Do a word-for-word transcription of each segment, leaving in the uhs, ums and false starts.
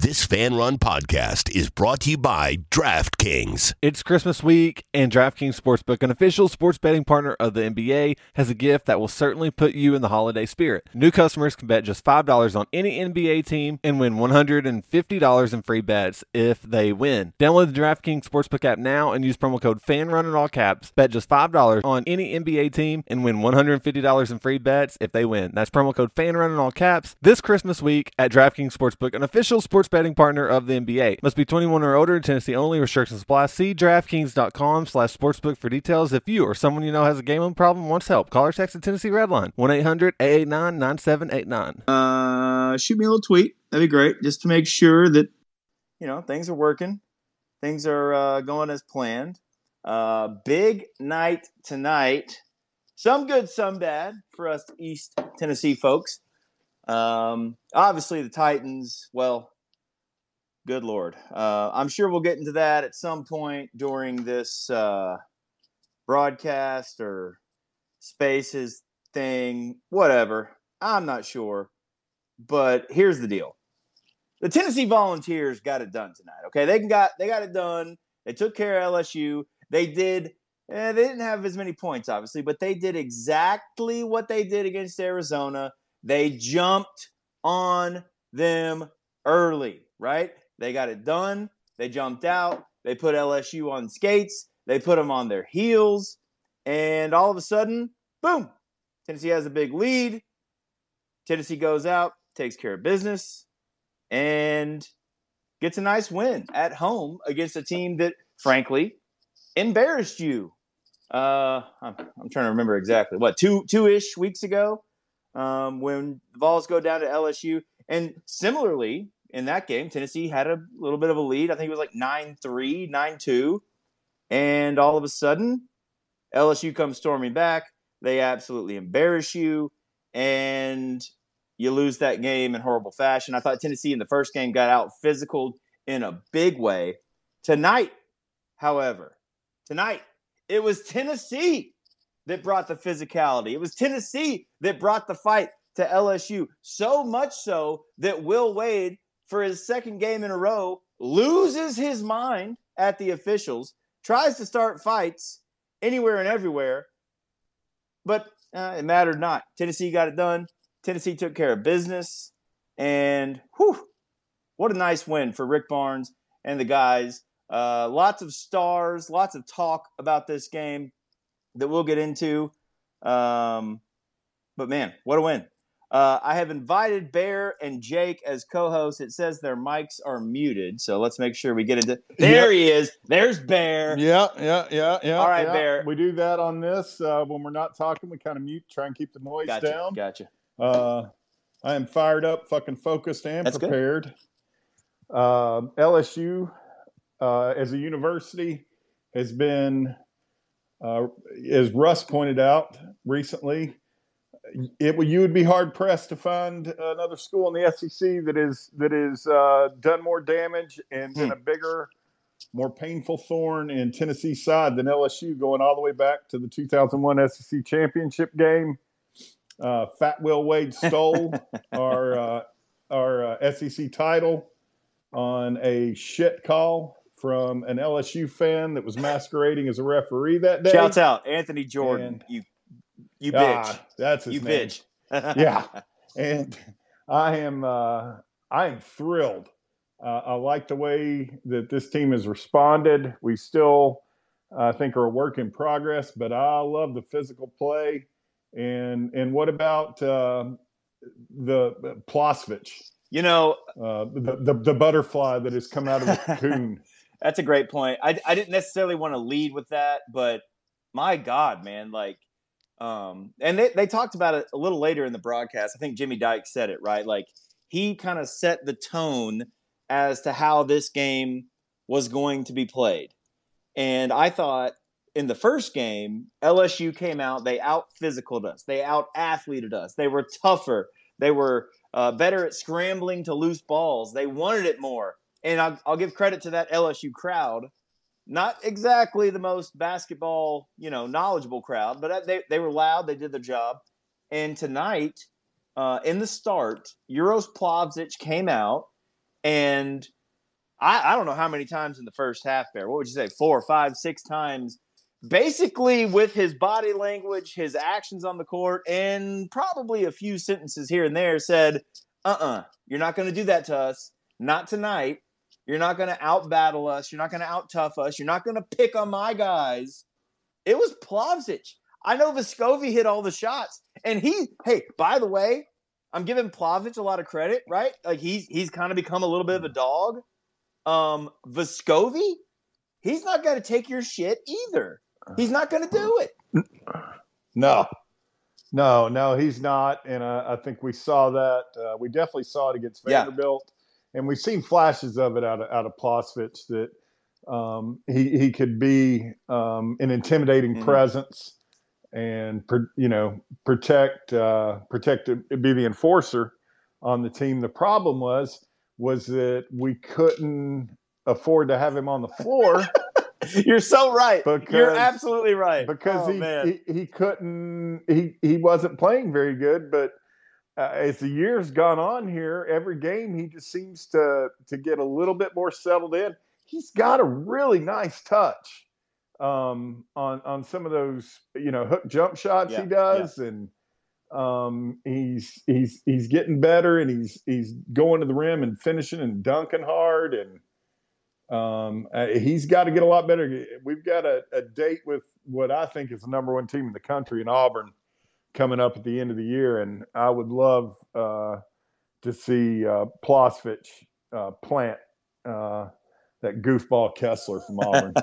This Fan Run podcast is brought to you by DraftKings. It's Christmas week, and DraftKings Sportsbook, an official sports betting partner of the N B A, has a gift that will certainly put you in the holiday spirit. New customers can bet just five dollars on any N B A team and win one hundred fifty dollars in free bets if they win. Download the DraftKings Sportsbook app now and use promo code FANRUN in all caps. Bet just five dollars on any N B A team and win one hundred fifty dollars in free bets if they win. That's promo code FANRUN in all caps this Christmas week at DraftKings Sportsbook, an official sports betting partner of the N B A. Must be twenty-one or older, Tennessee only, restrictions apply. See DraftKings.com slash sportsbook for details. If you or someone you know has a gambling problem, wants help, call or text the Tennessee Red Line, one eight hundred eight eight nine nine seven eight nine. Uh, shoot me a little tweet. That'd be great, just to make sure that, you know, things are working. Things are uh, going as planned. Uh, big night tonight. Some good, some bad for us East Tennessee folks. Um, obviously, the Titans, well, good Lord. Uh, I'm sure we'll get into that at some point during this uh, broadcast or Spaces thing, whatever. I'm not sure. But here's the deal. The Tennessee Volunteers got it done tonight, okay? They got they got it done. They took care of L S U. They did eh, – they didn't have as many points, obviously, but they did exactly what they did against Arizona. They jumped on them early, right? They got it done. They jumped out. They put L S U on skates. They put them on their heels. And all of a sudden, boom, Tennessee has a big lead. Tennessee goes out, takes care of business, and gets a nice win at home against a team that, frankly, embarrassed you. Uh, I'm, I'm trying to remember exactly. What, two, two-ish weeks ago um, when the Vols go down to L S U. And similarly, in that game, Tennessee had a little bit of a lead. I think it was like nine three, nine two. And all of a sudden, L S U comes storming back. They absolutely embarrass you. And you lose that game in horrible fashion. I thought Tennessee in the first game got out physical in a big way. Tonight, however, tonight, it was Tennessee that brought the physicality. It was Tennessee that brought the fight to L S U. So much so that Will Wade, for his second game in a row, loses his mind at the officials, tries to start fights anywhere and everywhere, but uh, it mattered not. Tennessee got it done. Tennessee took care of business, and whew, what a nice win for Rick Barnes and the guys. Uh, lots of stars, lots of talk about this game that we'll get into. Um, but, man, what a win. Uh, I have invited Bear and Jake as co-hosts. It says their mics are muted, so let's make sure we get into – there yep. he is. There's Bear. Yeah, yeah, yeah, yeah. All right, yeah. Bear. We do that on this. Uh, when we're not talking, we kind of mute, try and keep the noise gotcha, down. Gotcha. Uh, I am fired up, fucking focused, and That's prepared. Uh, L S U, uh, as a university, has been, uh, as Russ pointed out recently, it you would be hard pressed to find another school in the S E C that is that is uh, done more damage and been hmm. a bigger, more painful thorn in Tennessee's side than L S U, going all the way back to the two thousand one S E C championship game. Uh, Fat Will Wade stole our uh, our uh, S E C title on a shit call from an L S U fan that was masquerading as a referee that day. Shouts out, Anthony Jordan. And, you you bitch. Ah, that's his you name. bitch. Yeah, and I am uh, I am thrilled. Uh, I like the way that this team has responded. We still, I think, are a work in progress, but I love the physical play. And and what about uh, the uh, Plavsic? You know, uh, the, the the butterfly that has come out of the cocoon. That's a great point. I I didn't necessarily want to lead with that, but my God, man, like, um, and they they talked about it a little later in the broadcast. I think Jimmy Dykes said it right. Like, he kind of set the tone as to how this game was going to be played, and I thought. In the first game, L S U came out. They out-physicaled us. They out-athleted us. They were tougher. They were uh, better at scrambling to loose balls. They wanted it more. And I'll, I'll give credit to that L S U crowd. Not exactly the most basketball, you know, knowledgeable crowd, but they, they were loud. They did their job. And tonight, uh, in the start, Uros Plavsic came out, And I, I don't know how many times in the first half there. What would you say? Four, five, six times. Basically, with his body language, his actions on the court, and probably a few sentences here and there said, uh-uh, you're not going to do that to us. Not tonight. You're not going to out-battle us. You're not going to out-tough us. You're not going to pick on my guys. It was Plavsic. I know Vescovi hit all the shots. And he, hey, by the way, I'm giving Plavsic a lot of credit, right? Like, he's he's kind of become a little bit of a dog. Um, Vescovi, he's not going to take your shit either. He's not going to do it. No, no, no, he's not. And uh, I think we saw that. Uh, we definitely saw it against Vanderbilt. Yeah. And we've seen flashes of it out of, out of Plavsic that um, he, he could be um, an intimidating mm-hmm. presence and, you know, protect, uh, protect, be the enforcer on the team. The problem was, was that we couldn't afford to have him on the floor. You're so right. Because, You're absolutely right. Because oh, he, man. he he couldn't he he wasn't playing very good. But uh, as the years gone on here, every game he just seems to to get a little bit more settled in. He's got a really nice touch um, on on some of those you know hook jump shots yeah, he does, yeah. and um, he's he's he's getting better, and he's he's going to the rim and finishing and dunking hard and. Um, uh, he's got to get a lot better. We've got a, a date with what I think is the number one team in the country in Auburn coming up at the end of the year. And I would love, uh, to see, uh, Plavsic, uh, plant, uh, that goofball Kessler from Auburn.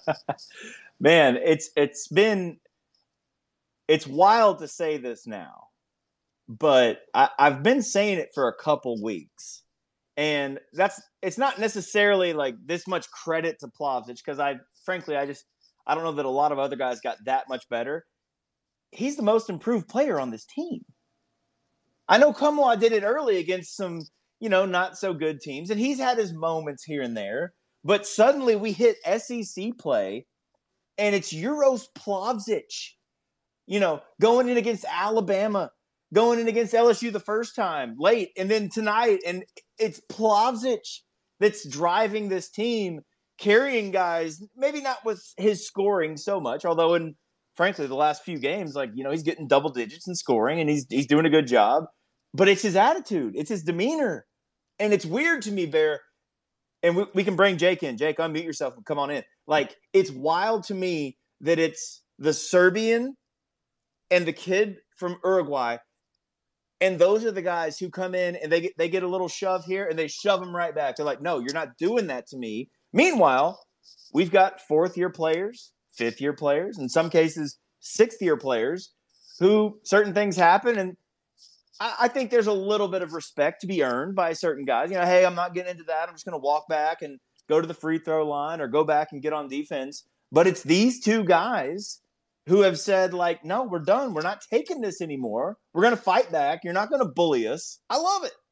Man, it's, it's been, it's wild to say this now, but I, I've been saying it for a couple weeks. And that's it's not necessarily like this much credit to Plavsic because I frankly I just I don't know that a lot of other guys got that much better. He's the most improved player on this team. I know Kumwa did it early against some, you know, not so good teams, and he's had his moments here and there, but suddenly we hit S E C play and it's Uros Plavsic. You know, going in against Alabama, going in against L S U the first time, late, and then tonight, and it's Plavsic that's driving this team, carrying guys, maybe not with his scoring so much, although in, frankly, the last few games, like, you know, he's getting double digits in scoring, and he's he's doing a good job, but it's his attitude, it's his demeanor, and it's weird to me, Bear, and we, we can bring Jake in. Jake, unmute yourself and come on in. Like, it's wild to me that it's the Serbian and the kid from Uruguay. And those are the guys who come in and they get they get a little shove here and they shove them right back. They're like, no, you're not doing that to me. Meanwhile, we've got fourth-year players, fifth-year players, in some cases sixth-year players who certain things happen. And I, I think there's a little bit of respect to be earned by certain guys. You know, hey, I'm not getting into that. I'm just going to walk back and go to the free throw line or go back and get on defense. But it's these two guys who have said, like, no, we're done. We're not taking this anymore. We're going to fight back. You're not going to bully us. I love it.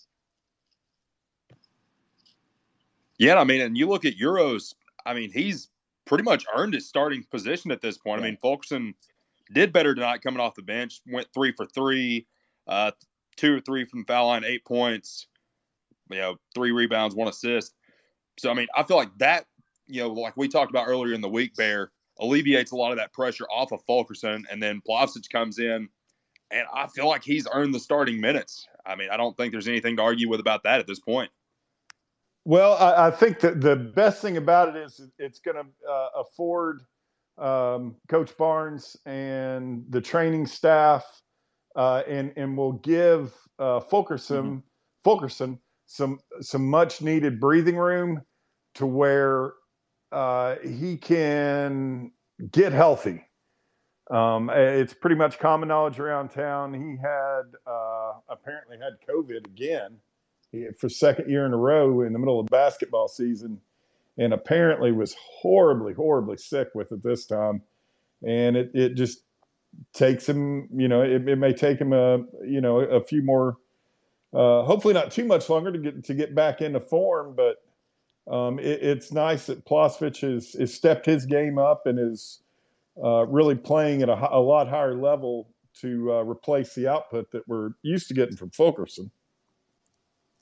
Yeah, I mean, and you look at Uros, I mean, he's pretty much earned his starting position at this point. Yeah. I mean, Fulkerson did better tonight coming off the bench, went three for three, uh, two or three from the foul line, eight points, you know, three rebounds, one assist. So, I mean, I feel like that, you know, like we talked about earlier in the week, Bear, alleviates a lot of that pressure off of Fulkerson, and then Plavsic comes in, and I feel like he's earned the starting minutes. I mean, I don't think there's anything to argue with about that at this point. Well, I, I think that the best thing about it is it's going to uh, afford um, Coach Barnes and the training staff, uh, and and will give uh, Fulkerson mm-hmm. Fulkerson some some much needed breathing room to where Uh, he can get healthy. Um, it's pretty much common knowledge around town. He had uh, apparently had COVID again he, for second year in a row in the middle of basketball season, and apparently was horribly, horribly sick with it this time. And it, it just takes him, you know, it, it may take him a, you know, a few more, uh, hopefully not too much longer to get to get back into form, but. Um, it, it's nice that Plavsic has, has stepped his game up and is uh, really playing at a, a lot higher level to uh, replace the output that we're used to getting from Fulkerson.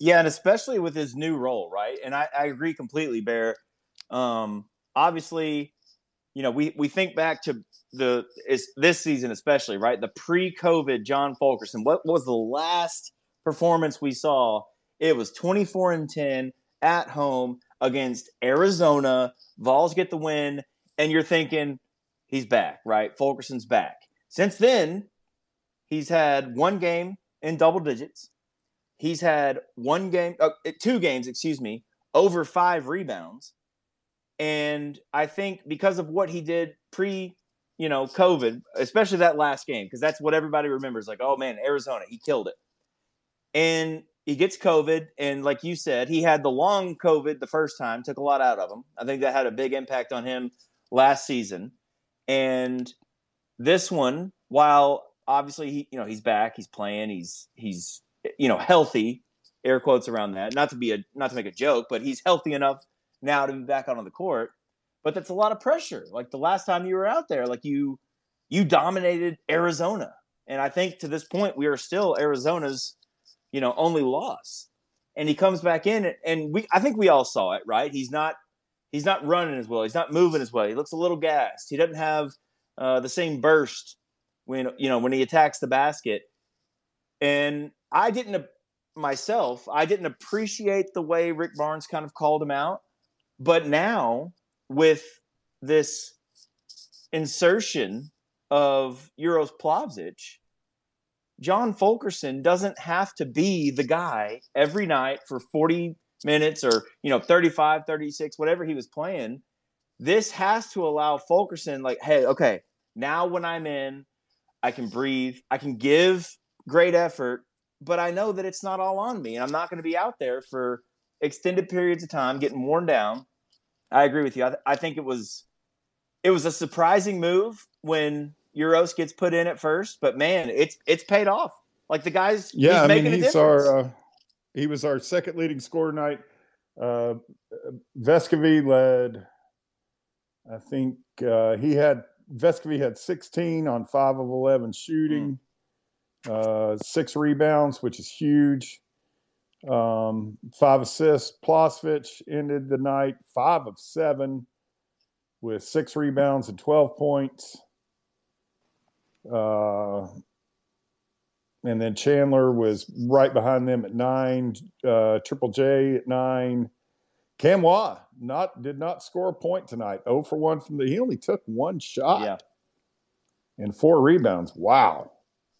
Yeah, and especially with his new role, right? And I, I agree completely, Bear. Um, obviously, you know, we, we think back to the is this season especially, right? The pre-COVID John Fulkerson. What was the last performance we saw? It was twenty-four and ten at home against Arizona. Vols get the win, and you're thinking he's back, right? Fulkerson's back. Since then, he's had one game in double digits. He's had one game, uh, two games, excuse me, over five rebounds. And I think because of what he did pre, you know, COVID, especially that last game, because that's what everybody remembers. Like, oh man, Arizona, he killed it. And he gets COVID, and like you said, he had the long COVID the first time, took a lot out of him. I think that had a big impact on him last season. And this one, while obviously he, you know, he's back, he's playing, he's he's you know, healthy, air quotes around that, not to be a, not to make a joke, but he's healthy enough now to be back out on the court. But that's a lot of pressure. Like the last time you were out there, like you, you dominated Arizona. And I think to this point, we are still Arizona's, you know, only loss. And he comes back in and we, I think we all saw it, right? He's not, he's not running as well. He's not moving as well. He looks a little gassed. He doesn't have uh, the same burst when, you know, when he attacks the basket. And I didn't myself, I didn't appreciate the way Rick Barnes kind of called him out. But now with this insertion of Uros Plavsic, John Fulkerson doesn't have to be the guy every night for forty minutes or, you know, thirty-five, thirty-six, whatever he was playing. This has to allow Fulkerson like, hey, okay, now when I'm in, I can breathe, I can give great effort, but I know that it's not all on me, and I'm not going to be out there for extended periods of time getting worn down. I agree with you. I, th- I think it was it was a surprising move when Uros gets put in at first, but man, it's it's paid off. Like the guys, yeah, he's I making mean, a he's difference. our uh, he was our second leading scorer tonight. Uh, Vescovi led. I think uh, he had Vescovi had sixteen on five of eleven shooting. Mm. Uh, six rebounds, which is huge. Um, five assists. Plavsic ended the night five of seven with six rebounds and twelve points. Uh, and then Chandler was right behind them at nine. Uh, Triple J at nine. Cam Waugh not did not score a point tonight. zero for one from the. He only took one shot. Yeah. And four rebounds. Wow.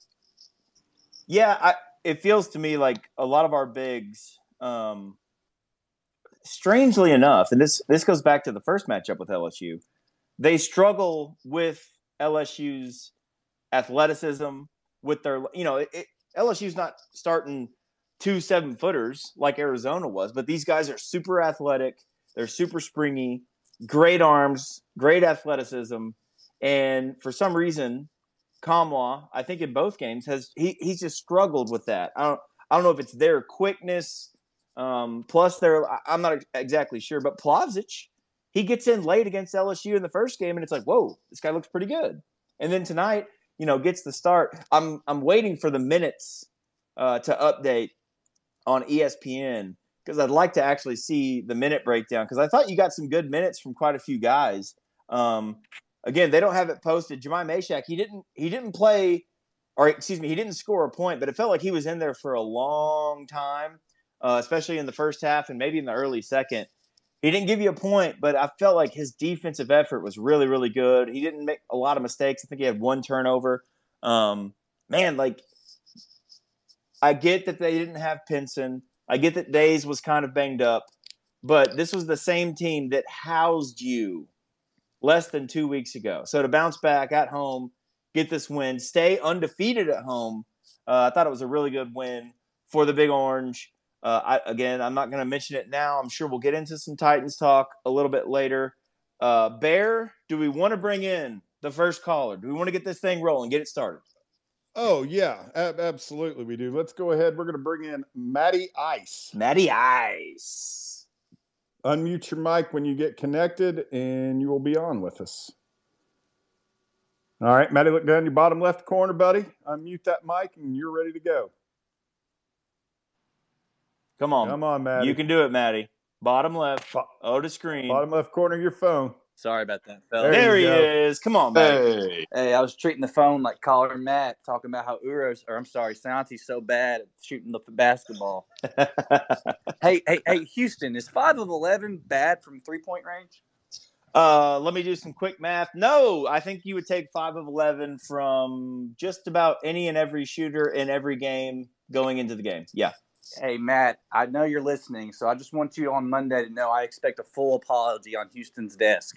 Yeah, I, it feels to me like a lot of our bigs, um, strangely enough, and this this goes back to the first matchup with L S U, they struggle with L S U's athleticism, with their, you know, it, L S U's not starting two seven-footers like Arizona was, but these guys are super athletic, they're super springy, great arms, great athleticism, and for some reason – Kamwa, I think in both games has he he's just struggled with that. I don't I don't know if it's their quickness, um, plus their I'm not exactly sure, but Plavsic, he gets in late against L S U in the first game, and it's like, whoa, this guy looks pretty good. And then tonight, you know, gets the start. I'm I'm waiting for the minutes uh, to update on E S P N because I'd like to actually see the minute breakdown because I thought you got some good minutes from quite a few guys. Um, Again, they don't have it posted. Jemai Mashak, he didn't he didn't play, or excuse me, he didn't score a point, but it felt like he was in there for a long time, uh, especially in the first half and maybe in the early second. He didn't give you a point, but I felt like his defensive effort was really, really good. He didn't make a lot of mistakes. I think he had one turnover. Um, man, like, I get that they didn't have Pinson. I get that Days was kind of banged up, but this was the same team that housed you less than two weeks ago. So to bounce back at home, get this win, stay undefeated at home, uh, I thought it was a really good win for the Big Orange. Uh, I, again, I'm not going to mention it now. I'm sure we'll get into some Titans talk a little bit later. Uh, Bear, do we want to bring in the first caller? Do we want to get this thing rolling, get it started? Oh, yeah, ab- absolutely we do. Let's go ahead. We're going to bring in Matty Ice. Matty Ice. Unmute your mic when you get connected, and you will be on with us. All right, Matty, look down your bottom left corner, buddy. Unmute that mic, and you're ready to go. Come on. Come on, Maddie. You can do it, Maddie. Bottom left. Bo- Oh, to screen. Bottom left corner of your phone. Sorry about that, There fellas. There you he go. is. Come on, Maddie. Hey, Hey, I was treating the phone like caller Matt, talking about how Uros, or I'm sorry, Santi's so bad at shooting the basketball. hey, hey, hey, Houston, is five of eleven bad from three-point range? Uh, let me do some quick math. No, I think you would take five of eleven from just about any and every shooter in every game going into the game. Yeah. Hey, Matt, I know you're listening, so I just want you on Monday to know I expect a full apology on Houston's desk.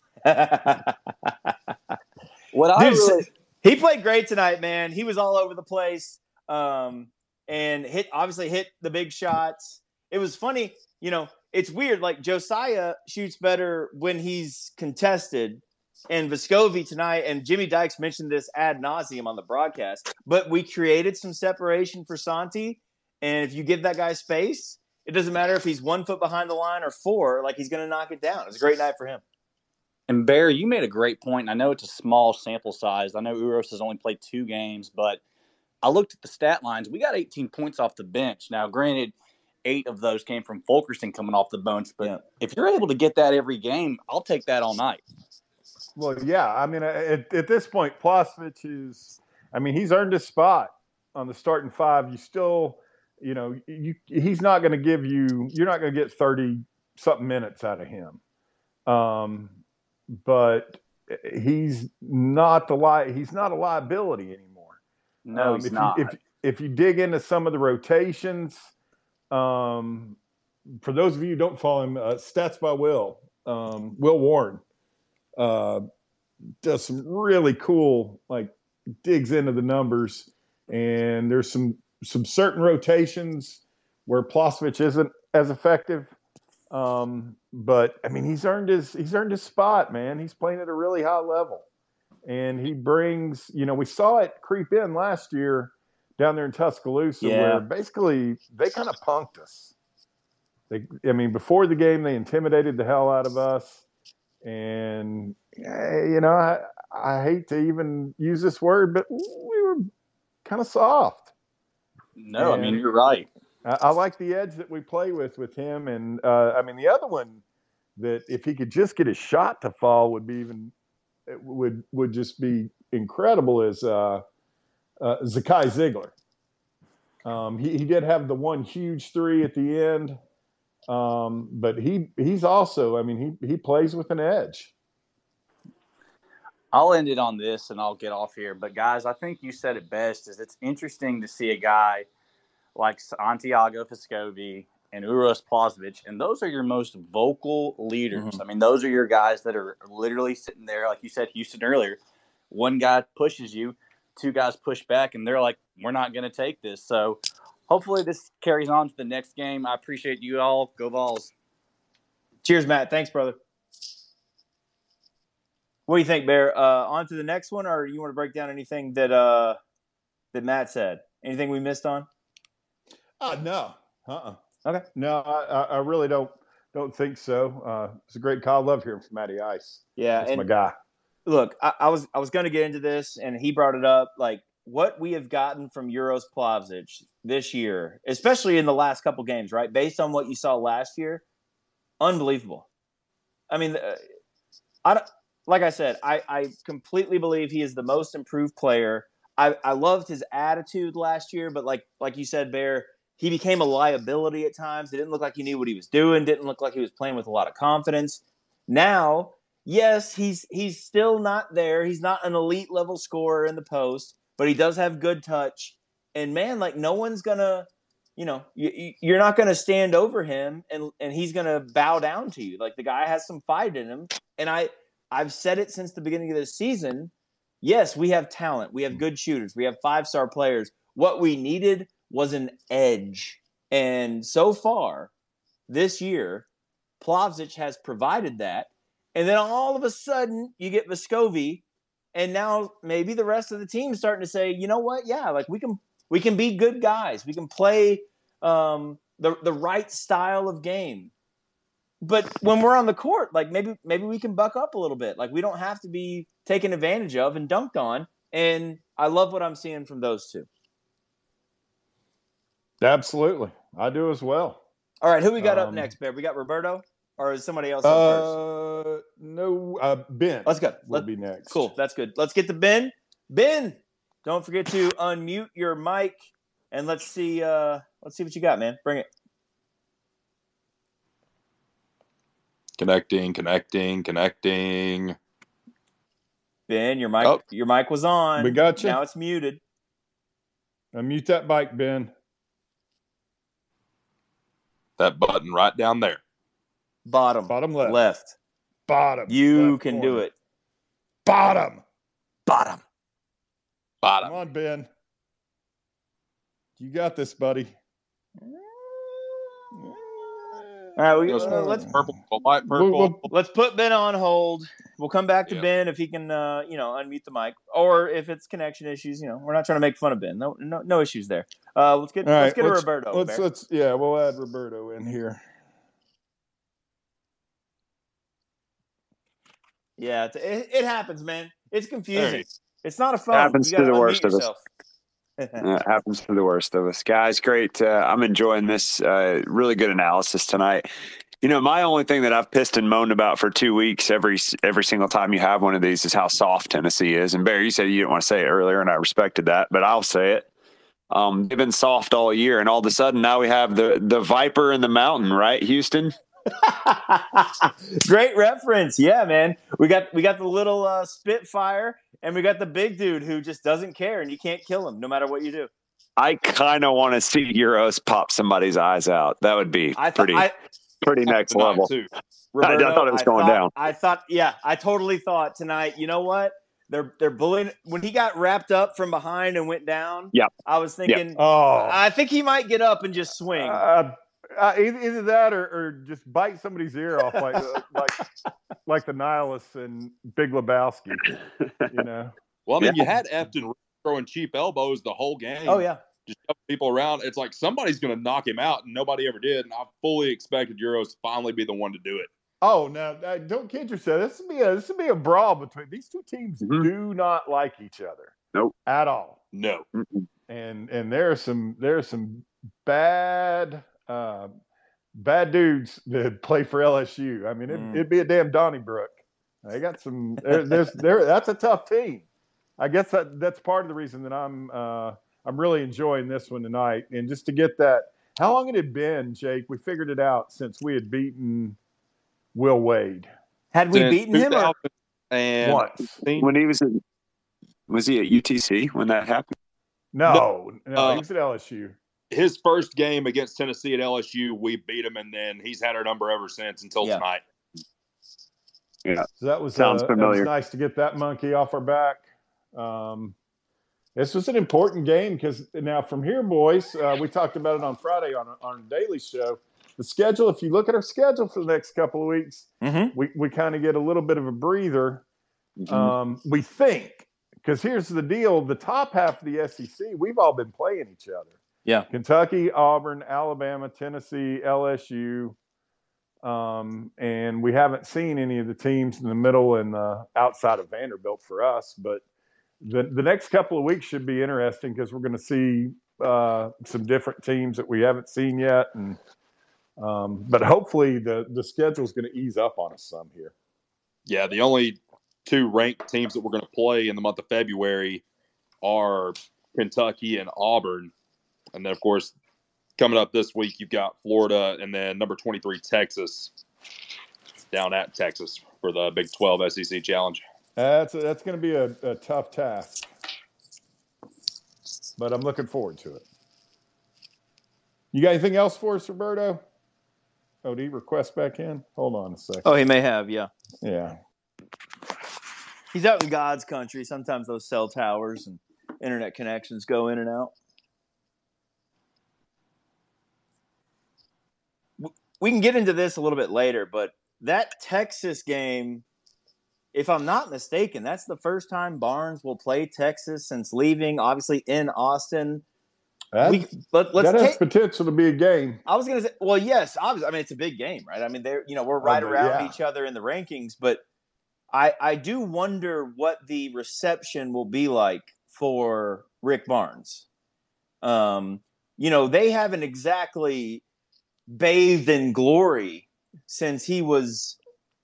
What I Dude, really, he played great tonight, man. He was all over the place, um, and hit obviously hit the big shots. It was funny, you know. It's weird. Like Josiah shoots better when he's contested, and Vescovi tonight, and Jimmy Dykes mentioned this ad nauseum on the broadcast. But we created some separation for Santi, and if you give that guy space, it doesn't matter if he's one foot behind the line or four. Like he's going to knock it down. It's a great night for him. and Barry, you made a great point. I know it's a small sample size. I know Uros has only played two games, but I looked at the stat lines. We got eighteen points off the bench. Now, granted, eight of those came from Fulkerson coming off the bench, but Yeah. if you're able to get that every game, I'll take that all night. Well, yeah. I mean, at, at this point, Plasvich is, I mean, he's earned his spot on the starting five. You still, you know, you he's not going to give you, you're not going to get thirty-something minutes out of him. Um, but he's not the li- he's not a liability anymore. No, um, he's if not. You, if, if you dig into some of the rotations, um, for those of you who don't follow him, uh, Stats by Will, um, Will Warren, uh, does some really cool, like, digs into the numbers. And there's some some certain rotations where Plasvich isn't as effective. Um, but I mean, he's earned his he's earned his spot, man. He's playing at a really high level, and he brings. You know, we saw it creep in last year down there in Tuscaloosa, Yeah. where basically they kind of punked us. They, I mean, before the game, they intimidated the hell out of us, and eh, you know, I, I hate to even use this word, but we were kind of soft. No, I mean, And- you're right. I, I like the edge that we play with with him, and uh, I mean the other one that if he could just get his shot to fall would be even it would would just be incredible is uh, uh, Zakai Ziegler. Um, he, he did have the one huge three at the end, um, but he he's also I mean he he plays with an edge. I'll end it on this and I'll get off here. But, guys, I think you said it best is it's interesting to see a guy like Santiago Vescovi and Uros Plasvich, and those are your most vocal leaders. Mhm. I mean, those are your guys that are literally sitting there, like you said, Houston earlier. One guy pushes you, two guys push back, and they're like, we're not going to take this. So hopefully this carries on to the next game. I appreciate you all. Go Vols. Cheers, Matt. Thanks, brother. What do you think, Bear? Uh, on to the next one, or you want to break down anything that uh, that Matt said? Anything we missed on? Oh no, uh-uh. Okay. No, I, I I really don't don't think so. Uh, it's a great call. I love hearing from Matty Ice. Yeah, That's and my guy. look, I, I was I was going to get into this, and he brought it up. Like what we have gotten from Uros Plasvich this year, especially in the last couple games, right? Based on what you saw last year, unbelievable. I mean, uh, I don't, like I said, I, I completely believe he is the most improved player. I, I loved his attitude last year, but like like you said, Bear, he became a liability at times. It didn't look like he knew what he was doing. Didn't look like he was playing with a lot of confidence. Now, yes, he's he's still not there. He's not an elite level scorer in the post, but he does have good touch. And man, like no one's gonna, you know, you, you're not gonna stand over him, and and he's gonna bow down to you. Like the guy has some fight in him, and I I've said it since the beginning of this season. Yes, we have talent. We have good shooters. We have five-star players. What we needed was an edge. And so far, this year, Plavsic has provided that. And then all of a sudden, you get Vescovi, and now maybe the rest of the team is starting to say, you know what? Yeah, like we can we can be good guys. We can play um, the the right style of game. But when we're on the court, like maybe maybe we can buck up a little bit. Like we don't have to be taken advantage of and dunked on. And I love what I'm seeing from those two. Absolutely. I do as well. All right, who we got Um, up next, Bear? We got Roberto, or is somebody else up first? Uh, no, uh, Ben. Let's go. Will Let- be next. Cool, that's good. Let's get to Ben. Ben, don't forget to unmute your mic, and let's see. Uh, let's see what you got, man. Bring it. Connecting, connecting, connecting. Ben, your mic. Oh. Your mic was on. We got you. Now it's muted. Unmute that bike, Ben. That button right down there. Bottom. Bottom left. Left. Bottom. You left can corner. do it. Bottom. Bottom. Bottom. Come on, Ben. You got this, buddy. All right, we, Goes uh, let's purple, light We'll- purple. we'll- let's put Ben on hold. We'll come back to Yeah. Ben if he can, uh, you know, unmute the mic, or if it's connection issues. You know, we're not trying to make fun of Ben. No, no, no issues there. Uh, let's get All right, let's get to let's- Roberto. Let's Bear. let's yeah, we'll add Roberto in here. Yeah, it's, it, it happens, man. It's confusing. Hey. It's not a phone. Happens you gotta to the unmute worst of us. yourself. Uh, it happens to the worst of us. Guys, great. Uh, I'm enjoying this. Uh, really good analysis tonight. You know, my only thing that I've pissed and moaned about for two weeks every every single time you have one of these is how soft Tennessee is. And Barry, you said you didn't want to say it earlier, and I respected that, but I'll say it. Um, they've been soft all year, and all of a sudden now we have the the Viper in the mountain, right, Houston? Great reference. Yeah, man. We got we got the little uh, Spitfire, and we got the big dude who just doesn't care, and you can't kill him no matter what you do. I kind of want to see Euros pop somebody's eyes out. That would be I thought pretty I, pretty next Tonight, level. too. Roberto, I thought it was going thought- down. I thought, yeah, I totally thought tonight. You know what? They're they're bullying when he got wrapped up from behind and went down. Yep. I was thinking. Oh, I think he might get up and just swing. uh, uh, either, either that or, or just bite somebody's ear off like like like the nihilists in Big Lebowski. You know. Well, I mean, Yeah. you had Efton throwing cheap elbows the whole game. oh yeah. Just shoving people around. It's like somebody's going to knock him out, and nobody ever did. And I fully expected Euros to finally be the one to do it. Oh, now uh, don't kid yourself. This would be a this would be a brawl between these two teams. Mhm. Do not like each other. Nope. At all. No. Mm-mm. And and there are some there are some bad uh, bad dudes that play for L S U. I mean, it, Mm. it'd be a damn Donnybrook. They got some. There, there's there. That's a tough team. I guess that that's part of the reason that I'm uh, I'm really enjoying this one tonight. And just to get that, how long had it been, Jake? We figured it out since we had beaten Will Wade Had we Since beaten him? Or, And once. When he was at, was he at U T C when that happened? No, no, uh, he was at L S U. his first game against Tennessee at L S U, we beat him, and then he's had our number ever since until Yeah. tonight. Yeah. So that was Sounds uh, that was familiar. nice to get that monkey off our back. Um, this was an important game because now from here, boys, uh, we talked about it on Friday on on our daily show. The schedule, if you look at our schedule for the next couple of weeks, Mhm. we, we kind of get a little bit of a breather. Mhm. Um, we think, because here's the deal: the top half of the S E C, we've all been playing each other. Yeah. Kentucky, Auburn, Alabama, Tennessee, L S U, um, and we haven't seen any of the teams in the middle and uh, outside of Vanderbilt for us. But the the next couple of weeks should be interesting because we're going to see uh, some different teams that we haven't seen yet, and um, but hopefully the the schedule is going to ease up on us some here. Yeah, the only two ranked teams that we're going to play in the month of February are Kentucky and Auburn. And then, of course, coming up this week, you've got Florida and then number twenty-three, Texas, down at Texas for the Big twelve S E C Challenge. That's that's going to be a, a tough task, but I'm looking forward to it. You got anything else for us, Roberto? Oh, do you request back in? Hold on a second. Oh, he may have. Yeah. Yeah. He's out in God's country. Sometimes those cell towers and internet connections go in and out. We can get into this a little bit later, but that Texas game, if I'm not mistaken, that's the first time Barnes will play Texas since leaving, obviously in Austin. That, We, but let's that has take. potential to be a game. I was gonna say, well, yes, obviously. I mean, it's a big game, right? I mean, they're you know we're right Oh, but around yeah. each other in the rankings, but I I do wonder what the reception will be like for Rick Barnes. Um, you know, they haven't exactly bathed in glory since he was,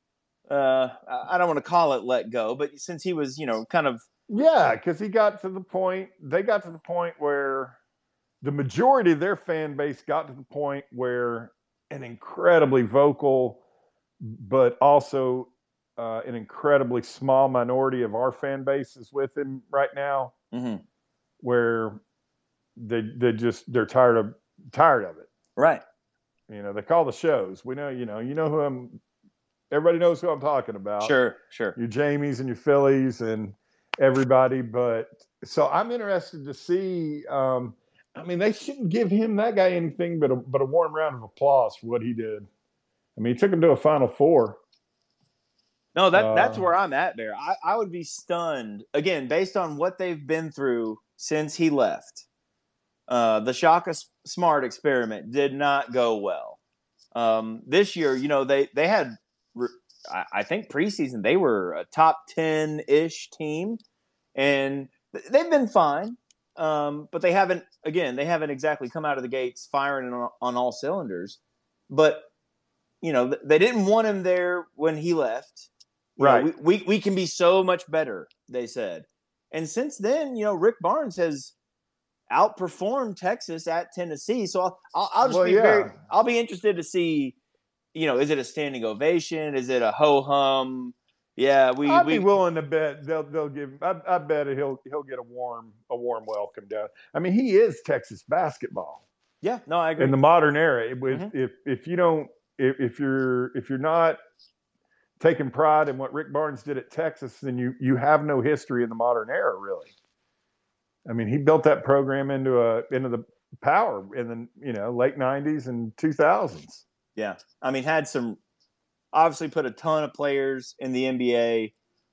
uh, I don't want to call it let go, but since he was, you know, kind of. Yeah, because he got to the point, they got to the point where the majority of their fan base got to the point where an incredibly vocal, but also uh, an incredibly small minority of our fan base is with him right now, mm-hmm. where they they just they're tired of tired of it. Right. You know, they call the shows. We know, you know, you know who I'm. Everybody knows who I'm talking about. Sure, sure. Your Jamies and your Phillies and everybody. But so I'm interested to see. Um, I mean, they shouldn't give him that guy anything but a but a warm round of applause for what he did. I mean, he took him to a Final Four. No, that uh, that's where I'm at, Bear. I, I would be stunned again based on what they've been through since he left. Uh, the Shaka Smart experiment did not go well. Um, this year, you know, they they had, I, I think preseason they were a top ten ish team, and they've been fine. Um, but they haven't, again, they haven't exactly come out of the gates firing on, on all cylinders. But you know, they didn't want him there when he left. You right. know, we, we we can be so much better, they said. And since then, you know, Rick Barnes has outperformed Texas at Tennessee. So I'll, I'll, I'll just well, be yeah. very, I'll be interested to see, you know, is it a standing ovation? Is it a ho hum? Yeah, we. I'd we, be willing to bet they'll they'll give. I, I bet he'll he'll get a warm a warm welcome down. I mean, he is Texas basketball. Yeah, no, I agree. In the modern era, with Mm-hmm. if if you don't if, if you're if you're not taking pride in what Rick Barnes did at Texas, then you you have no history in the modern era, really. I mean, he built that program into a into the power in the you know late nineties and two thousands. Yeah, I mean, had some obviously put a ton of players in the N B A.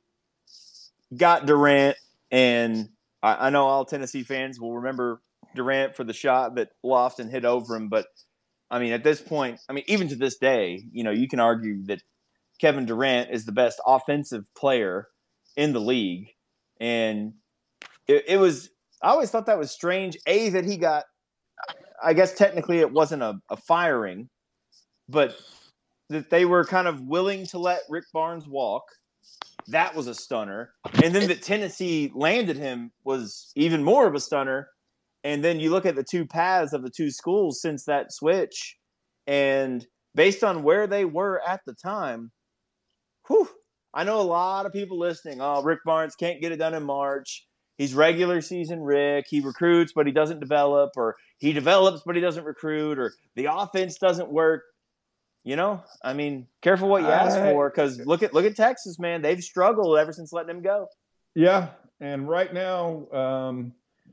Got Durant, and I, I know all Tennessee fans will remember Durant for the shot that Lofton hit over him. But I mean, at this point, I mean, even to this day, you know, you can argue that Kevin Durant is the best offensive player in the league, and it, it was. I always thought that was strange. A, that he got, I guess technically it wasn't a, a firing, but that they were kind of willing to let Rick Barnes walk. That was a stunner. And then that Tennessee landed him was even more of a stunner. And then you look at the two paths of the two schools since that switch, and based on where they were at the time, whew, I know a lot of people listening, oh, Rick Barnes can't get it done in March. He's regular season Rick. He recruits, but he doesn't develop, or he develops, but he doesn't recruit, or the offense doesn't work. You know, I mean, careful what you ask I, for, because look at look at Texas, man. They've struggled ever since letting him go. Yeah, and right now, um,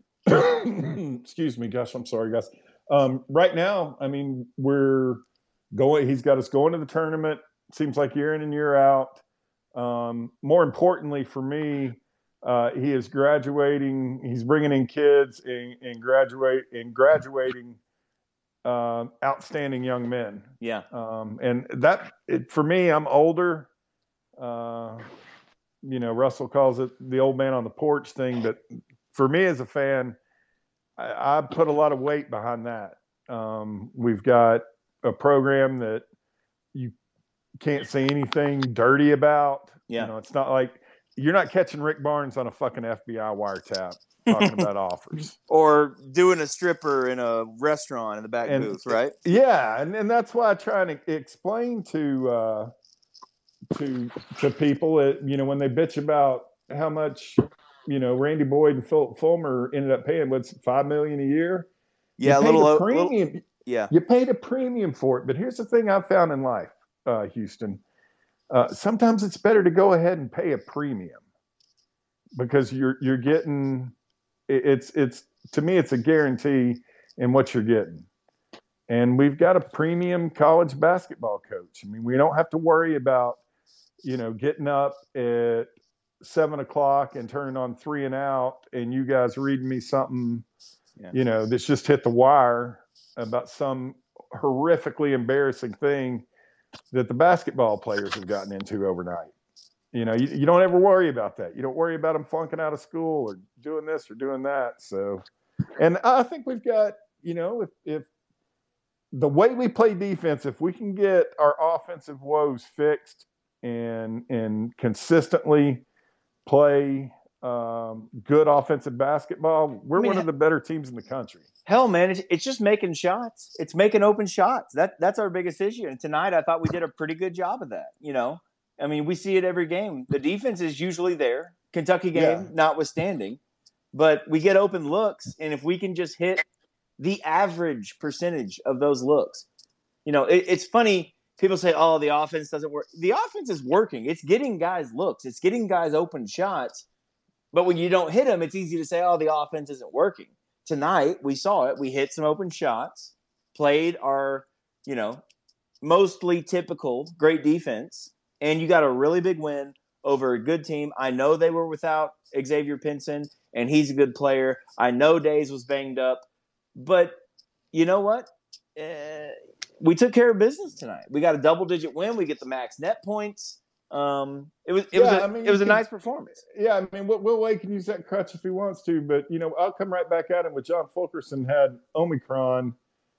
excuse me, gosh, I'm sorry, guys. Um, right now, I mean, we're going. He's got us going to the tournament. Seems like year in and year out. Um, more importantly for me. Uh, he is graduating. He's bringing in kids and, and graduate and graduating uh, outstanding young men. Yeah. Um, and that it, for me, I'm older. Uh, you know, Russell calls it the old man on the porch thing, but for me as a fan, I, I put a lot of weight behind that. Um, we've got a program that you can't say anything dirty about. Yeah. You know, it's not like. You're not catching Rick Barnes on a fucking F B I wiretap talking about offers. Or doing a stripper in a restaurant in the back and, booth, right? Yeah, and, and that's why I try to explain to uh, to to people that, you know, when they bitch about how much, you know, Randy Boyd and Philip Fulmer ended up paying, what's five million dollars a year? Yeah, you a little, a little premium. Yeah. You paid a premium for it. But here's the thing I've found in life, uh, Houston. Uh, sometimes it's better to go ahead and pay a premium because you're you're getting it's it's to me it's a guarantee in what you're getting. And we've got a premium college basketball coach. I mean, we don't have to worry about, you know, getting up at seven o'clock and turning on three and out and you guys reading me something, yeah. you know, that's just hit the wire about some horrifically embarrassing thing that the basketball players have gotten into overnight. You know, you, you don't ever worry about that. You don't worry about them flunking out of school or doing this or doing that. So, and I think we've got you know, if, if the way we play defense, if we can get our offensive woes fixed and and consistently play um, good offensive basketball, we're I mean, one of the better teams in the country. Hell, man, it's, it's just making shots. It's making open shots. That that's our biggest issue. And tonight, I thought we did a pretty good job of that. You know, I mean, we see it every game. The defense is usually there, Kentucky game Yeah. notwithstanding, but we get open looks, and if we can just hit the average percentage of those looks, you know, it, it's funny. People say, "Oh, the offense doesn't work." The offense is working. It's getting guys looks. It's getting guys open shots. But when you don't hit them, it's easy to say, "Oh, the offense isn't working." Tonight, we saw it. We hit some open shots, played our, you know, mostly typical great defense, and you got a really big win over a good team. I know they were without Xavier Pinson, and he's a good player. I know Days was banged up, but you know what? Uh, we took care of business tonight. We got a double-digit win. We get the max net points. Um, it was it Yeah, was a, I mean, it was a you can- nice performance. Yeah, I mean, Will Will Wade can use that crutch if he wants to, but, you know, I'll come right back at him with John Fulkerson had Omicron,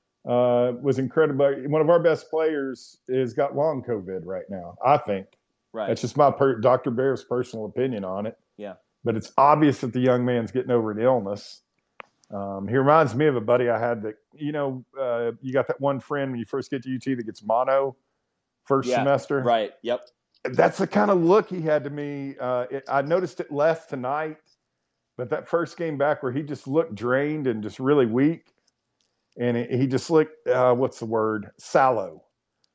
uh, was incredible. One of our best players has got long COVID right now, I think. Right. That's just my per- Doctor Bear's personal opinion on it. Yeah. But it's obvious that the young man's getting over an illness. Um, he reminds me of a buddy I had that, you know, uh, you got that one friend when you first get to U T that gets mono first Yeah, semester. Right. Yep. That's the kind of look he had to me. Uh, it, I noticed it less tonight, but that first game back where he just looked drained and just really weak, and it, he just looked, uh, what's the word, sallow.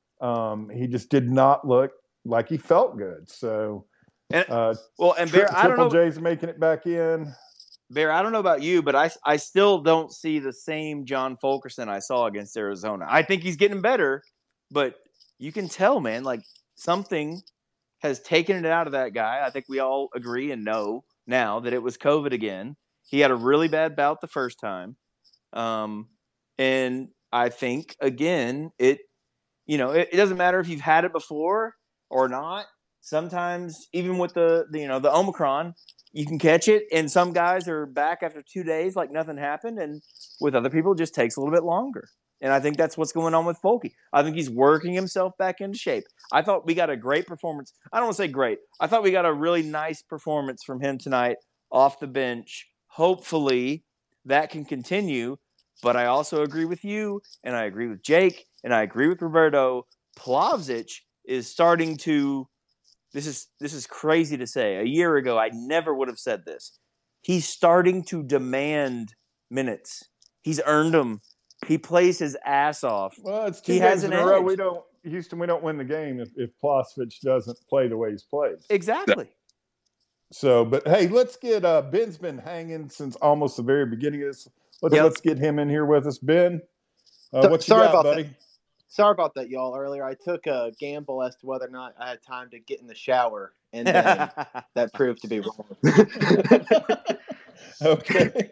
Um, he just did not look like he felt good. So, And, uh, well, and tri- Bear, I don't Triple know, J's making it back in. Bear, I don't know about you, but I, I still don't see the same John Fulkerson I saw against Arizona. I think he's getting better, but you can tell, man, like something has taken it out of that guy. I think we all agree and know now that it was COVID again. He had a really bad bout the first time. Um, and I think, again, it, you know, it, it doesn't matter if you've had it before or not. Sometimes, even with the, the, you know, the Omicron, you can catch it, and some guys are back after two days like nothing happened, and with other people, it just takes a little bit longer. And I think that's what's going on with Folky. I think he's working himself back into shape. I thought we got a great performance. I don't want to say great. I thought we got a really nice performance from him tonight off the bench. Hopefully that can continue. But I also agree with you, and I agree with Jake, and I agree with Roberto. Plavsic is starting to – this is this is crazy to say. A year ago, I never would have said this. He's starting to demand minutes. He's earned them. He plays his ass off. Well, it's two He games has in an a row. edge. We don't Houston. We don't win the game if if Plavsic doesn't play the way he's played. Exactly. So, but hey, let's get uh, Ben's been hanging since almost the very beginning of this. Let's Yep. let's get him in here with us, Ben. Uh, So- what you sorry got, about buddy? that. Sorry about that, y'all. Earlier, I took a gamble as to whether or not I had time to get in the shower, and then that proved to be wrong. Okay.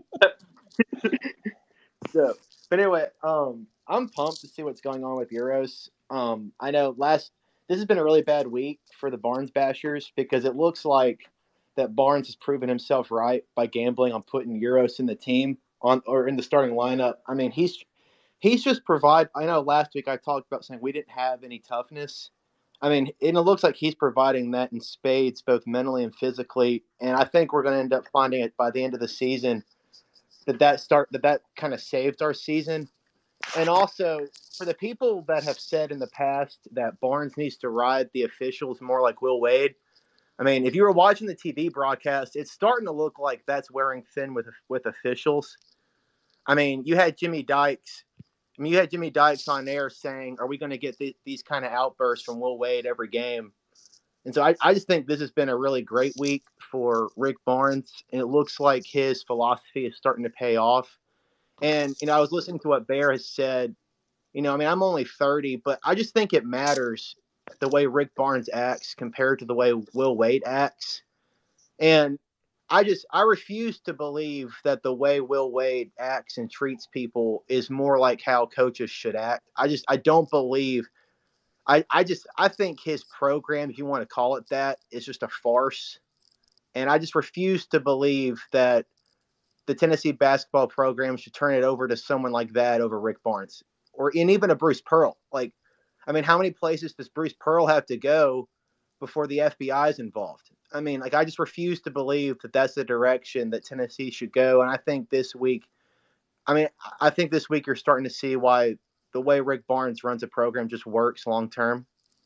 So, but anyway, um, I'm pumped to see what's going on with Euros. Um, I know last this has been a really bad week for the Barnes bashers because it looks like that Barnes has proven himself right by gambling on putting Euros in the team on or in the starting lineup. I mean, he's he's just provide. I know last week I talked about saying we didn't have any toughness. I mean, and it looks like he's providing that in spades, both mentally and physically. And I think we're going to end up finding it by the end of the season that that start that that kind of saved our season. And also for the people that have said in the past that Barnes needs to ride the officials more like Will Wade. I mean, if you were watching the T V broadcast, it's starting to look like that's wearing thin with with officials. I mean, you had Jimmy Dykes. I mean, you had Jimmy Dykes on air saying, "Are we going to get th- these kind of outbursts from Will Wade every game?" And so I, I just think this has been a really great week for Rick Barnes, and it looks like his philosophy is starting to pay off. And, you know, I was listening to what Bear has said. You know, I mean, I'm only thirty, but I just think it matters the way Rick Barnes acts compared to the way Will Wade acts. And I just, I refuse to believe that the way Will Wade acts and treats people is more like how coaches should act. I just, I don't believe, I, I just, I think his program, if you want to call it that, is just a farce. And I just refuse to believe that the Tennessee basketball program should turn it over to someone like that over Rick Barnes or and even a Bruce Pearl. Like, I mean, how many places does Bruce Pearl have to go before the F B I is involved? I mean, like, I just refuse to believe that that's the direction that Tennessee should go. And I think this week, I mean, I think this week you're starting to see why the way Rick Barnes runs a program just works long term.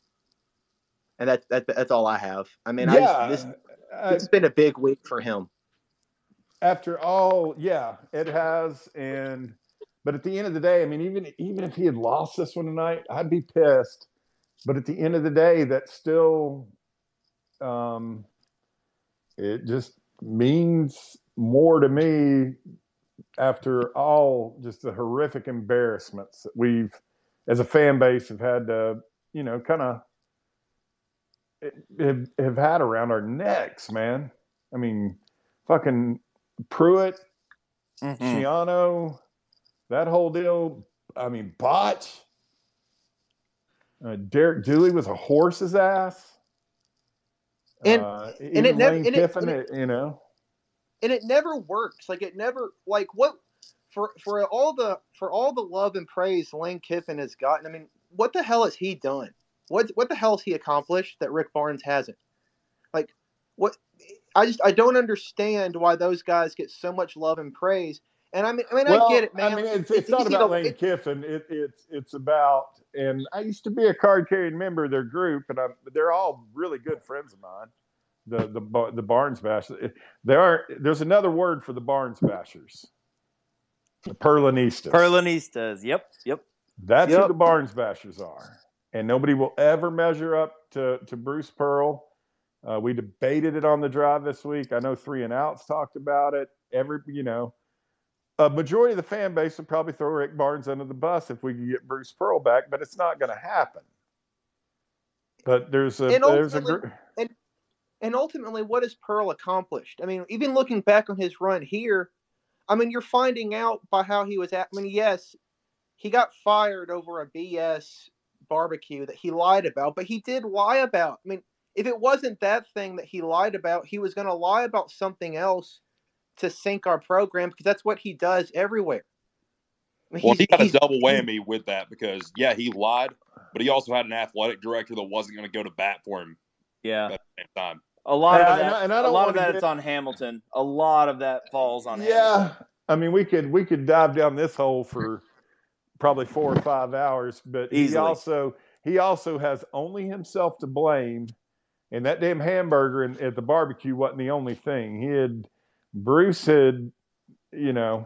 And that, that that's all I have. I mean, Yeah, I just, this I, it's been a big week for him. After all, yeah, it has. And but at the end of the day, I mean, even even if he had lost this one tonight, I'd be pissed. But at the end of the day, that still, um, it just means more to me after all just the horrific embarrassments that we've, as a fan base, have had to, you know, kind of have, have had around our necks, man. I mean, fucking Pruitt, Mm-hmm. Shiano, that whole deal. I mean, Botch. Uh, Derek Dooley was a horse's ass. And uh, and even it never Lane and it, Kiffin, and it, it, you know. and it never works. Like it never like what for for all the for all the love and praise Lane Kiffin has gotten. I mean, what the hell has he done? What what the hell has he accomplished that Rick Barnes hasn't? Like what I just I don't understand why those guys get so much love and praise. And I mean, I mean, Well, I get it, man. I mean, it's it's, it's not about Lane it, Kiffin. It, it's it's about, and I used to be a card carrying member of their group, and I'm, they're all really good friends of mine. The the the Barnes Bashers. There are there's another word for the Barnes Bashers. The Perlinistas. Perlinistas. Yep. Yep. That's yep. who the Barnes Bashers are, and nobody will ever measure up to to Bruce Pearl. Uh, we debated it on the drive this week. I know Three and Outs talked about it. Every you know. A majority of the fan base would probably throw Rick Barnes under the bus if we could get Bruce Pearl back, but it's not going to happen. But there's a and there's a gr- and and ultimately, what has Pearl accomplished? I mean, even looking back on his run here, I mean, you're finding out by how he was at. I mean, yes, he got fired over a B S barbecue that he lied about, but he did lie about. I mean, if it wasn't that thing that he lied about, he was going to lie about something else to sink our program because that's what he does everywhere. I mean, well, he got a double whammy with that because, yeah, he lied, but he also had an athletic director that wasn't going to go to bat for him. Yeah, at the same time. A lot and of I, that, and I, and I a lot of that, get, it's on Hamilton. A lot of that falls on. Yeah, Hamilton. I mean, we could we could dive down this hole for probably four or five hours, but Easily. he also he also has only himself to blame. And that damn hamburger in, at the barbecue wasn't the only thing. He had Bruce had. You know,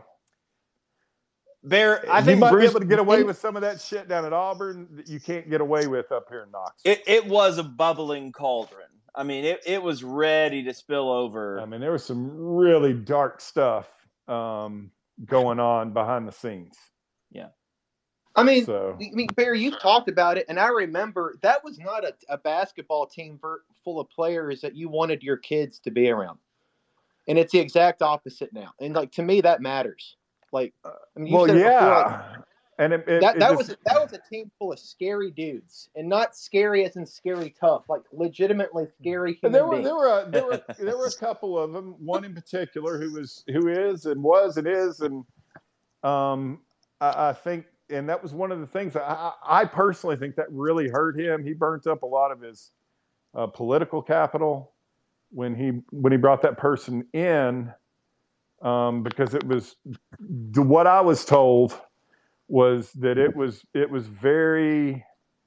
Bear. I you think might Bruce, be able to get away with some of that shit down at Auburn that you can't get away with up here in Knoxville. It, it was a bubbling cauldron. I mean, it, it was ready to spill over. I mean, there was some really dark stuff um, going on behind the scenes. Yeah. I mean, so. I mean, Bear, you've talked about it, and I remember that was not a, a basketball team for, full of players that you wanted your kids to be around. And it's the exact opposite now. And like to me, that matters. Like, I mean, you well, said it yeah, before, like, and it, it, that it that just, was that was a team full of scary dudes, and not scary as in scary tough, like legitimately scary human there were beings. there were a, there were there were a couple of them. One in particular who was who is and was and is, and um, I, I think, and that was one of the things that I, I personally think that really hurt him. He burnt up a lot of his uh, political capital when he when he brought that person in, um, because it was what I was told was that it was it was very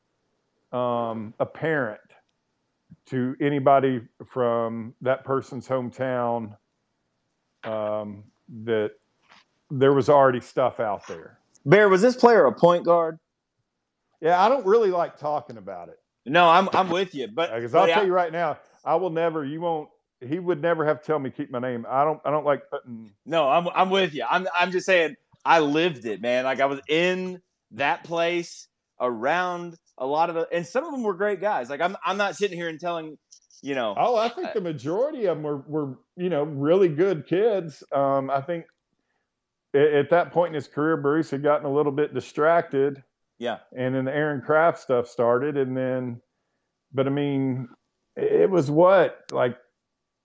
um, apparent to anybody from that person's hometown um, that there was already stuff out there. Bear, was this player a point guard? Yeah, I don't really like talking about it. No, I'm I'm with you, but because but I'll I, tell you right now, I will never. You won't. He would never have to tell me keep my name. I don't. I don't like putting. No, I'm I'm with you. I'm I'm just saying I lived it, man. Like I was in that place around a lot of the, and some of them were great guys. Like I'm I'm not sitting here and telling, you know. Oh, I think the majority of them were were you know really good kids. Um, I think at, at that point in his career, Bruce had gotten a little bit distracted. Yeah, and then the Aaron Kraft stuff started, and then, but I mean, it was what like.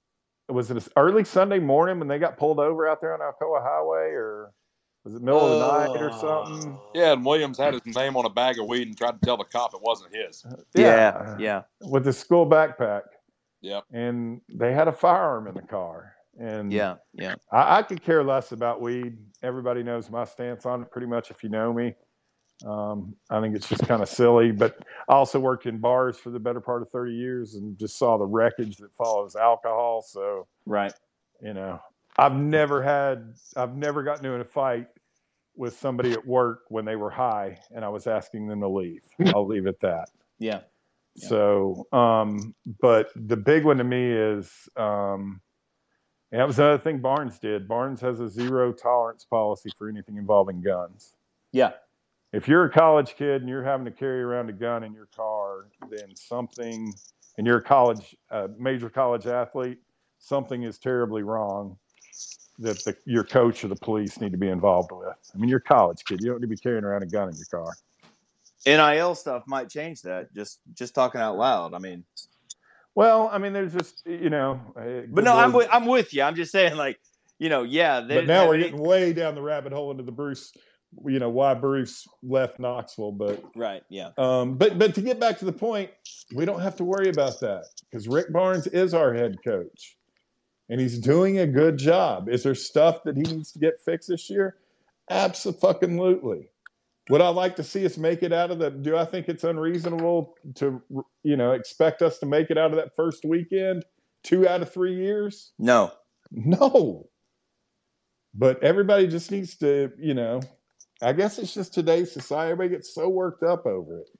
was it early Sunday morning when they got pulled over out there on Alcoa Highway, or was it middle of the night or something? Yeah, and Williams had his name on a bag of weed and tried to tell the cop it wasn't his. Yeah, yeah. With his school backpack. Yep. And they had a firearm in the car. And Yeah, yeah. I, I could care less about weed. Everybody knows my stance on it pretty much if you know me. Um, I think it's just kind of silly. But I also worked in bars for the better part of thirty years and just saw the wreckage that follows alcohol. So, Right. you know, I've never had, I've never gotten into a fight with somebody at work when they were high and I was asking them to leave. I'll leave it at that. Yeah. Yeah. So, um, but the big one to me is, um, and that was the other thing Barnes did. Barnes has a zero tolerance policy for anything involving guns. Yeah. If you're a college kid and you're having to carry around a gun in your car, then something, and you're a college, uh, major college athlete, something is terribly wrong that the, your coach or the police need to be involved with. I mean, you're a college kid. You don't need to be carrying around a gun in your car. N I L stuff might change that. Just just talking out loud. I mean, well, I mean, there's just, you know. But no, I'm with, I'm with you. I'm just saying, like, you know, yeah. They, but now they, we're getting way down the rabbit hole into the Bruce, you know, why Bruce left Knoxville. But right, yeah. Um, but but to get back to the point, we don't have to worry about that because Rick Barnes is our head coach, and he's doing a good job. Is there stuff that he needs to get fixed this year? Abso-fucking-lutely. Would I like to see us make it out of the? Do I think it's unreasonable to, you know, expect us to make it out of that first weekend, two out of three years? No, no. But everybody just needs to, you know, I guess it's just today's society. Everybody gets so worked up over it.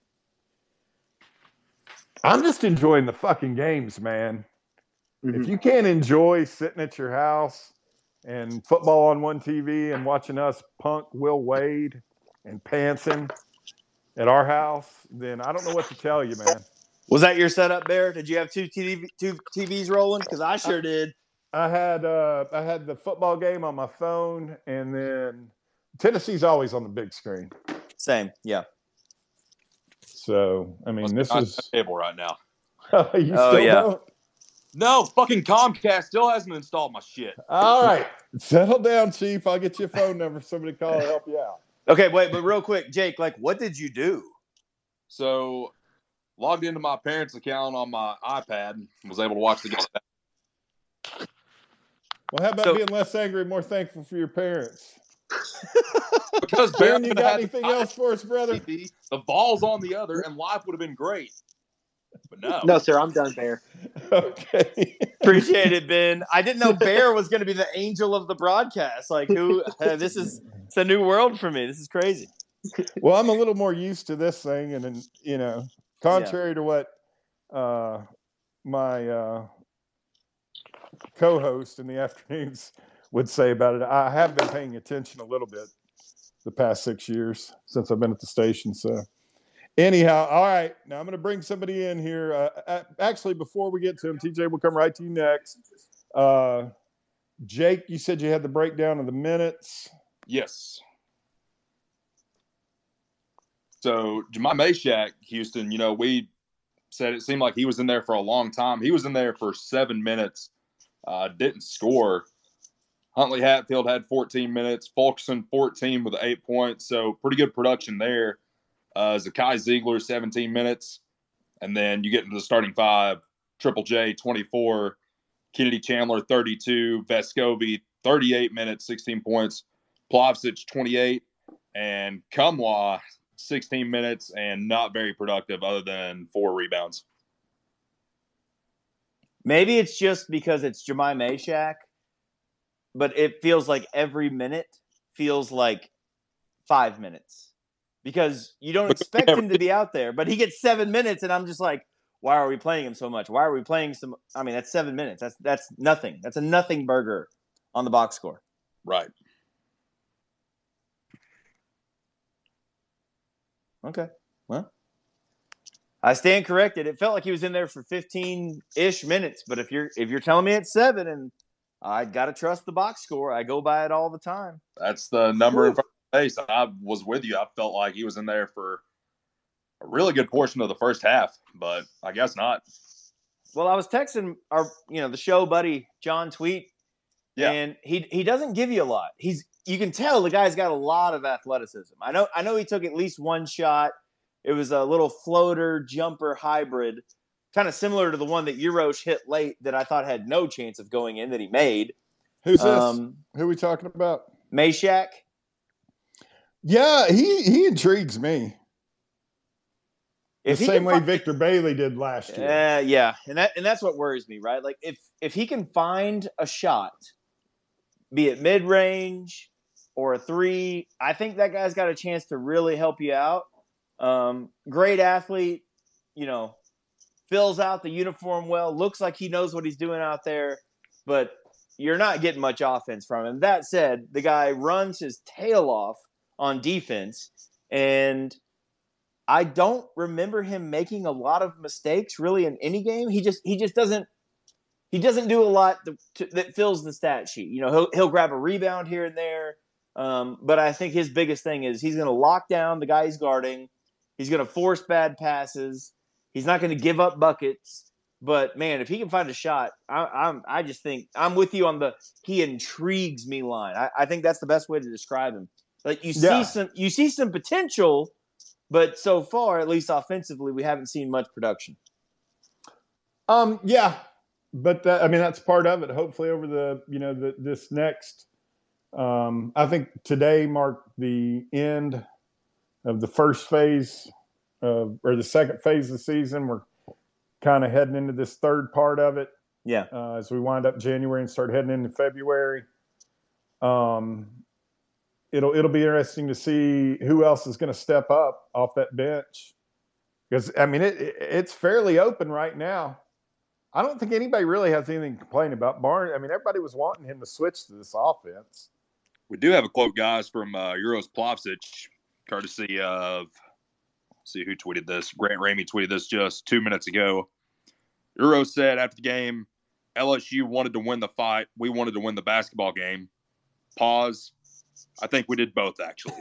I'm just enjoying the fucking games, man. Mm-hmm. If you can't enjoy sitting at your house and football on one T V and watching us punk Will Wade and pantsing at our house, then I don't know what to tell you, man. Was that your setup, Bear? Did you have two T V, two T Vs rolling? Because I sure did. I had uh, I had the football game on my phone, and then Tennessee's always on the big screen. Same, yeah. So I mean, this is table right now. you oh still yeah. Don't? No, fucking Comcast still hasn't installed my shit. All right, settle down, Chief. I'll get you a phone number. Somebody call and help you out. Okay, wait, but real quick, Jake, like, what did you do? So, logged into my parents' account on my iPad and was able to watch the game. Well, how about So- being less angry and more thankful for your parents? Because Baron, Barron you got anything else for us, brother? The ball's on the other, and life would have been great. But no. No, sir, I'm done, Bear. Okay. Appreciate it, Ben. I didn't know Bear was going to be the angel of the broadcast. Like, who? Uh, this is it's a new world for me. This is crazy. Well, I'm a little more used to this thing, and, and you know, contrary yeah. to what uh, my uh, co-host in the afternoons would say about it, I have been paying attention a little bit the past six years since I've been at the station. So, anyhow, all right. Now I'm going to bring somebody in here. Uh, actually, before we get to him, T J will come right to you next. Uh, Jake, you said you had the breakdown of the minutes. Yes. So, Jemai Mashack, Houston, you know, we said it seemed like he was in there for a long time. He was in there for seven minutes, uh, didn't score. Huntley Hatfield had fourteen minutes. Fulkerson, fourteen with eight points. So, pretty good production there. Uh, Zakai Ziegler, seventeen minutes. And then you get into the starting five. Triple J, twenty-four. Kennedy Chandler, thirty-two. Vescovi, thirty-eight minutes, sixteen points. Plavsic, twenty-eight. And Kumwa, sixteen minutes and not very productive other than four rebounds. Maybe it's just because it's Jemai Mashack, but it feels like every minute feels like five minutes because you don't expect him to be out there, but he gets seven minutes and I'm just like, why are we playing him so much? Why are we playing some? I mean, that's seven minutes. That's, that's nothing. That's a nothing burger on the box score. Right. Okay. Well, I stand corrected. It felt like he was in there for fifteen-ish minutes, but if you're if you're telling me it's seven, and I got to trust the box score, I go by it all the time. That's the number in front of the face. I was with you. I felt like he was in there for a really good portion of the first half, but I guess not. Well, I was texting our, you know, the show buddy John Tweet, Yeah. and he he doesn't give you a lot. He's you can tell the guy's got a lot of athleticism. I know I know he took at least one shot. It was a little floater jumper hybrid, kind of similar to the one that Euros hit late that I thought had no chance of going in that he made. Who's this? Um, Who are we talking about? Meshack. Yeah, he he intrigues me. The If he same can way find- Victor Bailey did last year. Uh, yeah, and that and that's what worries me, right? Like if if he can find a shot, be it mid range or a three, I think that guy's got a chance to really help you out. Um, great athlete, you know, fills out the uniform well. Looks like he knows what he's doing out there, but you're not getting much offense from him. That said, the guy runs his tail off on defense, and I don't remember him making a lot of mistakes really in any game. He just he just doesn't he doesn't do a lot to, to, that fills the stat sheet. You know, he'll he'll grab a rebound here and there, um, but I think his biggest thing is he's going to lock down the guy he's guarding. He's going to force bad passes. He's not going to give up buckets. But man, if he can find a shot, I, I'm I just think I'm with you on the he intrigues me line. I, I think that's the best way to describe him. Like you Yeah. see some you see some potential. But so far, at least offensively, we haven't seen much production. Um, yeah, but that, I mean that's part of it. Hopefully, over the you know the, this next, um, I think today marked the end of the first phase of, or the second phase of the season. We're kind of heading into this third part of it. Yeah, uh, as we wind up January and start heading into February. Um, it'll it'll be interesting to see who else is going to step up off that bench, because I mean it, it it's fairly open right now. I don't think anybody really has anything to complain about. Barnes, I mean, everybody was wanting him to switch to this offense. We do have a quote, guys, from uh, Euros Plavsic, courtesy of, let's see who tweeted this. Grant Ramey tweeted this just two minutes ago. Euros said after the game, L S U wanted to win the fight. We wanted to win the basketball game. Pause. I think we did both, actually.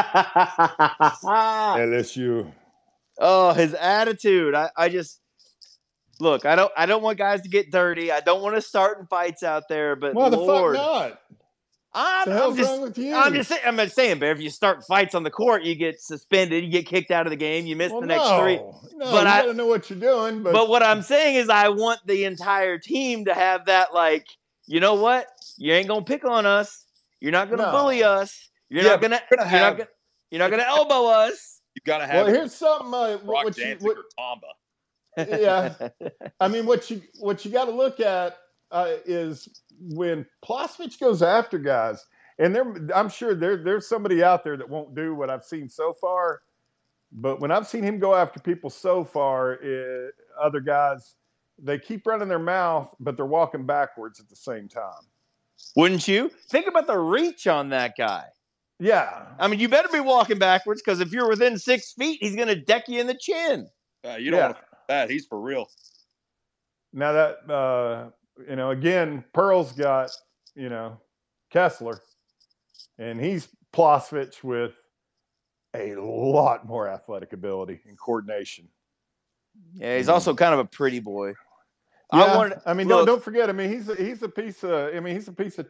L S U. Oh, his attitude. I, I just look, I don't I don't want guys to get dirty. I don't want to start in fights out there, but Why the Lord, fuck not? I'm, The I'm hell's just wrong with you? I'm just saying I'm just saying, but if you start fights on the court, you get suspended, you get kicked out of the game, you miss Well, the next no. three. No, But you I- got to know what you're doing. But, But what I'm saying is I want the entire team to have that, like, you know what? You ain't gonna pick on us. You're not gonna No. bully us. You're Yeah, not but gonna you're gonna you're have- not gonna you're not gonna elbow us. You've got to well, have here's something. Uh, Rock what you, Danzig what, or Tamba. yeah. I mean, what you what you got to look at uh, is when Plavsic goes after guys, and there, I'm sure there there's somebody out there that won't do what I've seen so far. But when I've seen him go after people so far, it, other guys, they keep running their mouth, but they're walking backwards at the same time. Wouldn't you? Think about the reach on that guy. Yeah, I mean, you better be walking backwards because if you're within six feet, he's gonna deck you in the chin. Uh, you don't Yeah. want to that. He's for real. Now that uh, you know, again, Pearl's got you know Kessler, and he's Plavsic with a lot more athletic ability and coordination. Yeah, he's also kind of a pretty boy. Yeah, I wanted. I mean, look, don't don't forget. I mean, he's a, he's a piece of. I mean, he's a piece of.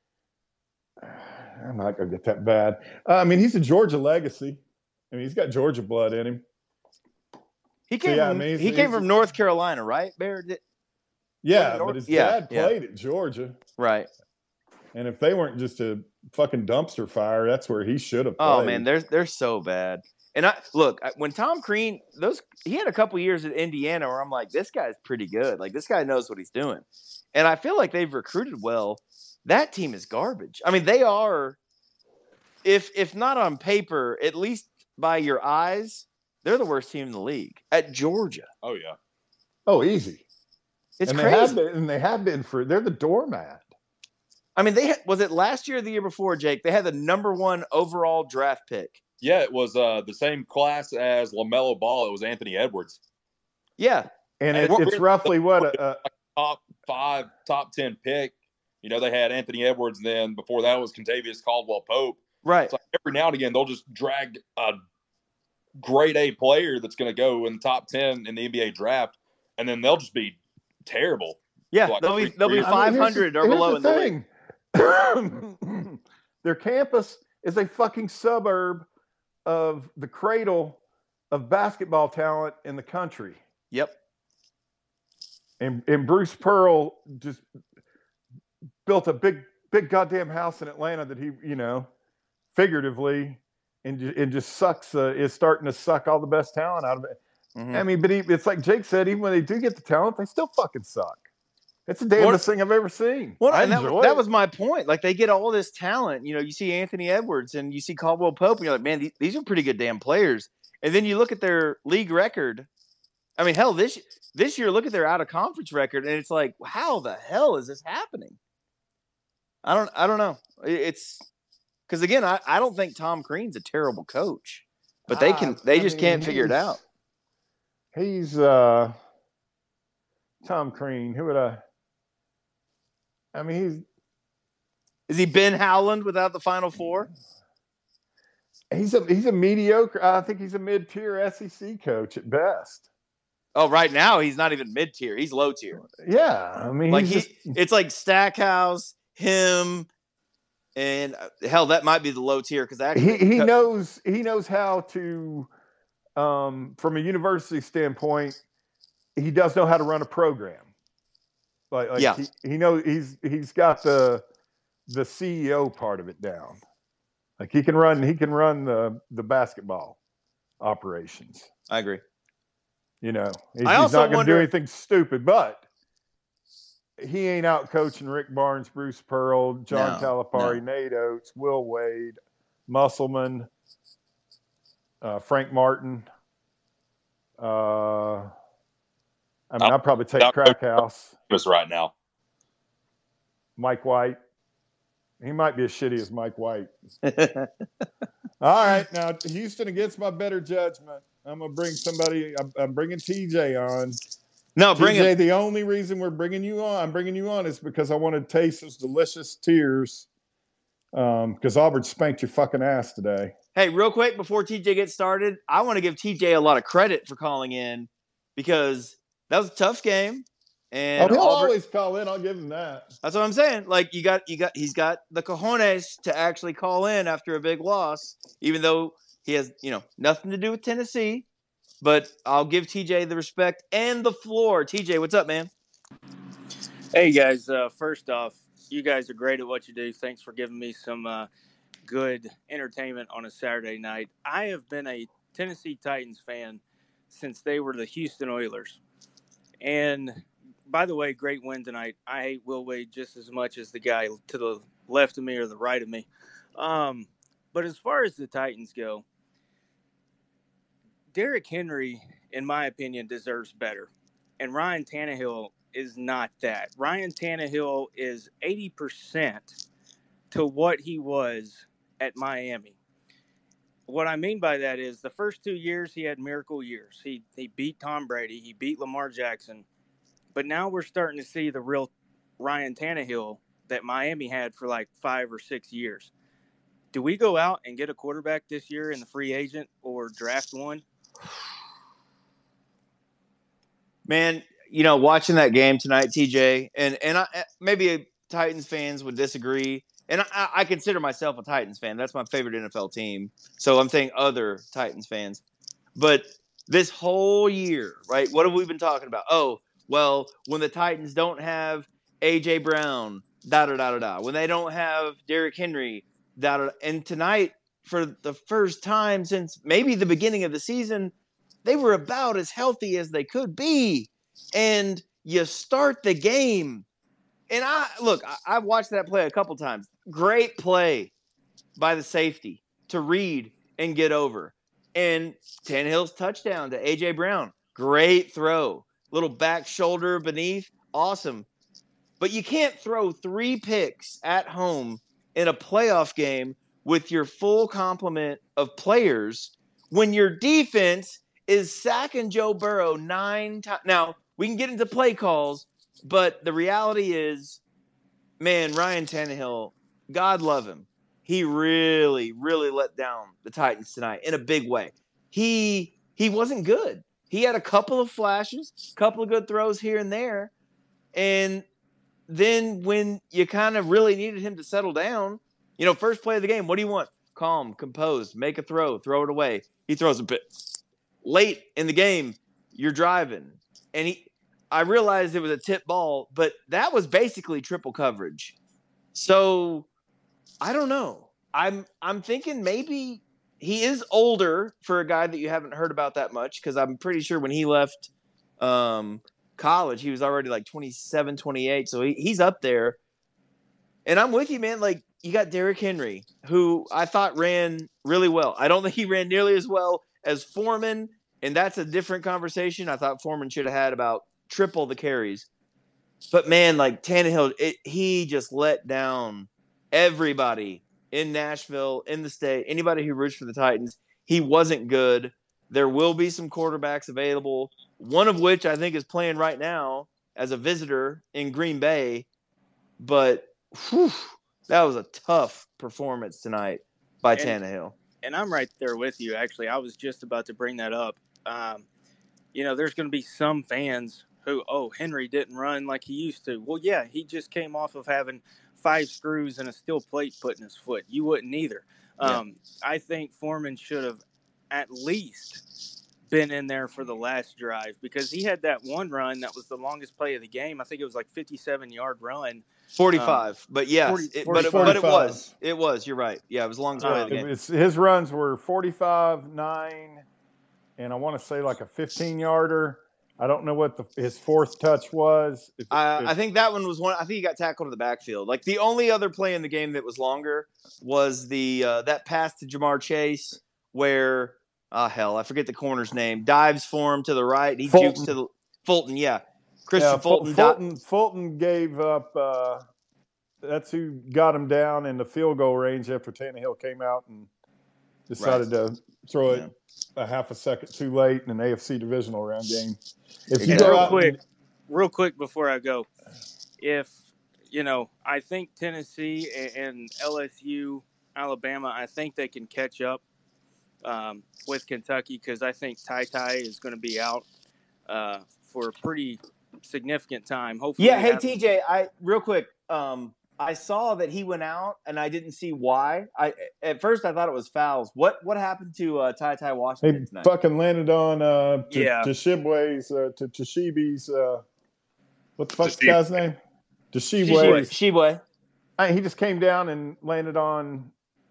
I'm not gonna get that bad. Uh, I mean, he's a Georgia legacy. I mean, he's got Georgia blood in him. he came. yeah, I from, mean, he's- he came he's- from North Carolina, right? Bear, did- Yeah, North- but his yeah, dad yeah. played at Georgia, right. and if they weren't just a fucking dumpster fire, that's where he should have played. Oh man, they're they're so bad. And I look I- when Tom Crean, those he had a couple years at Indiana where I'm like, this guy's pretty good. Like this guy knows what he's doing, and I feel like they've recruited well. That team is garbage. I mean, they are, if if not on paper, at least by your eyes, they're the worst team in the league at Georgia. Oh yeah. Oh, easy. It's and crazy. They have been, and they have been for. They're the doormat. I mean, they had, was it last year or the year before, Jake? They had the number one overall draft pick. Yeah, it was uh, the same class as LaMelo Ball. It was Anthony Edwards. Yeah, And And it, what it's we're- roughly what a, a Top five, top ten pick. You know, they had Anthony Edwards. Then before that was Contavious Caldwell Pope. right. It's like every now and again they'll just drag a grade A player that's going to go in the top ten in the N B A draft, and then they'll just be terrible. Yeah, What, they'll be three- they'll be three- I mean, five here's hundred the- or below here's in the league. the thing. Their campus is a fucking suburb of the cradle of basketball talent in the country. Yep. And and Bruce Pearl just built a big big goddamn house in Atlanta that he, you know, figuratively and ju- and just sucks uh, is starting to suck all the best talent out of it. Mhm. I mean, but he, it's like Jake said, even when they do get the talent, they still fucking suck. It's the Well, damnest thing I've ever seen. Well, I and that, enjoy that it. was my point. Like, they get all this talent. You know, you see Anthony Edwards and you see Caldwell Pope, and you're like, man, these, these are pretty good damn players. And then you look at their league record. I mean, hell, this this year, look at their out of conference record, and it's like, how the hell is this happening? I don't, I don't know. It- It's because again, I, I don't think Tom Crean's a terrible coach, but they can, Ah, they I just mean, can't figure it he's- out. He's uh, Tom Crean. Who would I? I mean, he's Is he Ben Howland without the Final Four? he's a he's a mediocre. I think he's a mid tier S E C coach at best. Oh, right now he's not even mid tier; he's low tier. Yeah, I mean, Like he's he, just, it's like Stackhouse, him, and uh, hell, that might be the low tier because actually he he knows he knows how to, um, from a university standpoint, he does know how to run a program. Like, like Yeah. he, he knows he's he's got the the C E O part of it down. Like he can run he can run the the basketball operations. I agree. You know, he's, I he's also not going to do wonder- anything stupid, but he ain't out coaching Rick Barnes, Bruce Pearl, John No, Calipari, Nate Oates, Will Wade, Musselman, uh, Frank Martin. Uh, I mean, I'd probably take Crackhouse, Just right now. Mike White. He might be as shitty as Mike White. All right, now Houston against my better judgment. I'm gonna bring somebody. I'm, I'm bringing T J on. No, bring T J, him. the only reason we're bringing you on, I'm bringing you on, is because I want to taste those delicious tears. Um, because Auburn spanked your fucking ass today. Hey, real quick before T J gets started, I want to give T J a lot of credit for calling in because that was a tough game. And oh, he'll Auburn- always call in. I'll give him that. That's what I'm saying. Like you got, you got, he's got the cojones to actually call in after a big loss, even though he has, you know, nothing to do with Tennessee. But I'll give T J the respect and the floor. T J, what's up, man? Hey guys, uh, first off, you guys are great at what you do. Thanks for giving me some uh, good entertainment on a Saturday night. I have been a Tennessee Titans fan since they were the Houston Oilers. And by the way, great win tonight. I hate Will Wade just as much as the guy to the left of me or the right of me. Um, but as far as the Titans go, Derrick Henry, in my opinion, deserves better. And Ryan Tannehill is not that. Ryan Tannehill is eighty percent to what he was at Miami. What I mean by that is the first two years he had miracle years. He he beat Tom Brady. He beat Lamar Jackson. But now we're starting to see the real Ryan Tannehill that Miami had for like five or six years. Do we go out and get a quarterback this year in the free agent or draft one? Man, you know, watching that game tonight, T J, and and I, maybe Titans fans would disagree, and I, I consider myself a Titans fan. That's my favorite N F L team. So I'm saying other Titans fans. But this whole year, right? What have we been talking about? Oh, well, when the Titans don't have A J Brown, da da da da da. When they don't have Derrick Henry, da da. And tonight, for the first time since maybe the beginning of the season, they were about as healthy as they could be. And you start the game. And I look, I, I've watched that play a couple times. Great play by the safety to read and get over. And Tannehill's touchdown to A J Brown. Great throw. Little back shoulder beneath. Awesome. But you can't throw three picks at home in a playoff game with your full complement of players when your defense is sacking Joe Burrow nine times. Now, we can get into play calls, but the reality is, man, Ryan Tannehill, God love him. He really, really let down the Titans tonight in a big way. He he wasn't good. He had a couple of flashes, a couple of good throws here and there, And then when you kind of really needed him to settle down, you know, first play of the game, what do you want? Calm, composed, make a throw, throw it away. He throws a bit late in the game. You're driving, and he. I realized it was a tip ball, but that was basically triple coverage. So I don't know. I'm I'm thinking maybe he is older for a guy that you haven't heard about that much, because I'm pretty sure when he left um, college, he was already like twenty-seven, twenty-eight. So he, he's up there. And I'm with you, man. Like, you got Derrick Henry, who I thought ran really well. I don't think he ran nearly as well as Foreman, and that's a different conversation. I thought Foreman should have had about triple the carries. But, man, like Tannehill, it, he just let down everybody in Nashville, in the state, anybody who roots for the Titans. He wasn't good. There will be some quarterbacks available, one of which I think is playing right now as a visitor in Green Bay. But whew, that was a tough performance tonight by and, Tannehill. And I'm right there with you, actually. I was just about to bring that up. Um, you know, there's going to be some fans who, oh, Henry didn't run like he used to. Well, yeah, he just came off of having five screws and a steel plate put in his foot. You wouldn't either. Um, yeah. I think Foreman should have at least been in there for the last drive, because he had that one run that was the longest play of the game. I think it was like fifty-seven yard run. forty-five, um, but yes, forty, it, but, it, but it was. It was. You're right. Yeah, it was the longest um, play of the game. It's, his runs were forty-five, nine, and I want to say like a fifteen yarder. I don't know what the, his fourth touch was. If, uh, if, I think that one was one. I think he got tackled in the backfield. Like, the only other play in the game that was longer was the uh, that pass to Jamar Chase where, ah, oh, hell, I forget the corner's name. Dives for him to the right. He Fulton. jukes to the Fulton. Yeah, Christian yeah, Fulton. Fulton. Fulton gave up. Uh, that's who got him down in the field goal range after Tannehill came out and decided right. to throw it yeah. a half a second too late in an A F C divisional round game. If you and go real out quick, and, real quick before I go, if you know, I think Tennessee and L S U, Alabama, I think they can catch up um, with Kentucky, because I think Ty Ty is going to be out uh, for a pretty significant time. Hopefully, yeah. Hey, T J, I real quick. Um, I saw that he went out, and I didn't see why. I at first I thought it was fouls. What what happened to uh, Ty Ty Washington he tonight? fucking landed on uh, to, yeah. to Shibwe's, uh, to Toshibi's, uh, what the fuck's the guy's name? Toshibwe's. Shibwe. He just came down and landed on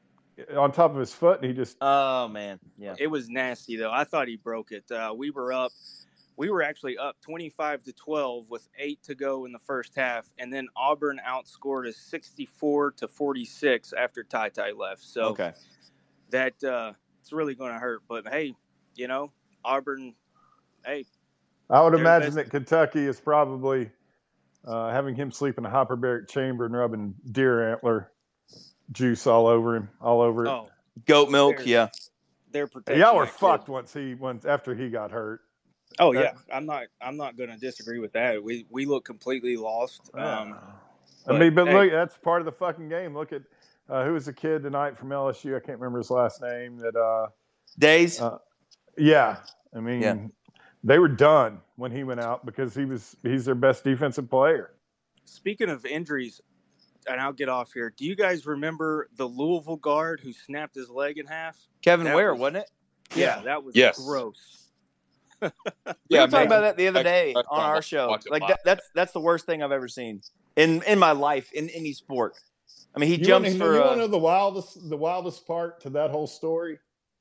on top of his foot, and he just. Oh man, yeah. It was nasty though. I thought he broke it. Uh, we were up. We were actually up twenty-five to twelve with eight to go in the first half, and then Auburn outscored us sixty-four to forty-six after Ty Ty left. So okay. that uh, it's really going to hurt. But hey, you know, Auburn. Hey, I would imagine that Kentucky is probably uh, having him sleep in a hyperbaric chamber and rubbing deer antler juice all over him, all over it. Oh, goat milk, they're, yeah. They're protecting. Y'all were kid. fucked once he once after he got hurt. Oh yeah, I'm not. I'm not going to disagree with that. We we look completely lost. Um, I mean, but hey, look, that's part of the fucking game. Look at uh, who was the kid tonight from L S U? I can't remember his last name. That uh, Days. Uh, yeah, I mean, yeah. They were done when he went out because he was he's their best defensive player. Speaking of injuries, and I'll get off here. Do you guys remember the Louisville guard who snapped his leg in half? Kevin that Ware, was, wasn't it? Yeah, that was yes. gross. we yeah, were talking about that the other day I, I, on I, our I, show. Like that, that's that's the worst thing I've ever seen in in my life in any sport. I mean, he you jumps wanna, for. You uh, want to know the wildest the wildest part to that whole story?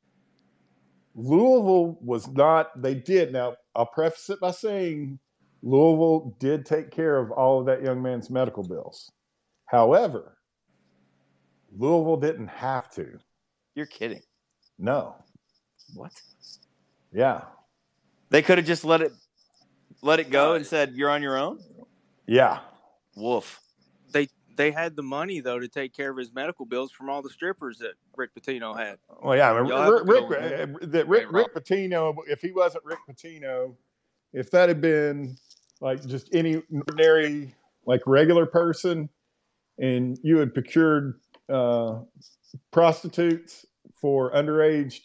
Louisville was not. They did. Now I'll preface it by saying Louisville did take care of all of that young man's medical bills. However, Louisville didn't have to. You're kidding. No. What? Yeah. They could have just let it let it go uh, and said, you're on your own? Yeah. Woof. They they had the money, though, to take care of his medical bills from all the strippers that Rick Pitino had. Well, yeah. I mean, Rick, Rick, Rick, Rick, Rick Pitino, if he wasn't Rick Pitino, if that had been like just any ordinary, like regular person, and you had procured uh, prostitutes for underage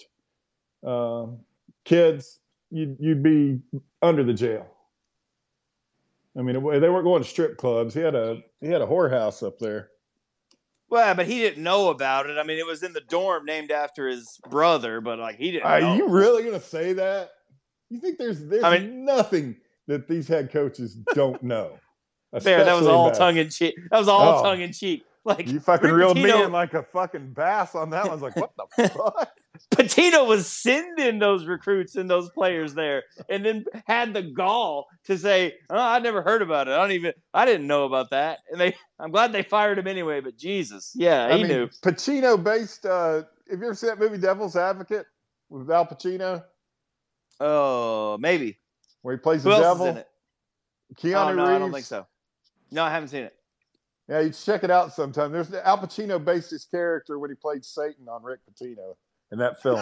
uh, kids, you'd, you'd be under the jail. I mean, they weren't going to strip clubs. He had a he had a whorehouse up there. Well, but he didn't know about it. I mean, it was in the dorm named after his brother, but like he didn't Are know. you really going to say that? You think there's there's I mean- nothing that these head coaches don't know? There, that was Especially all bas- tongue in cheek. That was all Oh. tongue in cheek. Like You fucking Rick reeled me Pitino- in like a fucking bass on that one. I was like, what the fuck? Patino was sending those recruits and those players there, and then had the gall to say, "Oh, I never heard about it. I don't even. I didn't know about that." And they, I'm glad they fired him anyway. But Jesus, yeah, he I mean, knew. Pacino based. Uh, have you ever seen that movie Devil's Advocate with Al Pacino, Oh, maybe. where he plays Who the else devil? is in it? Keanu oh, no, Reeves. I don't think so. No, I haven't seen it. Yeah, you should check it out sometime. There's Al Pacino based his character when he played Satan on Rick Pitino in that film.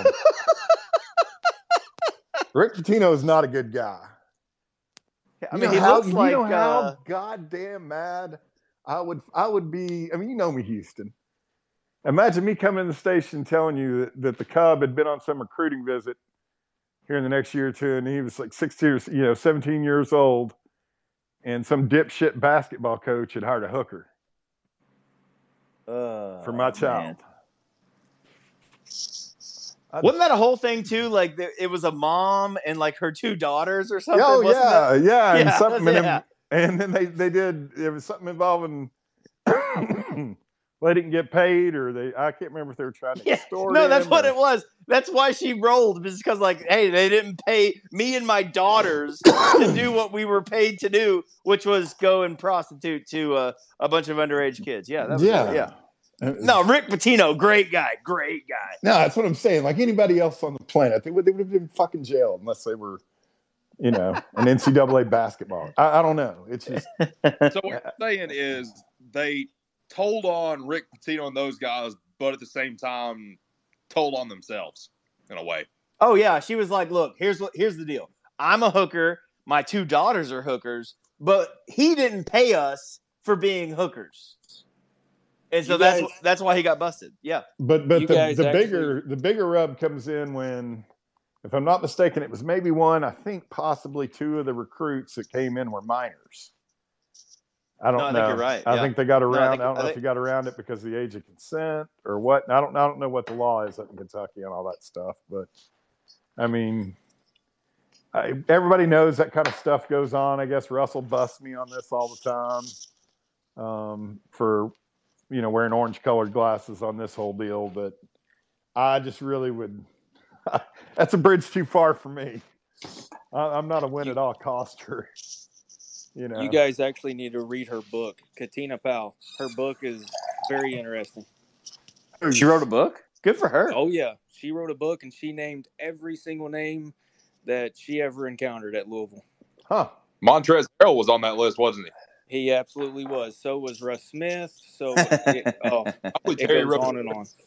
Rick Pitino is not a good guy. I You mean, know he how, looks you like. know how uh, goddamn mad I would I would be. I mean, you know me, Houston. Imagine me coming to the station telling you that, that the Cub had been on some recruiting visit here in the next year or two, and he was like sixteen, or, you know, seventeen years old, and some dipshit basketball coach had hired a hooker uh, for my child. man. I- Wasn't that a whole thing too? Like there, it was a mom and like her two daughters or something. Oh Wasn't yeah, that- yeah, and Yeah, something, and, yeah. and then they they did. There was something involving. They didn't get paid, or they I can't remember if they were trying to Yeah, extort no, that's him what or- it was. That's why she rolled, because like, hey, they didn't pay me and my daughters to do what we were paid to do, which was go and prostitute to uh, a bunch of underage kids. Yeah, that was yeah, it, yeah. No, Rick Pitino, great guy, great guy. No, that's what I'm saying. Like anybody else on the planet, they would they would have been fucking jailed unless they were, you know, an N C double A basketball. I, I don't know. It's just So what you're saying is they told on Rick Pitino and those guys, but at the same time told on themselves in a way. Oh yeah, she was like, look, here's what here's the deal. I'm a hooker. My two daughters are hookers, but he didn't pay us for being hookers. And so You that's guys- that's why he got busted. Yeah. But but You the, guys the actually- bigger the bigger rub comes in when, if I'm not mistaken, it was maybe one, I think possibly two of the recruits that came in were minors. I don't No, I know. think you're right, I yeah. think they got I around. I, think- don't I know if think- they got around it because of the age of consent or what. I don't I don't know what the law is up in Kentucky and all that stuff. But I mean, I, everybody knows that kind of stuff goes on. I guess Russell busts me on this all the time um, for, you know, wearing orange colored glasses on this whole deal. But I just really would, that's a bridge too far for me. I, I'm not a win at all coster. You know, You guys actually need to read her book, Katina Powell. Her book is very interesting. She wrote a book? Good for her. Oh yeah, she wrote a book and she named every single name that she ever encountered at Louisville. huh? Montrezl Harrell was on that list, wasn't he? He absolutely was. So was Russ Smith. So it, oh, Probably it Terry goes Rozier. on and on.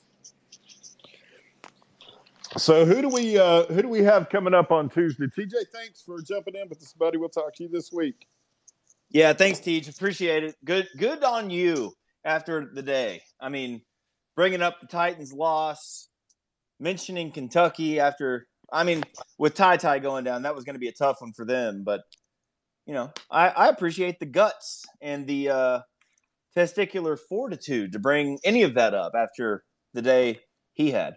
So who do we uh, who do we have coming up on Tuesday? T J, thanks for jumping in with us, buddy. We'll talk to you this week. Yeah, thanks, Teach. Appreciate it. Good, good on you after the day. I mean, bringing up the Titans' loss, mentioning Kentucky after. I mean, with Ty Ty going down, that was going to be a tough one for them. But you know, I, I appreciate the guts and the uh, testicular fortitude to bring any of that up after the day he had.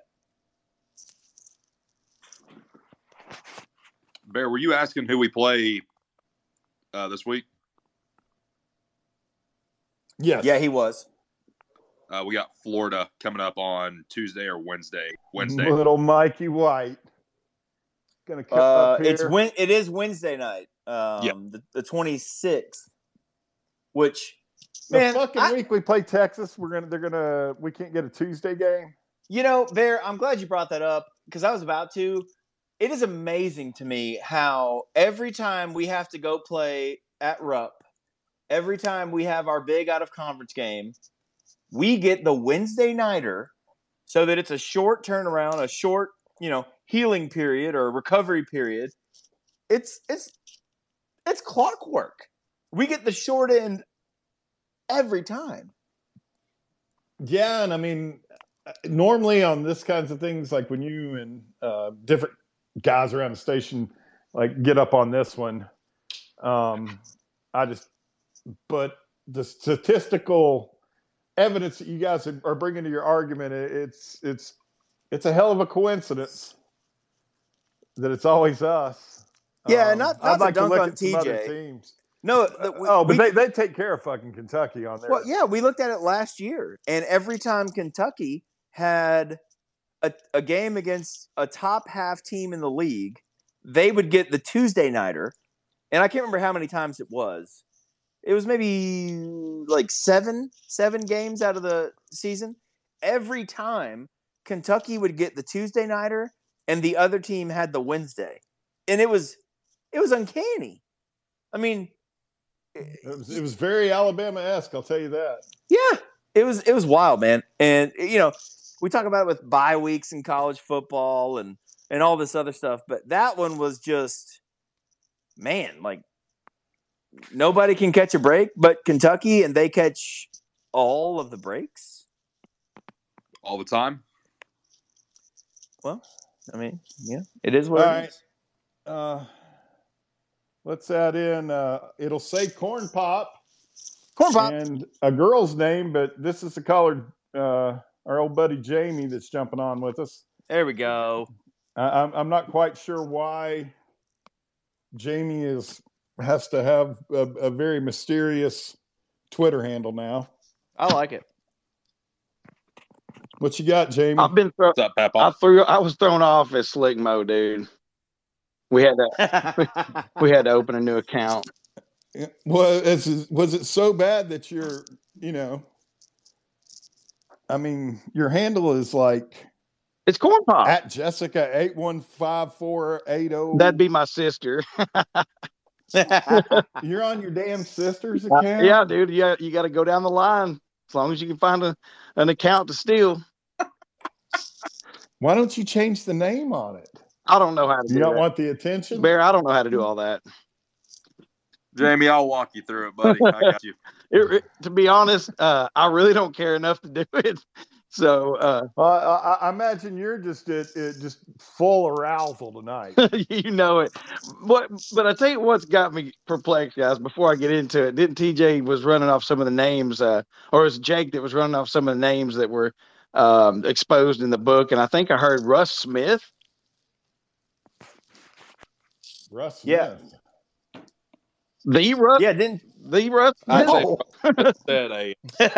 Bear, were you asking who we play uh, this week? Yes. Yeah, he was. Uh, we got Florida coming up on Tuesday or Wednesday. Wednesday. Little Mikey White. Gonna come Uh, up here. it's when it is Wednesday night, um, Yep. the, the twenty-sixth, which the man, fucking I- week we play Texas. We're gonna. They're gonna. We can't get a Tuesday game. you know, Bear, I'm glad you brought that up because I was about to. It is amazing to me how every time we have to go play at Rupp, every time we have our big out of conference game, we get the Wednesday nighter so that it's a short turnaround, a short, you know, healing period or recovery period. It's it's it's clockwork. We get the short end every time. Yeah, and I mean, normally on this kinds of things, like when you and uh, different guys around the station like get up on this one, um, I just, but the statistical evidence that you guys are bringing to your argument, it's it's it's a hell of a coincidence that it's always us. Yeah, Um, not not I'd to like to dunk look on at some T other J. teams. No, the, we, oh, but we, they, they take care of fucking Kentucky on there. Well, yeah, we looked at it last year, and every time Kentucky had a, a game against a top half team in the league, they would get the Tuesday nighter, and I can't remember how many times it was. It was maybe like seven, seven games out of the season. Every time Kentucky would get the Tuesday nighter, and the other team had the Wednesday, and it was it was uncanny. I mean. It was, it was very Alabama-esque, I'll tell you that. Yeah, it was it was wild, man. And you know, we talk about it with bye weeks in college football and and all this other stuff, but that one was just, man, like nobody can catch a break but Kentucky, and they catch all of the breaks all the time. Well, I mean, yeah, it is what all it right. is. Uh, let's add in. Uh, it'll say corn pop. Corn pop. And a girl's name, but this is the colored, uh, our old buddy Jamie that's jumping on with us. There we go. I, I'm, I'm not quite sure why Jamie is has to have a, a very mysterious Twitter handle now. I like it. What you got, Jamie? I've been thrown. What's up, Papa? I threw. I was thrown off as Slick Mo, dude. We had to. we had to open a new account. Well, is, was it so bad that you're, you know, I mean, your handle is like it's corn pop at Jessica eight one five four eight zero. That'd be my sister. You're on your damn sister's account? Uh, yeah, dude. Yeah, you got to go down the line as long as you can find a, an account to steal. Why don't you change the name on it? I don't know how to do You don't that. want the attention? Bear, I don't know how to do all that. Jamie, I'll walk you through it, buddy. I got you. It, it, to be honest, uh, I really don't care enough to do it. So uh, uh, I, I imagine you're just it, it just full arousal tonight. You know it. What? But I tell you what's got me perplexed, guys. Before I get into it, didn't T J was running off some of the names, uh, or was it Jake that was running off some of the names that were um, exposed in the book? And I think I heard Russ Smith. Russ Yeah. Smith. The Russ? Yeah, didn't the Russ? I No. said a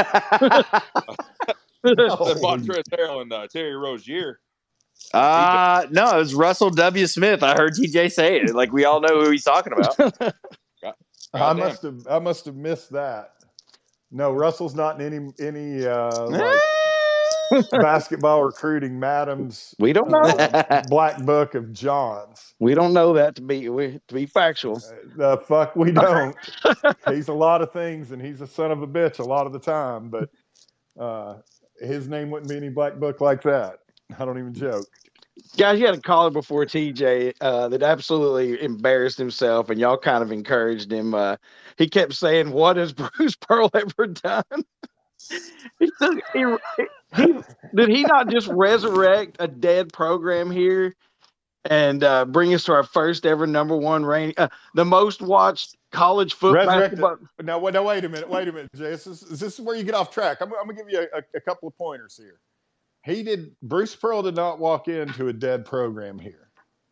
No. Montrezl Harrell and uh, Terry Rozier. Uh no, it was Russell W. Smith. I heard T J say it. Like we all know who he's talking about. God, I goddamn. must have I must have missed that. No, Russell's not in any any uh, like basketball recruiting madams. We don't know. Uh, black book of Johns. We don't know that to be we, to be factual. The fuck we don't. He's a lot of things, and he's a son of a bitch a lot of the time. But uh, his name wouldn't be any black book like that. I don't even joke. Guys, you had a caller before T J uh, that absolutely embarrassed himself, and y'all kind of encouraged him. Uh, he kept saying, "What has Bruce Pearl ever done?" he, took, he, he, did he not just resurrect a dead program here and uh, bring us to our first ever number one ranking, uh, the most watched college football? basketball? Now, wait, now, wait a minute. Wait a minute, Jay. This is, this is where you get off track. I'm, I'm going to give you a, a, a couple of pointers here. He did. Bruce Pearl did not walk into a dead program here.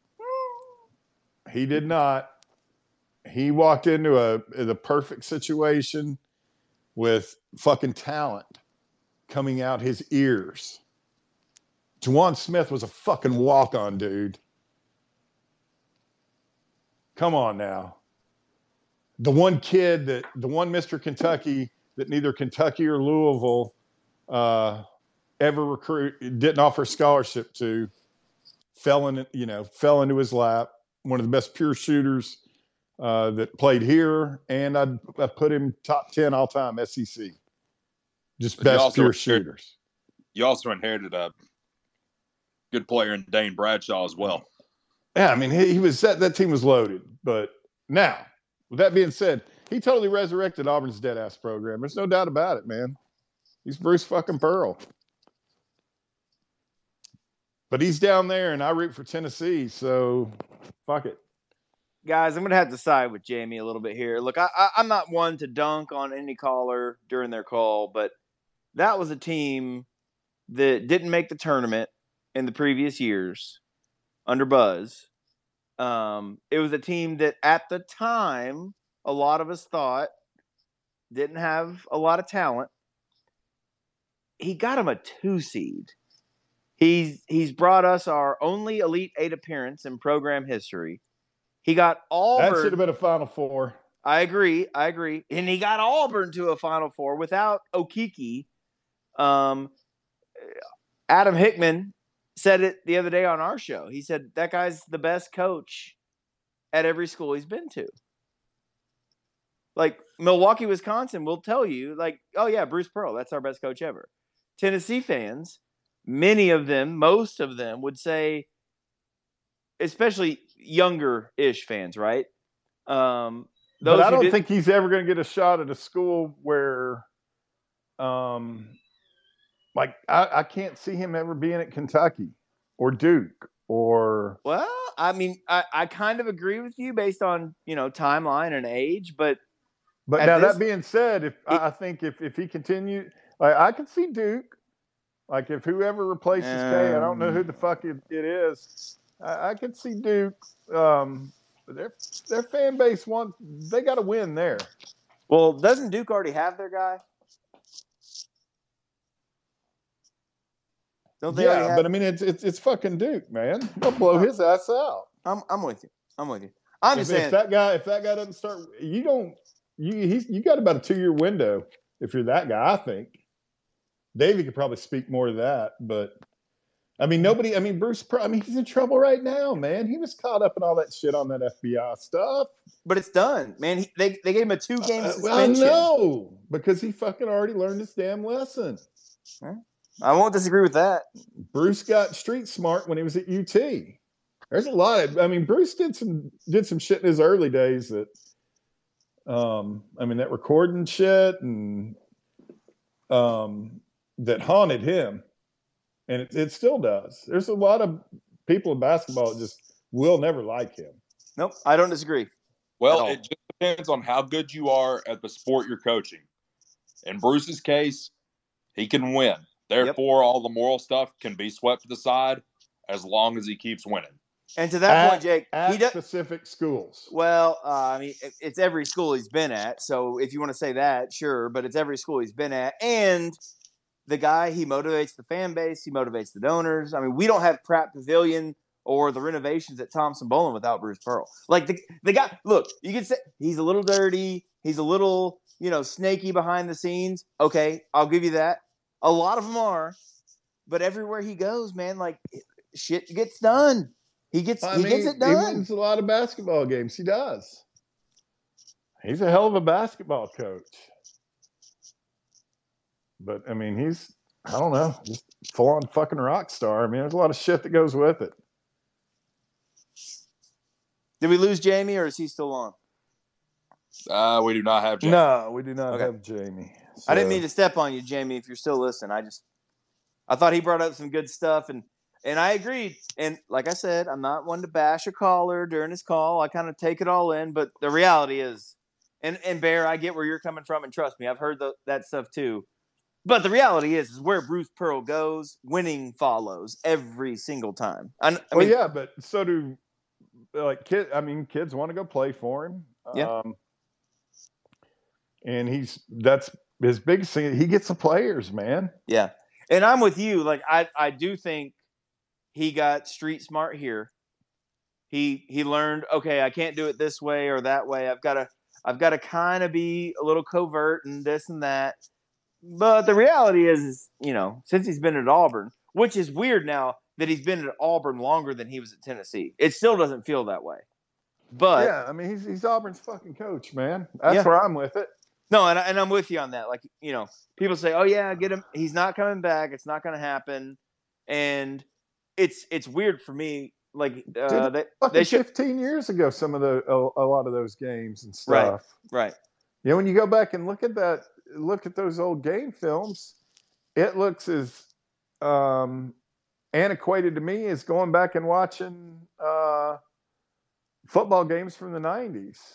He did not. He walked into a the perfect situation with fucking talent coming out his ears. Juwan Smith was a fucking walk-on, dude. Come on now. The one kid that the one Mister Kentucky that neither Kentucky or Louisville uh, ever recruit didn't offer scholarship to fell in you know fell into his lap. One of the best pure shooters uh, that played here, and I'd, I'd put him top ten all time S E C. Just But you best also pure inherited- shooters. You also inherited a good player in Dane Bradshaw as well. Yeah, I mean he, he was that that team was loaded. But now, with that being said, he totally resurrected Auburn's dead ass program. There's no doubt about it, man. He's Bruce fucking Pearl. But he's down there, and I root for Tennessee, so fuck it. guys, I'm going to have to side with Jamie a little bit here. Look, I, I, I'm not one to dunk on any caller during their call, but that was a team that didn't make the tournament in the previous years under Buzz. Um, it was a team that at the time, a lot of us thought didn't have a lot of talent. He got him a two seed. He's he's brought us our only Elite Eight appearance in program history. He got Auburn. That should have been a Final Four. I agree. I agree. And he got Auburn to a Final Four without Okiki. Um, Adam Hickman said it the other day on our show. He said that guy's the best coach at every school he's been to. Like Milwaukee, Wisconsin will tell you, like, oh, yeah, Bruce Pearl, that's our best coach ever. Tennessee fans, many of them, most of them would say, especially younger-ish fans, right? Um, those but I don't did, think he's ever going to get a shot at a school where, um, like, I, I can't see him ever being at Kentucky or Duke or. Well, I mean, I, I kind of agree with you based on, you know, timeline and age, but. But now this, that being said, if it, I think if, if he continued, like, I can see Duke, like if whoever replaces um, K, I don't know who the fuck it, it is. I, I can see Duke. Um, their their fan base wants they got to win there. Well, doesn't Duke already have their guy? Don't they? Yeah, but I mean, it's it's it's fucking Duke, man. They'll blow his ass out. I'm I'm with you. I'm with you. I'm just if, saying if that guy if that guy doesn't start, you don't. You he's you got about a two year window if you're that guy. I think Davey could probably speak more to that, but I mean nobody. I mean Bruce. I mean he's in trouble right now, man. He was caught up in all that shit on that F B I stuff. But it's done, man. He, they they gave him a two game uh, suspension. I know because he fucking already learned his damn lesson. I won't disagree with that. Bruce got street smart when he was at U T. There's a lot of. I mean Bruce did some did some shit in his early days that. Um, I mean that recording shit and um, that haunted him, and it, it still does. There's a lot of people in basketball that just will never like him. Nope, I don't disagree. Well, it just depends on how good you are at the sport you're coaching. In Bruce's case, he can win. Therefore, yep. all the moral stuff can be swept to the side as long as he keeps winning. And to that at, point, Jake, at he does specific schools. Well, uh, I mean, it's every school he's been at. So if you want to say that, sure, but it's every school he's been at. And the guy, he motivates the fan base, he motivates the donors. I mean, we don't have Pratt Pavilion or the renovations at Thompson Bowling without Bruce Pearl. Like the the guy, look, you can say he's a little dirty, he's a little, you know, snaky behind the scenes. Okay, I'll give you that. A lot of them are, but everywhere he goes, man, like shit gets done. He gets I he mean, gets it done. He wins a lot of basketball games. He does. He's a hell of a basketball coach. But I mean, he's I don't know, just full on fucking rock star. I mean, there's a lot of shit that goes with it. Did we lose Jamie, or is he still on? Uh, we do not have Jamie. No, we do not okay. have Jamie. So. I didn't mean to step on you, Jamie. If you're still listening, I just I thought he brought up some good stuff and. And I agreed. And like I said, I'm not one to bash a caller during his call. I kind of take it all in. But the reality is, and, and Bear, I get where you're coming from. And trust me, I've heard the, that stuff too. But the reality is, is where Bruce Pearl goes, winning follows every single time. I, I well, mean, yeah, but so do like kids. I mean, kids want to go play for him. Yeah. Um, and he's that's his biggest thing. He gets the players, man. Yeah. And I'm with you. Like, I, I do think he got street smart here. He he learned, okay, I can't do it this way or that way. I've got to I've got to kind of be a little covert and this and that. But the reality is, is, you know, since he's been at Auburn, which is weird now that he's been at Auburn longer than he was at Tennessee. It still doesn't feel that way. But yeah, I mean, he's he's Auburn's fucking coach, man. That's yeah. where I'm with it. No, and and I'm with you on that. Like, you know, people say, "Oh yeah, get him. He's not coming back. It's not going to happen." And It's it's weird for me, like uh, Dude, they, fucking they should, fifteen years ago. Some of the a, a lot of those games and stuff. Right, right. You know, when you go back and look at that, look at those old game films, it looks as um, antiquated to me as going back and watching uh, football games from the nineties.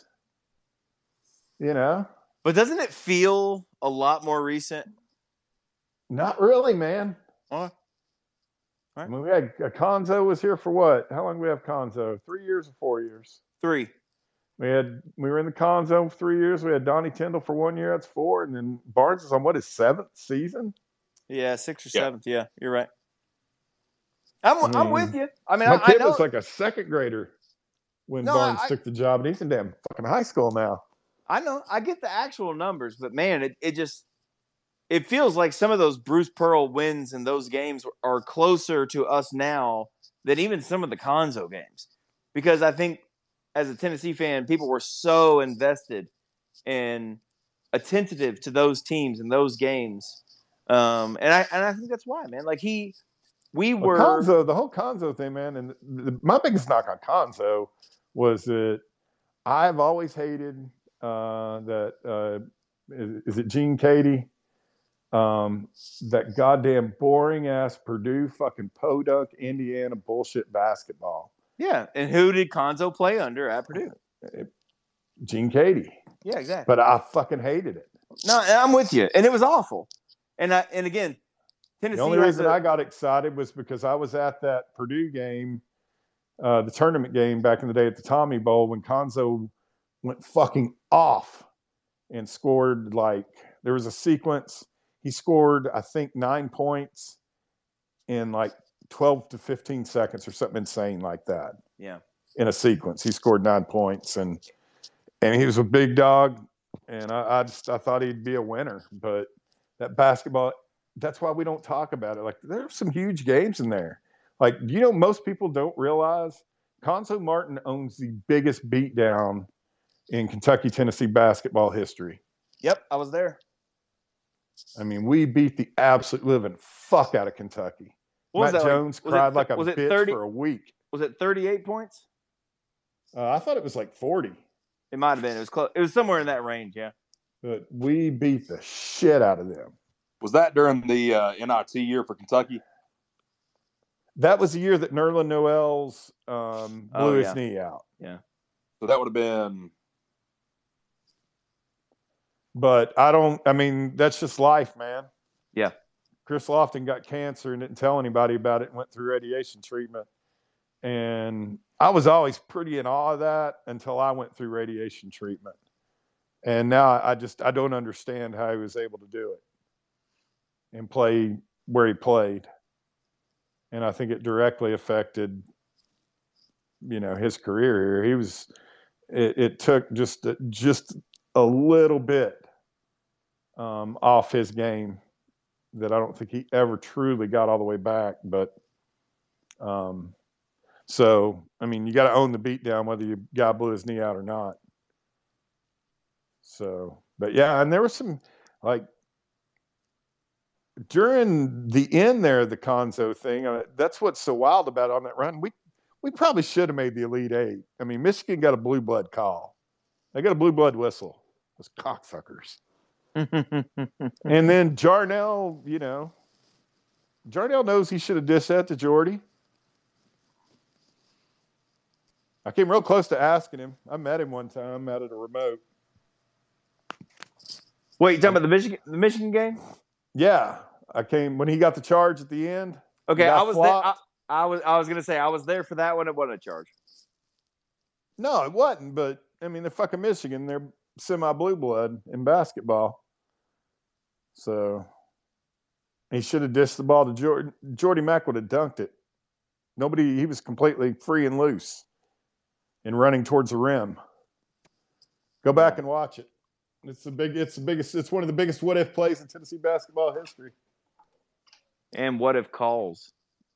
You know? But doesn't it feel a lot more recent? Not really, man. Huh? Right. I mean, we had uh, Conzo was here for what? How long did we have Conzo? Three years or four years? Three. We had we were in the Conzo for three years. We had Donnie Tyndall for one year. That's four, and then Barnes is on what, his seventh season? Yeah, sixth or Yeah. seventh. Yeah, you're right. I'm I mean, I'm with you. I mean, my I, kid I know. was like a second grader when No, Barnes I- took the job, and he's in damn fucking high school now. I know. I get the actual numbers, but man, it, it just it feels like some of those Bruce Pearl wins in those games are closer to us now than even some of the Conzo games. Because I think as a Tennessee fan, people were so invested and attentive to those teams and those games. Um, and I and I think that's why, man. Like he we Well, were Conzo, the whole Conzo thing, man, and the, the, my biggest knock on Conzo was that I've always hated uh, that uh, is, is it Gene Katie? Um, that goddamn boring ass Purdue fucking podunk Indiana bullshit basketball. Yeah. And who did Conzo play under at Purdue? Gene Katie. Yeah, exactly. But I fucking hated it. No, and I'm with you. And it was awful. And I and again, Tennessee The only has reason a- I got excited was because I was at that Purdue game, uh, the tournament game back in the day at the Tommy Bowl when Conzo went fucking off and scored like there was a sequence. He scored, I think, nine points in like twelve to fifteen seconds or something insane like that. Yeah. In a sequence, he scored nine points, and and he was a big dog, and I, I just I thought he'd be a winner. But that basketball, that's why we don't talk about it. Like there's some huge games in there. Like you know, most people don't realize Conzo Martin owns the biggest beatdown in Kentucky Tennessee basketball history. Yep, I was there. I mean, we beat the absolute living fuck out of Kentucky. What was Matt that, like- Jones was it cried th- like a was it bitch thirty for a week. Was it thirty-eight points? Uh, I thought it was like forty, It might have been. It was close. It was somewhere in that range, yeah. but we beat the shit out of them. Was that during the uh, N I T year for Kentucky? That was the year that Nerlens Noel's um, blew Oh, his yeah. knee out. Yeah. So that would have been But I don't, I mean, that's just life, man. Yeah. Chris Lofton got cancer and didn't tell anybody about it and went through radiation treatment. And I was always pretty in awe of that until I went through radiation treatment. And now I just, I don't understand how he was able to do it and play where he played. And I think it directly affected, you know, his career here. He was, it, it took just, just a little bit um, off his game that I don't think he ever truly got all the way back. But um, so, I mean, you got to own the beatdown, whether you guy blew his knee out or not. So, but yeah, and there was some like during the end there, the Conzo thing. Uh, that's what's so wild about it on that run. We we probably should have made the Elite Eight. I mean, Michigan got a blue blood call. They got a blue blood whistle. Those cocksuckers. And then Jarnell, you know, Jarnell knows he should have dished that to Jordy. I came real close to asking him. I met him one time out at a remote. Wait, you talking about the Michigan the Michigan game? Yeah, I came when he got the charge at the end. Okay, He got I was there. flopped. I, I was I was gonna say I was there for that one. It wasn't a charge. No, it wasn't. But I mean, they're fucking Michigan. They're semi-blue blood in basketball. So he should have dished the ball to Jordy. Jordy Mack would have dunked it. Nobody. He was completely free and loose, and running towards the rim. Go back and watch it. It's the big. It's the biggest. It's one of the biggest what if plays in Tennessee basketball history. And what if calls?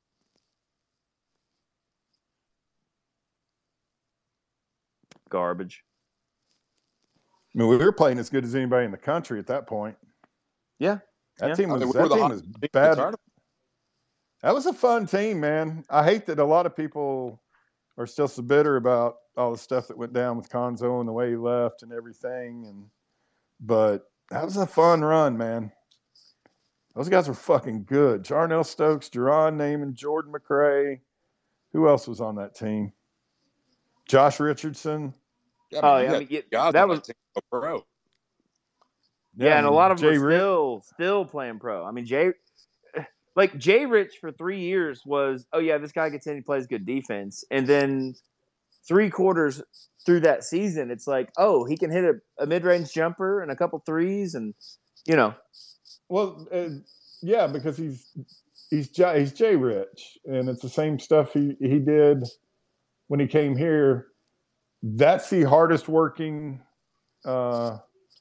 Garbage. I mean, we were playing as good as anybody in the country at that point. Yeah. That Yeah. team I was, mean, we that were the team hottest was team in the bad. tournament. That was a fun team, man. I hate that a lot of people are still so bitter about all the stuff that went down with Conzo and the way he left and everything. And but that was a fun run, man. Those guys were fucking good. Jarnell Stokes, Jerron Naaman, Jordan McRae. Who else was on that team? Josh Richardson. Yeah, Oh, you yeah, I got mean, yeah, guys that on was team go pro. yeah, and I a mean, lot of them Jay are Rick- still still playing pro. I mean, Jay, like Jay Rich for three years was, oh yeah, this guy gets in, he plays good defense, and then three quarters through that season, it's like, oh, he can hit a, a mid range jumper and a couple threes, and you know, Well, uh, yeah, because he's he's Jay, he's Jay Rich, and it's the same stuff he, he did when he came here. That's the hardest working uh,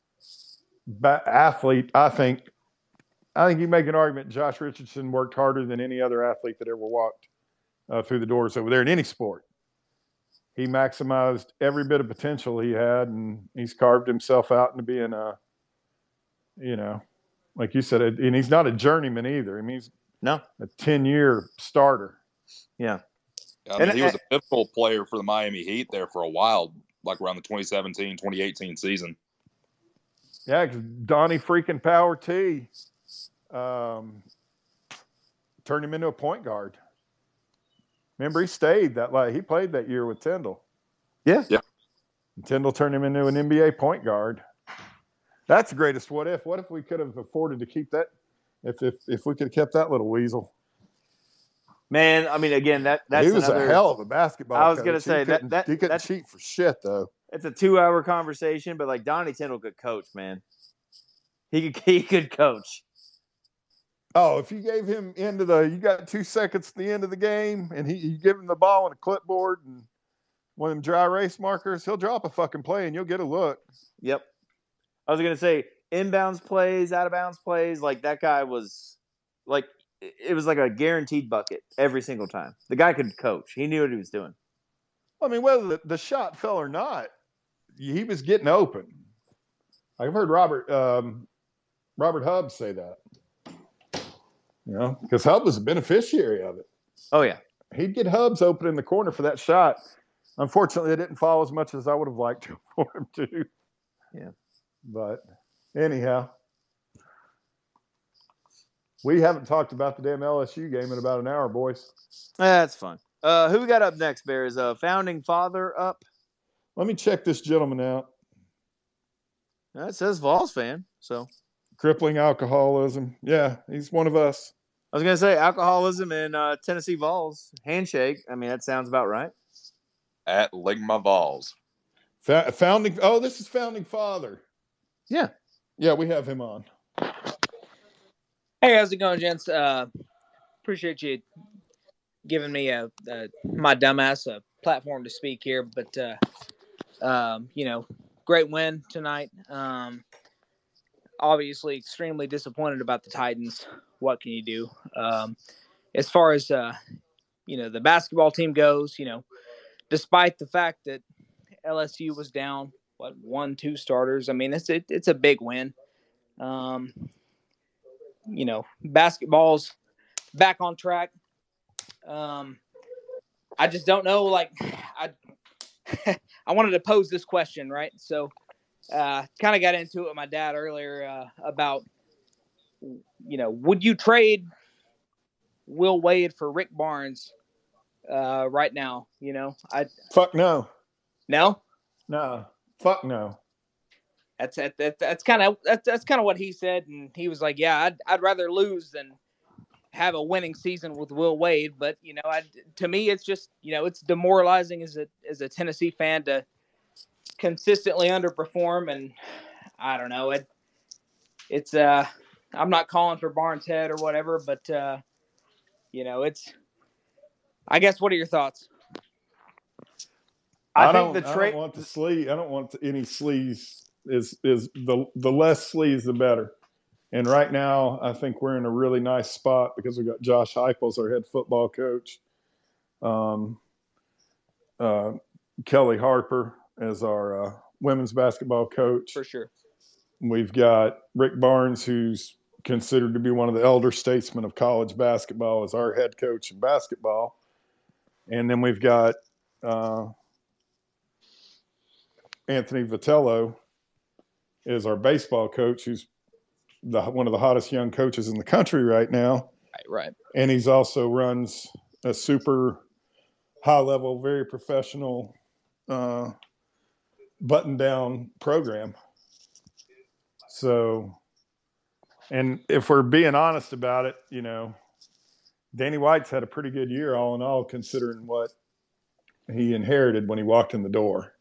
ba- athlete, I think. I think you make an argument Josh Richardson worked harder than any other athlete that ever walked uh, through the doors over there in any sport. He maximized every bit of potential he had, and he's carved himself out into being a, you know, like you said, and he's not a journeyman either. I mean, he's no a ten-year starter. Yeah. I mean, And- he was a pivotal player for the Miami Heat there for a while, like around the twenty seventeen, twenty eighteen season. Yeah, because Donnie freaking Power T um, turned him into a point guard. Remember, he stayed that like he played that year with Tyndall. Yeah. Yeah. And Tyndall turned him into an N B A point guard. That's the greatest what if. What if we could have afforded to keep that? If if if we could have kept that little weasel. Man, I mean, again, that that's he was another, a hell of a basketball. I was coach. gonna He say, that- couldn't- that- he couldn't that's- cheat for shit though. It's a two-hour conversation, but like Donnie Tyndall could coach, man. He could he could coach. Oh, if you gave him into the, you got two seconds at the end of the game, and he you give him the ball and a clipboard and one of them dry erase markers, he'll drop a fucking play and you'll get a look. Yep. I was gonna say inbounds plays, out of bounds plays. Like that guy was, like it was like a guaranteed bucket every single time. The guy could coach. He knew what he was doing. I mean, whether the, the shot fell or not, he was getting open. I've heard Robert um, Robert Hubbs say that. You know, because Hub was a beneficiary of it. Oh yeah. He'd get Hubs open in the corner for that shot. Unfortunately, it didn't fall as much as I would have liked for him to. Yeah. But anyhow, we haven't talked about the damn L S U game in about an hour, boys. That's fun. Uh, who we got up next, Bear? Is a founding father up? Let me check this gentleman out. That says Vols fan. So Crippling alcoholism. Yeah, he's one of us. I was gonna say alcoholism in uh, Tennessee Vols handshake. I mean, that sounds about right. At Ligma Vols. Fa- founding. Oh, this is founding father. Yeah. Yeah, we have him on. Hey, how's it going, gents? Uh, appreciate you giving me a, a my dumbass a platform to speak here, but uh, um, you know, great win tonight. Um, obviously, extremely disappointed about the Titans. What can you do? Um, as far as uh, you know, the basketball team goes, you know, despite the fact that L S U was down, what one, two starters. I mean, it's it, it's a big win. Um, you know, basketball's back on track. Um, I just don't know. Like, I I wanted to pose this question, right? So, uh, kind of got into it with my dad earlier uh, about, you know, would you trade Will Wade for Rick Barnes uh, right now? You know, I Fuck no. no. No. Fuck no. That's that, that's kind of that's that's kind of what he said, and he was like, "Yeah, I'd I'd rather lose than have a winning season with Will Wade." But you know, I, to me, it's just you know, it's demoralizing as a as a Tennessee fan to consistently underperform, and I don't know it. It's uh, I'm not calling for Barnes' head or whatever, but uh, you know, it's. I guess. What are your thoughts? I, I, think don't, the I trade. don't want the sleaze. I don't want any sleaze. Is is the the less sleaze the better. And right now, I think we're in a really nice spot because we've got Josh Heupel as our head football coach, um, uh, Kelly Harper as our uh, women's basketball coach. For sure. We've got Rick Barnes, who's considered to be one of the elder statesmen of college basketball, as our head coach in basketball. And then we've got uh, Anthony Vitello is our baseball coach, who's the, one of the hottest young coaches in the country right now. Right, right. And he's also runs a super high level, very professional uh, button down program. So, and if we're being honest about it, you know, Danny White's had a pretty good year all in all, considering what he inherited when he walked in the door.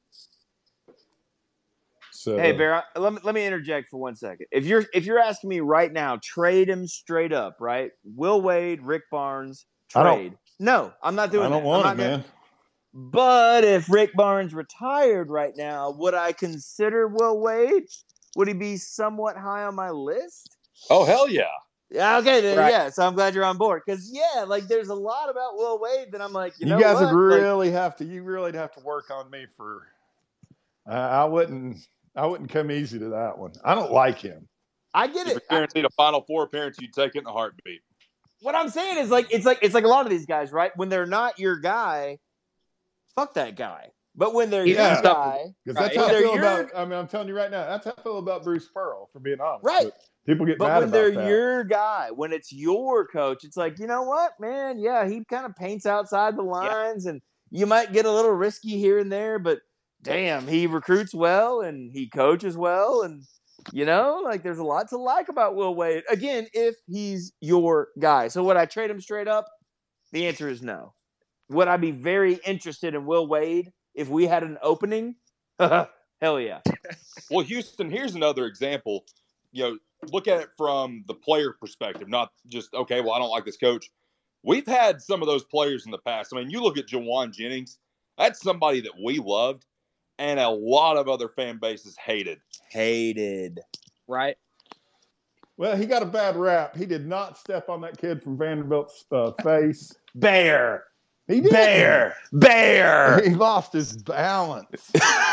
So, Hey, Bear, let me let me interject for one second. If you're if you're asking me right now, trade him straight up, right? Will Wade, Rick Barnes, I don't- trade. No, I'm not doing I don't that. want I'm it, not gonna- man. But if Rick Barnes retired right now, would I consider Will Wade? Would he be somewhat high on my list? Oh, hell yeah. Yeah, okay, then Right. yeah. So I'm glad you're on board. Because yeah, like there's a lot about Will Wade that I'm like, you, You, know guys what? would Like, really have to. You really have to work on me for. Uh, I wouldn't. I wouldn't come easy to that one. I don't like him. I get If it. it guaranteed a Final Four appearance, you'd take it in a heartbeat. What I'm saying is like it's like it's like a lot of these guys, right? When they're not your guy, fuck that guy. But when they're Yeah. your guy, Because that's Right. how I They're feel your- about. I mean, I'm telling you right now. That's how I feel about Bruce Pearl. For being honest, Right. But people get but mad when about they're that. your guy, when it's your coach, it's like, you know what, man? Yeah, he kind of paints outside the lines, and you might get a little risky here and there, but damn, he recruits well and he coaches well, and you know, like there's a lot to like about Will Wade. Again, if he's your guy. So would I trade him straight up? The answer is no. Would I be very interested in Will Wade if we had an opening? Hell yeah. Well, Houston, here's another example. You know, look at it from the player perspective, not just, okay, well, I don't like this coach. We've had some of those players in the past. I mean, you look at Jawan Jennings. That's somebody that we loved, and a lot of other fan bases hated. Hated. Right. Well, he got a bad rap. He did not step on that kid from Vanderbilt's uh, face. Bear. He did. Bear. Bear. He lost his balance.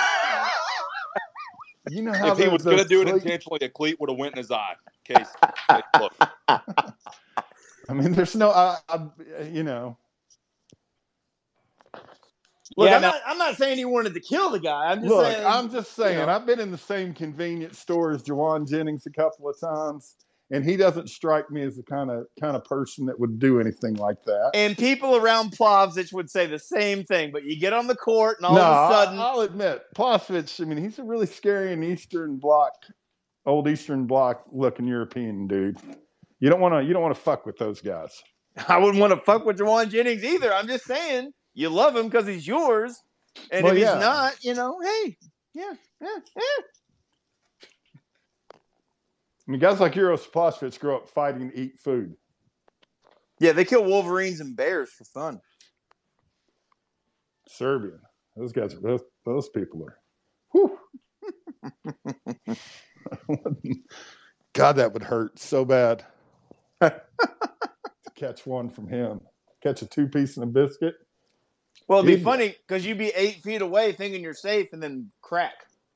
You know how If he those- was going to those do it cleat- intentionally, a cleat would have went in his eye. Case, case look. I mean, there's no, I, I, you know. Look, Yeah, I'm, no- not, I'm not saying he wanted to kill the guy. I'm just Look, saying. I'm just saying, you know. I've been in the same convenience store as Jawan Jennings a couple of times, and he doesn't strike me as the kind of kind of person that would do anything like that. And people around Plavsic would say the same thing, but you get on the court and all no, of a sudden. I, I'll admit, Plavsic, I mean, he's a really scary and Eastern Bloc, old Eastern Bloc looking European dude. You don't want to, you don't want to fuck with those guys. I wouldn't want to fuck with Jawan Jennings either. I'm just saying you love him because he's yours. And Well, if yeah. he's not, you know, hey, yeah, yeah, yeah. I mean, guys like Euros Plavsic grow up fighting to eat food. Yeah, they kill wolverines and bears for fun. Serbian. Those guys are, those, those people are, whew. God, that would hurt so bad to catch one from him. Catch a two piece and a biscuit. Well, it'd be He'd- funny because you'd be eight feet away thinking you're safe and then crack.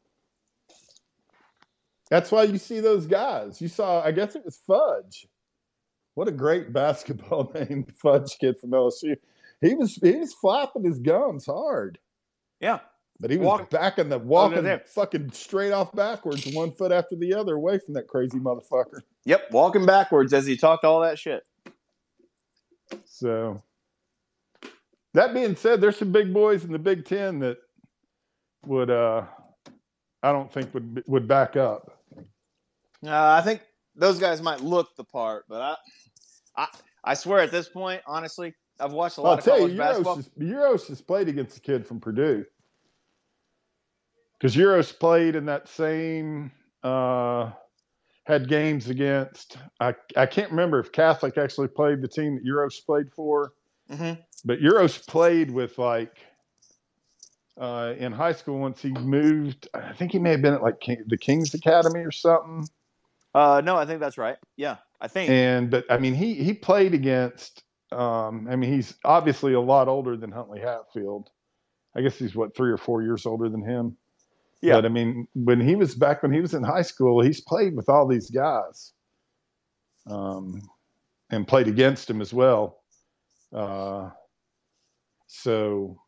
That's why you see those guys. You saw, I guess it was Fudge. What a great basketball name, Fudge kid from L S U. He was he was flapping his gums hard, Yeah. but he was Walk- backing the walking there. fucking straight off backwards, one foot after the other, away from that crazy motherfucker. Yep. Walking backwards as he talked all that shit. So, that being said, there's some big boys in the Big Ten that would, uh, I don't think would would back up. Uh, I think those guys might look the part, but I, I, I swear at this point, honestly, I've watched a lot I'll of tell college you, basketball. Euros has, Euros has played against the kid from Purdue. Because Euros played in that same, uh, had games against, I, I can't remember if Catholic actually played the team that Euros played for, Mhm. but Euros played with like, uh, in high school once he moved, I think he may have been at like King, the King's Academy or something. Uh, no, I think that's right. Yeah, I think. And, but I mean, he, he played against, um, I mean, he's obviously a lot older than Huntley Hatfield. I guess he's what, three or four years older than him. Yeah. But I mean, when he was back, when he was in high school, he's played with all these guys, um, and played against him as well. Uh, so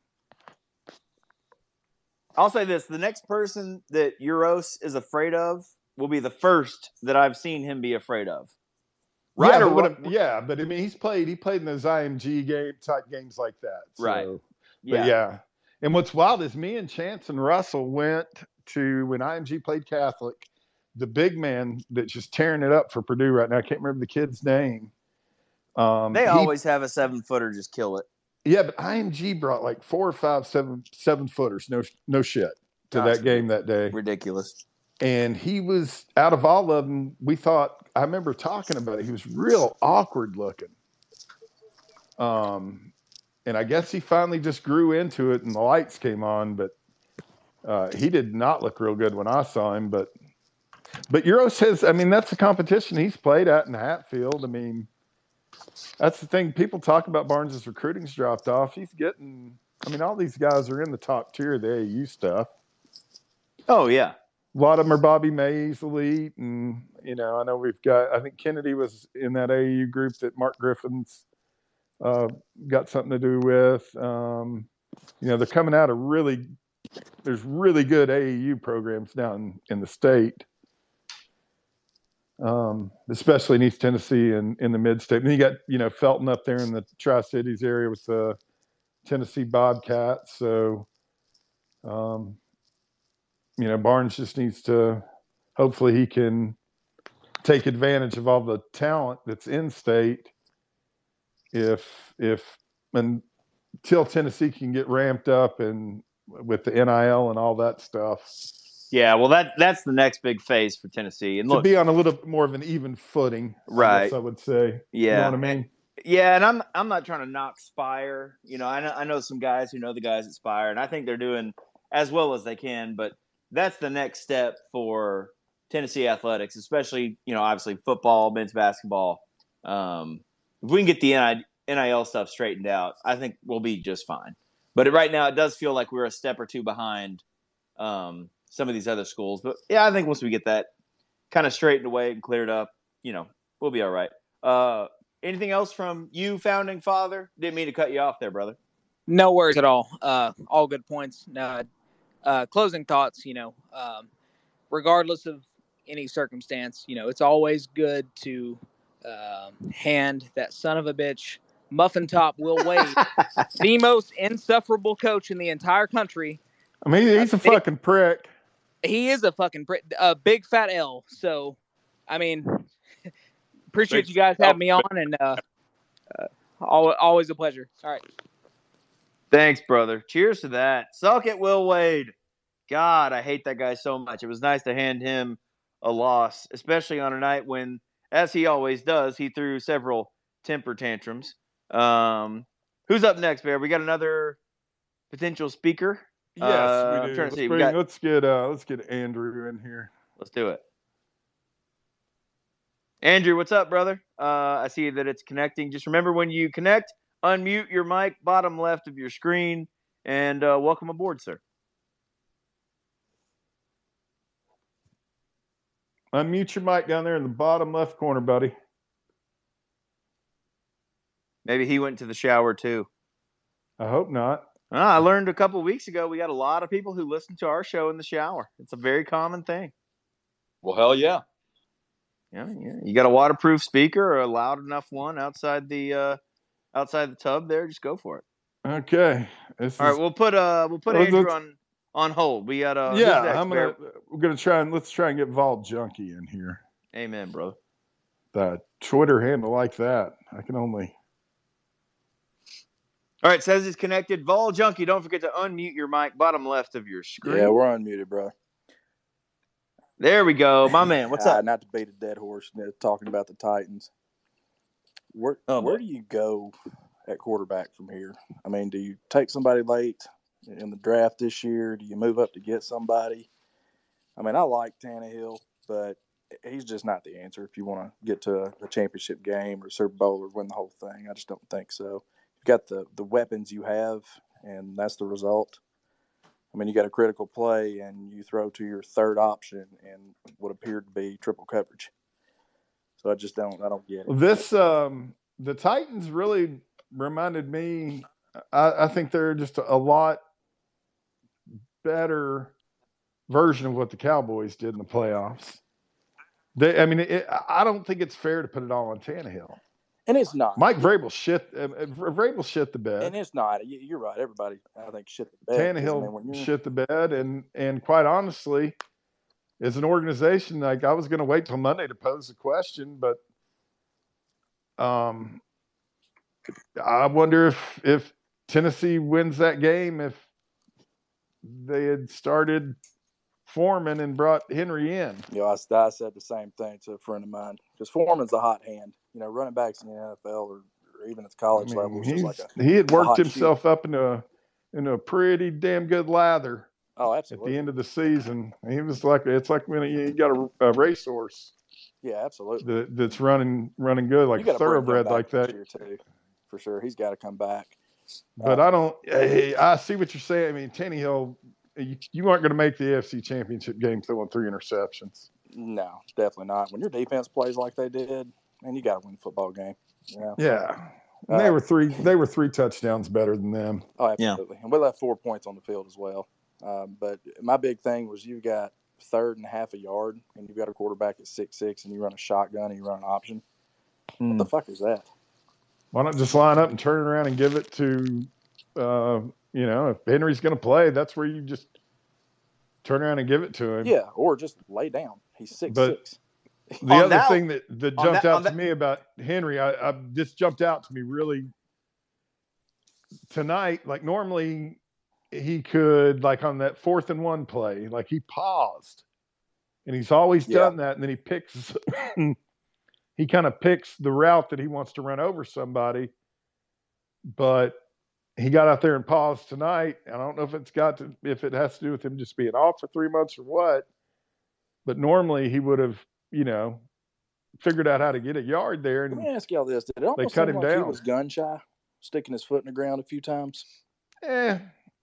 I'll say this: the next person that Euros is afraid of will be the first that I've seen him be afraid of. Right yeah, or but what wrong? I'm- yeah, but I mean, he's played. He played in those I M G game type games like that. So, Right. But Yeah. yeah, And what's wild is me and Chance and Russell went to, when I M G played Catholic, the big man that's just tearing it up for Purdue right now, I can't remember the kid's name. Um, They he, always have a seven footer just kill it. Yeah, but I M G brought like four or five seven seven footers, no no shit, to Gosh, that game that day. Ridiculous. And he was, out of all of them, we thought, I remember talking about it, he was real awkward looking. Um, and I guess he finally just grew into it and the lights came on, but uh, he did not look real good when I saw him. But but Euro says, I mean, that's the competition he's played at in Hatfield. I mean, that's the thing. People talk about Barnes' recruiting's dropped off. He's getting, I mean, all these guys are in the top tier of the A A U stuff. Oh, yeah. A lot of them are Bobby Mays elite. And, you know, I know we've got, I think Kennedy was in that A A U group that Mark Griffin's uh, got something to do with. Um, you know, they're coming out of really, there's really good A A U programs now in, in the state. Um, especially in East Tennessee and in the mid-state. And then you got, you know, Felton up there in the Tri-Cities area with the Tennessee Bobcats. So, um, you know, Barnes just needs to, hopefully he can take advantage of all the talent that's in state if, if, until Tennessee can get ramped up and with the N I L and all that stuff. Yeah, well, that that's the next big phase for Tennessee. And to look, be on a little bit more of an even footing, right? I guess I would say. Yeah, you know what I mean. Yeah, and I'm I'm not trying to knock Spire. You know, I know I know some guys who know the guys at Spire, and I think they're doing as well as they can. But that's the next step for Tennessee athletics, especially, you know, obviously football, men's basketball. Um, if we can get the N I L stuff straightened out, I think we'll be just fine. But right now, it does feel like we're a step or two behind um, some of these other schools. But yeah, I think once we get that kind of straightened away and cleared up, you know, we'll be all right. Uh, anything else from you, founding father? Didn't mean to cut you off there, brother. No worries at all. Uh, all good points. Uh, uh, closing thoughts, you know, um, regardless of any circumstance, you know, it's always good to um, hand that son of a bitch, Muffin Top Will Wade, the most insufferable coach in the entire country. I mean, he's a, a big, fucking prick. He is a fucking prick. A big fat L. So, I mean, appreciate Thanks. you guys having me on, and uh, uh, always a pleasure. All right. Thanks, brother. Cheers to that. Suck it, Will Wade. God, I hate that guy so much. It was nice to hand him a loss, especially on a night when, as he always does, he threw several temper tantrums. Um, who's up next, Bear? We got another potential speaker. Yes, uh, we do. I'm trying to let's, see. bring, got... let's get uh, let's get Andrew in here. Let's do it. Andrew, what's up, brother? Uh, I see that it's connecting. Just remember, when you connect, unmute your mic, bottom left of your screen, and uh, welcome aboard, sir. Unmute your mic down there in the bottom left corner, buddy. Maybe he went to the shower too. I hope not. Ah, I learned a couple of weeks ago we got a lot of people who listen to our show in the shower. It's a very common thing. Well, hell yeah. Yeah, yeah. You got a waterproof speaker or a loud enough one outside the uh, outside the tub there? Just go for it. Okay. This All is... right, we'll put uh we'll put Andrew on on hold. We got uh yeah. I'm gonna bear? we're gonna try and let's try and get Vol Junkie in here. Amen, brother. The Twitter handle like that. I can only. All right, says it's connected. Vol Junkie, don't forget to unmute your mic, bottom left of your screen. Yeah, we're unmuted, bro. There we go, my man. What's uh, up? Not to beat a dead horse, talking about the Titans. Where oh, where do you go at quarterback from here? I mean, do you take somebody late in the draft this year? Do you move up to get somebody? I mean, I like Tannehill, but he's just not the answer if you want to get to a, a championship game or Super Bowl or win the whole thing. I just don't think so. You've got the, the weapons you have, and that's the result. I mean, you got a critical play, and you throw to your third option and what appeared to be triple coverage. So I just don't, I don't get it. This, um, the Titans really reminded me. I, I think they're just a lot better version of what the Cowboys did in the playoffs. They, I mean, it, I don't think it's fair to put it all on Tannehill. And it's not. Mike Vrabel shit. Uh, Vrabel shit the bed. And it's not. You're right. Everybody, I think, shit the bed. Tannehill I mean, shit the bed, and and quite honestly, as an organization, like I was going to wait till Monday to pose the question, but um, I wonder if if Tennessee wins that game, if they had started Foreman and brought Henry in. You know, I, I said the same thing to a friend of mine because Foreman's a hot hand. You know, running backs in the N F L or, or even at the college I mean, level, is just like a, he had worked hot himself shoot. up into a into a pretty damn good lather. Oh, At absolutely. the end of the season, he was like it's like when you got a, a racehorse Yeah, absolutely. that, that's running running good, like You a gotta bring him thoroughbred back like this that. year too, for sure. He's got to come back. But Uh, I don't. I, I see what you're saying. I mean, Tannehill, you, you aren't going to make the A F C Championship game throwing three interceptions. No, definitely not. When your defense plays like they did, man, you got to win a football game. You know? Yeah, and they Uh, were three. They were three touchdowns better than them. Oh, absolutely. And we left four points on the field as well. Um, but my big thing was you got third and half a yard, and you've got a quarterback at six six, and you run a shotgun and you run an option. What the fuck is that? Why not just line up and turn it around and give it to, uh, you know, if Henry's going to play, that's where you just turn around and give it to him. Yeah, or just lay down. He's six But six. the On other that- thing that, that on jumped that- out on to that- me about Henry, I, I just jumped out to me really tonight. Like normally he could, like on that fourth and one play, like he paused, and he's always Yeah. done that. And then he picks, he kind of picks the route that he wants to run over somebody. But he got out there and paused tonight. I don't know if it's got to, if it has to do with him just being off for three months or what. But normally he would have, you know, figured out how to get a yard there, Let and me ask y'all this: Did it almost cut seem him like he down. was gun shy, sticking his foot in the ground a few times? eh,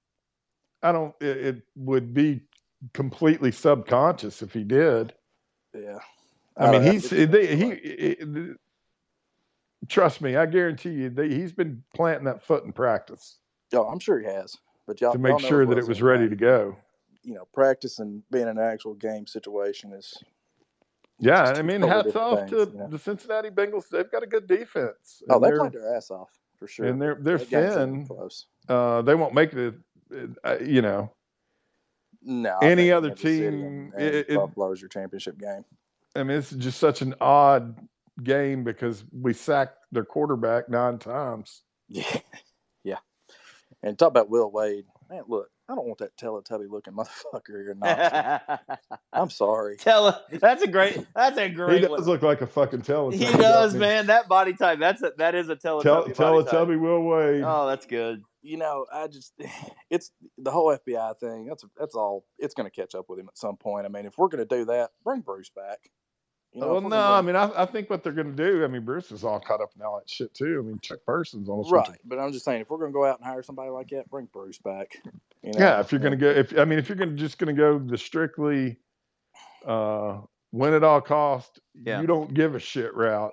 I don't. It, it would be completely subconscious if he did. Yeah. I mean, don't know. he's It they, just he. like- it- trust me, I guarantee you, they, he's been planting that foot in practice Oh, I'm sure he has. But y'all to y'all make know sure as well that it as was ready to anybody, go. You know, practice and being in an actual game situation is Yeah, just I two mean, totally hats different off things, to you know? the Cincinnati Bengals. They've got a good defense. Oh, and they they're- played their ass off for sure. and they're they're That game's not even thin. close. Uh, they won't make it. Uh, you know, No, I any think other Kansas City team, and, and it- it- Buffalo's your championship game. I mean, it's just such an odd game because we sacked their quarterback nine times. Yeah, yeah. And talk about Will Wade, man. Look, I don't want that Teletubby looking motherfucker here. Not, I'm sorry. Tell that's a great. That's a He great. does one. look like a fucking Teletubby. He does, I mean, man. That body type. That's a, that is a Tell, Teletubby body type. Teletubby Will Wade. Oh, that's good. You know, I just it's the whole F B I thing. That's that's all. It's going to catch up with him at some point. I mean, if we're going to do that, bring Bruce back. You know, well, if we're no, gonna I bring- mean, I, I think what they're going to do. I mean, Bruce is all caught up in all that shit too. I mean, Chuck Parsons almost went to- right. But I'm just saying, if we're going to go out and hire somebody like that, bring Bruce back. You know? Yeah, if you're going to go, if I mean, if you're going to just going to go the strictly uh, win at all cost, Yeah. you don't give a shit route.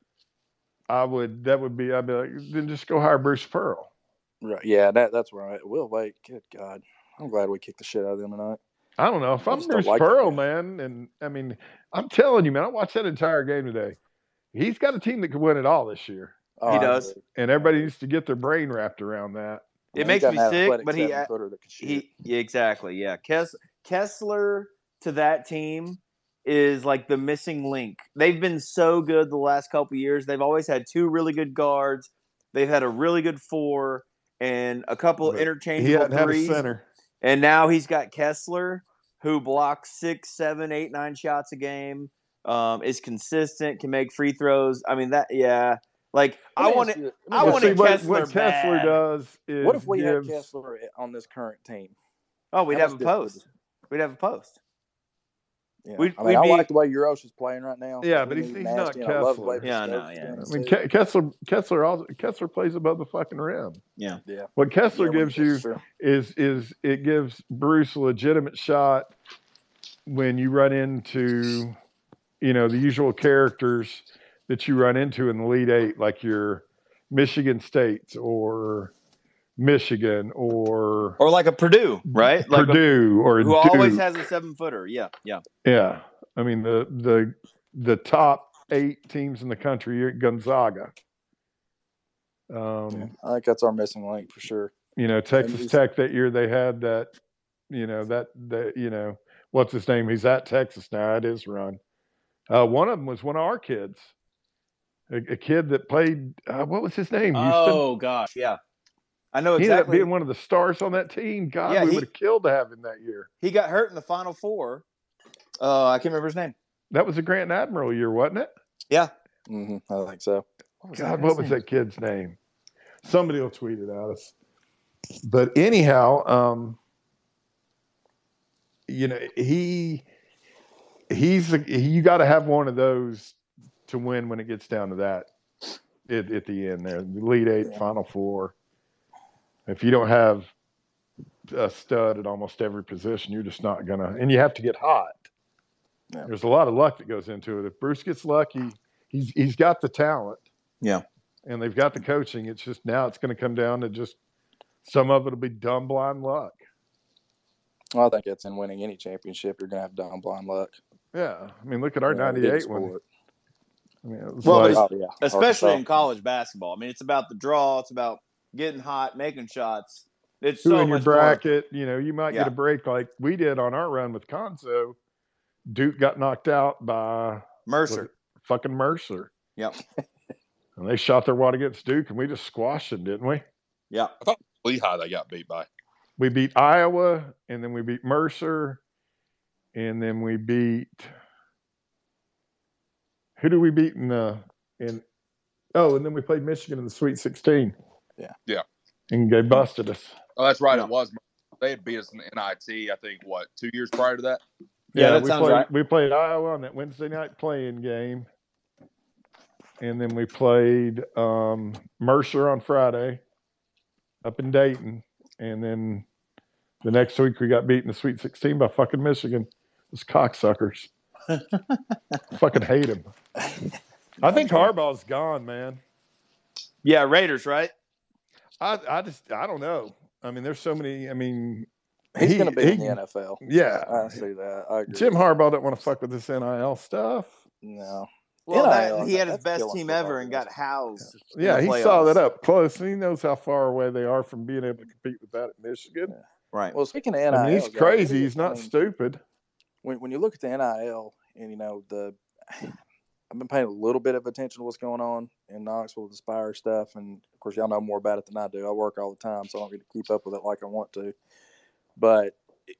I would. That would be. I'd be like, then just go hire Bruce Pearl. Right. Yeah, that that's where I'm at. Will Wade, good God. I'm glad we kicked the shit out of them tonight. I don't know if I I'm just don't Bruce like that Pearl, guy. man, and I mean, I'm telling you, man, I watched that entire game today. He's got a team that could win it all this year, Oh, He I does. agree. and everybody needs to get their brain wrapped around that. It Man, he's makes got me an sick, athletic but he seven-footer that can shoot. he yeah, exactly yeah. Kess, Kessler to that team is like the missing link. They've been so good the last couple years. They've always had two really good guards. They've had a really good four and a couple But interchangeable He hadn't had a threes. center. And now he's got Kessler, who blocks six, seven, eight, nine shots a game. Um, is consistent, can make free throws. I mean that, yeah. Like Let I me want ask it. you- let me I ask But want you see, it this. what, Kessler what Kessler bad. does is What if we gives, had Kessler on this current team? Oh, we'd How have much a different would post. We'd have a post. Yeah. We'd- I mean, we'd I be- like the way Euros is playing right now. Yeah, Like, but we he's- need he's not nasty, and I love the way Kessler. Yeah, I know, Pisco's yeah. doing I it mean, too. Ke- Kessler, Kessler, also, Kessler plays above the fucking rim. Yeah. Yeah. What Kessler Yeah, when- gives you sure. is is it gives Bruce a legitimate shot when you run into, you know, the usual characters that you run into in the Elite Eight, like your Michigan States or Michigan or Or like a Purdue, right? Like a, Purdue or who always Duke. has a seven footer. Yeah, yeah. Yeah, I mean the the the top eight teams in the country are Gonzaga. Um, yeah, I think that's our missing link for sure. You know, Texas Tech that year they had that. You know that that you know what's his name? He's at Texas now. It is run. Uh, one of them was one of our kids, a, a kid that played. Uh, what was his name? Houston. Oh gosh, yeah, I know He exactly. ended up being one of the stars on that team. God, Yeah, we he- would have killed to have him that year. He got hurt in the Final Four. Uh, I can't remember his name. That was a Grant Admiral year, wasn't it? Yeah, Mm-hmm, I think so. What was God, that what guy's was name? that kid's name? Somebody will tweet it at us. But anyhow, um, you know, he he's a, you got to have one of those to win when it gets down to that at, at the end there, the Elite Eight, Yeah. Final Four. If you don't have a stud at almost every position, you're just not gonna. And you have to get hot. Yeah. There's a lot of luck that goes into it. If Bruce gets lucky, he's he's got the talent. Yeah. And they've got the coaching. It's just now it's going to come down to just some of it will be dumb blind luck. Well, I think it's in winning any championship, you're going to have dumb blind luck. Yeah. I mean, look at our You know, any ninety-eight one. sport. I mean, it was Well, like, but Oh, yeah. especially Arkansas. in college basketball. I mean, it's about the draw. It's about getting hot, making shots. It's who so in your much more. bracket, you know, you might Yeah. get a break like we did on our run with Conzo. Duke got knocked out by was Mercer. it fucking Mercer. Yep. And they shot their wad against Duke, and we just squashed them, didn't we? Yeah. I thought Lehigh they got beat by. We beat Iowa, and then we beat Mercer, and then we beat who do we beat in the in oh, and then we played Michigan in the Sweet sixteen. Yeah. Yeah. And they busted us. Oh, that's right. Yeah. It was. They had beat us in the N I T, I think, what, two years prior to that? Yeah, that we sounds played right. we played Iowa on that Wednesday night playing game. And then we played um, Mercer on Friday up in Dayton. And then the next week we got beat in the Sweet sixteen by fucking Michigan. Those cocksuckers. Fucking hate him. I think Harbaugh's gone, man. Yeah, Raiders, right? I, I just, I don't know. I mean, there's so many, I mean. He's he- going to be he- in the N F L. Yeah. I see that. I agree. Jim Harbaugh don't want to fuck with this N I L stuff. No. Well, N I L, that, he had his that's best killing team football ever and players. got housed. in Yeah, the he playoffs. saw that up close, and he knows how far away they are from being able to compete with that at Michigan. Right. Well, speaking of N I L, I mean, he's guys, crazy. what do you- He's not I mean, stupid. when when you look at the N I L and you know the, I've been paying a little bit of attention to what's going on in Knoxville with the Spire stuff, and of course y'all know more about it than I do. I work all the time, so I don't get to keep up with it like I want to. But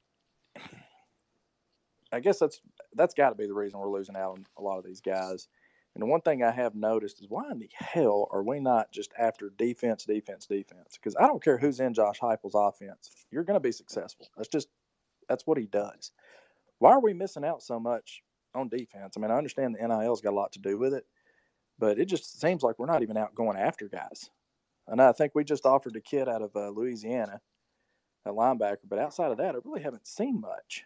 I guess that's that's got to be the reason we're losing out on a lot of these guys. And the one thing I have noticed is why in the hell are we not just after defense, defense, defense? Because I don't care who's in Josh Heupel's offense, you're going to be successful. That's just that's what he does. Why are we missing out so much on defense? I mean, I understand the N I L's got a lot to do with it, but it just seems like we're not even out going after guys. And I think we just offered a kid out of uh, Louisiana, a linebacker, but outside of that, I really haven't seen much.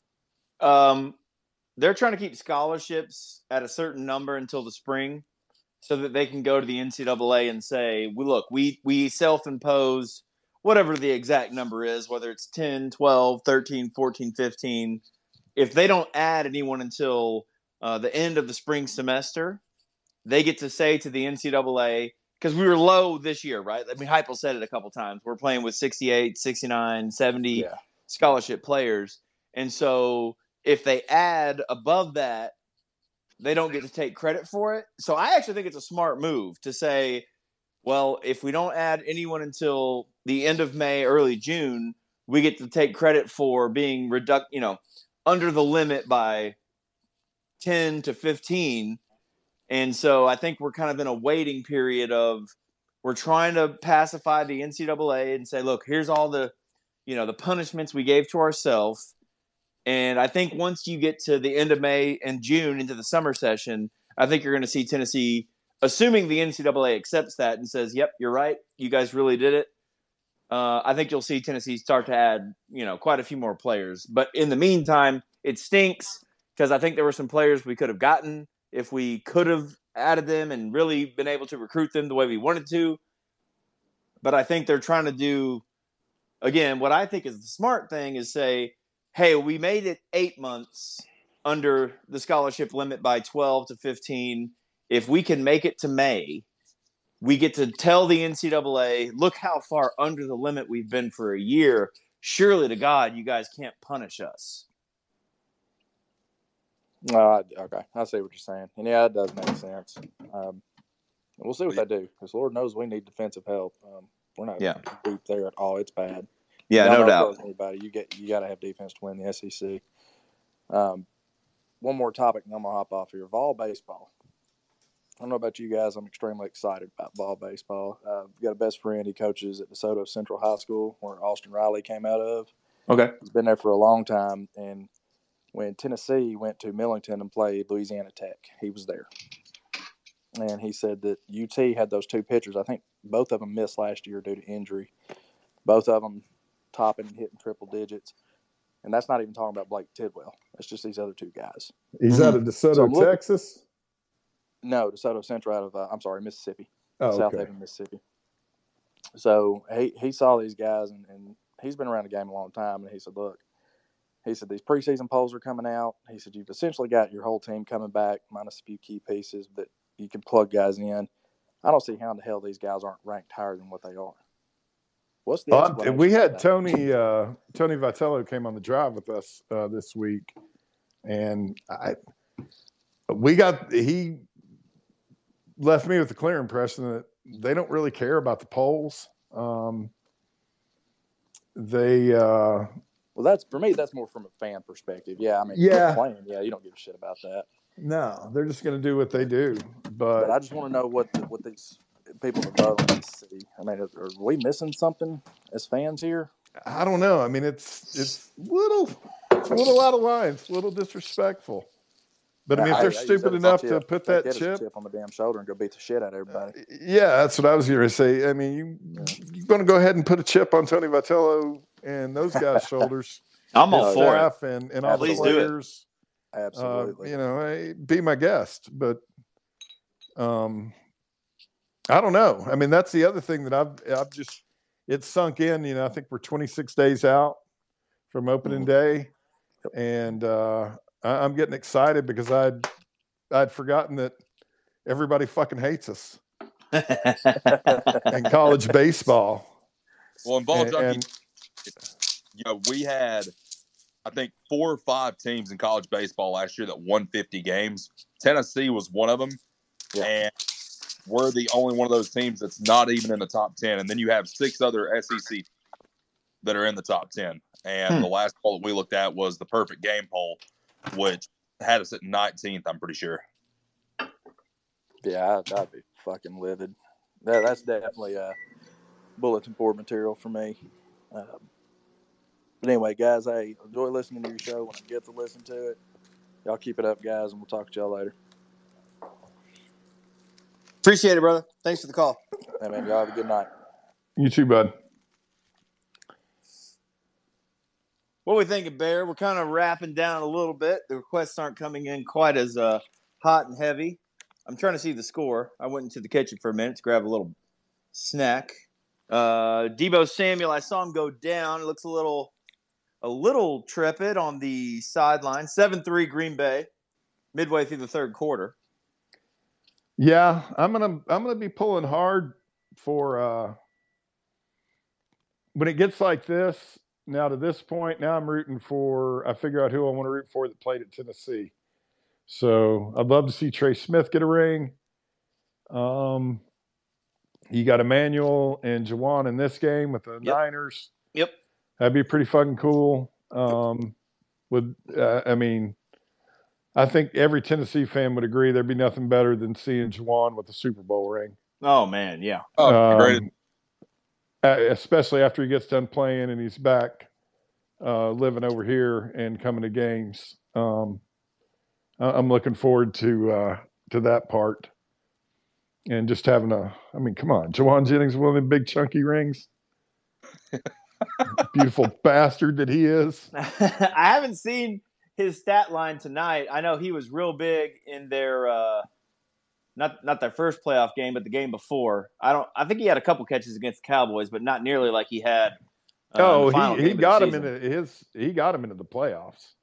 Um, they're trying to keep scholarships at a certain number until the spring so that they can go to the N C double A and say, well, look, we, we self-impose whatever the exact number is, whether it's ten, twelve, thirteen, fourteen, fifteen. If they don't add anyone until uh, the end of the spring semester, they get to say to the N C double A, because we were low this year, right? I mean, Heupel said it a couple times. We're playing with sixty-eight, sixty-nine, seventy Yeah. scholarship players. And so if they add above that, they don't get to take credit for it. So I actually think it's a smart move to say, well, if we don't add anyone until the end of May, early June, we get to take credit for being reduct, you know, under the limit by ten to fifteen. And so I think we're kind of in a waiting period of we're trying to pacify the N C double A and say, look, here's all the, you know, the punishments we gave to ourselves. And I think once you get to the end of May and June into the summer session, I think you're going to see Tennessee, assuming the N C double A accepts that and says, yep, you're right, you guys really did it. Uh, I think you'll see Tennessee start to add, you know, quite a few more players. But in the meantime, it stinks because I think there were some players we could have gotten if we could have added them and really been able to recruit them the way we wanted to. But I think they're trying to do, again, what I think is the smart thing is say, hey, we made it eight months under the scholarship limit by twelve to fifteen. If we can make it to May, we get to tell the N C double A, look how far under the limit we've been for a year. Surely to God, you guys can't punish us. Uh, okay, I see what you're saying. And yeah, it does make sense. Um, we'll see what they do, because Lord knows we need defensive help. Um, we're not yeah. deep there at all. It's bad. Yeah, no doubt. Anybody, you get you got to have defense to win the S E C. Um, one more topic, and I'm gonna hop off here. Vol baseball. I don't know about you guys. I'm extremely excited about Vol baseball. Uh, I've got a best friend. He coaches at DeSoto Central High School, where Austin Riley came out of. Okay, he's been there for a long time, and when Tennessee went to Millington and played Louisiana Tech, he was there. And he said that U T had those two pitchers. I think both of them missed last year due to injury. Both of them topping and hitting triple digits. And that's not even talking about Blake Tidwell. That's just these other two guys. He's mm-hmm. out of DeSoto, so looking, Texas? No, DeSoto Central out of, uh, I'm sorry, Mississippi. Oh, South okay. Haven, Mississippi. So he, he saw these guys, and, and he's been around the game a long time. And he said, look, he said, these preseason polls are coming out. He said, you've essentially got your whole team coming back, minus a few key pieces that you can plug guys in. I don't see how in the hell these guys aren't ranked higher than what they are. What's the uh, we had Tony uh, Tony Vitello came on the drive with us uh, this week, and I we got he left me with a clear impression that they don't really care about the polls. Um, they uh, well, that's for me. That's more from a fan perspective. Yeah, I mean, yeah, playing, yeah, you don't give a shit about that. No, they're just going to do what they do. But, but I just want to know what the, what these people that vote on this see. I mean, are, are we missing something as fans here? I don't know. I mean, it's it's little, it's a little out of line. It's a little disrespectful. But I mean, if they're I, stupid I enough to put that chip, chip on the damn shoulder and go beat the shit out of everybody. Uh, yeah, that's what I was going to say. I mean, you yeah. you're going to go ahead and put a chip on Tony Vitello and those guys' shoulders. I'm all for it. And, and all Please the players. Absolutely. Uh, you know, hey, be my guest, but um, I don't know. I mean, that's the other thing that I've I've just it's sunk in. You know, I think we're twenty-six days out from opening day, and uh, I, I'm getting excited because I'd I'd forgotten that everybody fucking hates us in college baseball. Well, in ball and, junkie, and, you know, we had. I think four or five teams in college baseball last year that won fifty games. Tennessee was one of them. Yeah. And we're the only one of those teams that's not even in the top ten. And then you have six other S E C that are in the top ten. And hmm. the last poll that we looked at was the perfect game poll, which had us at nineteenth, I'm pretty sure. Yeah, I'd, I'd be fucking livid. That, that's definitely uh, bulletin board material for me. Um, But anyway, guys, hey, enjoy listening to your show when I get to listen to it. Y'all keep it up, guys, and we'll talk to y'all later. Appreciate it, brother. Thanks for the call. Hey, man, y'all have a good night. You too, bud. What we thinking, Bear? We're kind of wrapping down a little bit. The requests aren't coming in quite as uh, hot and heavy. I'm trying to see the score. I went into the kitchen for a minute to grab a little snack. Uh, Deebo Samuel, I saw him go down. It looks a little... A little trepid on the sideline. seven three Green Bay, midway through the third quarter. Yeah, I'm gonna I'm gonna be pulling hard for uh, when it gets like this. Now to this point, now I'm rooting for. I figure out who I want to root for that played at Tennessee. So I'd love to see Trey Smith get a ring. Um, you got Emmanuel and Juwan in this game with the yep. Niners. Yep. That'd be pretty fucking cool. Um, with, uh, I mean, I think every Tennessee fan would agree there'd be nothing better than seeing Juwan with the Super Bowl ring. Oh man, yeah. Oh, great. Um, especially after he gets done playing and he's back uh, living over here and coming to games. Um, I'm looking forward to uh, to that part and just having a. I mean, come on, Juwan Jennings, one of the big chunky rings. Beautiful bastard that he is. I haven't seen his stat line tonight. I know he was real big in their uh, not not their first playoff game, but the game before. I don't. I think he had a couple catches against the Cowboys, but not nearly like he had. Uh, oh, in the final he, game he got him season. into his. He got him into the playoffs.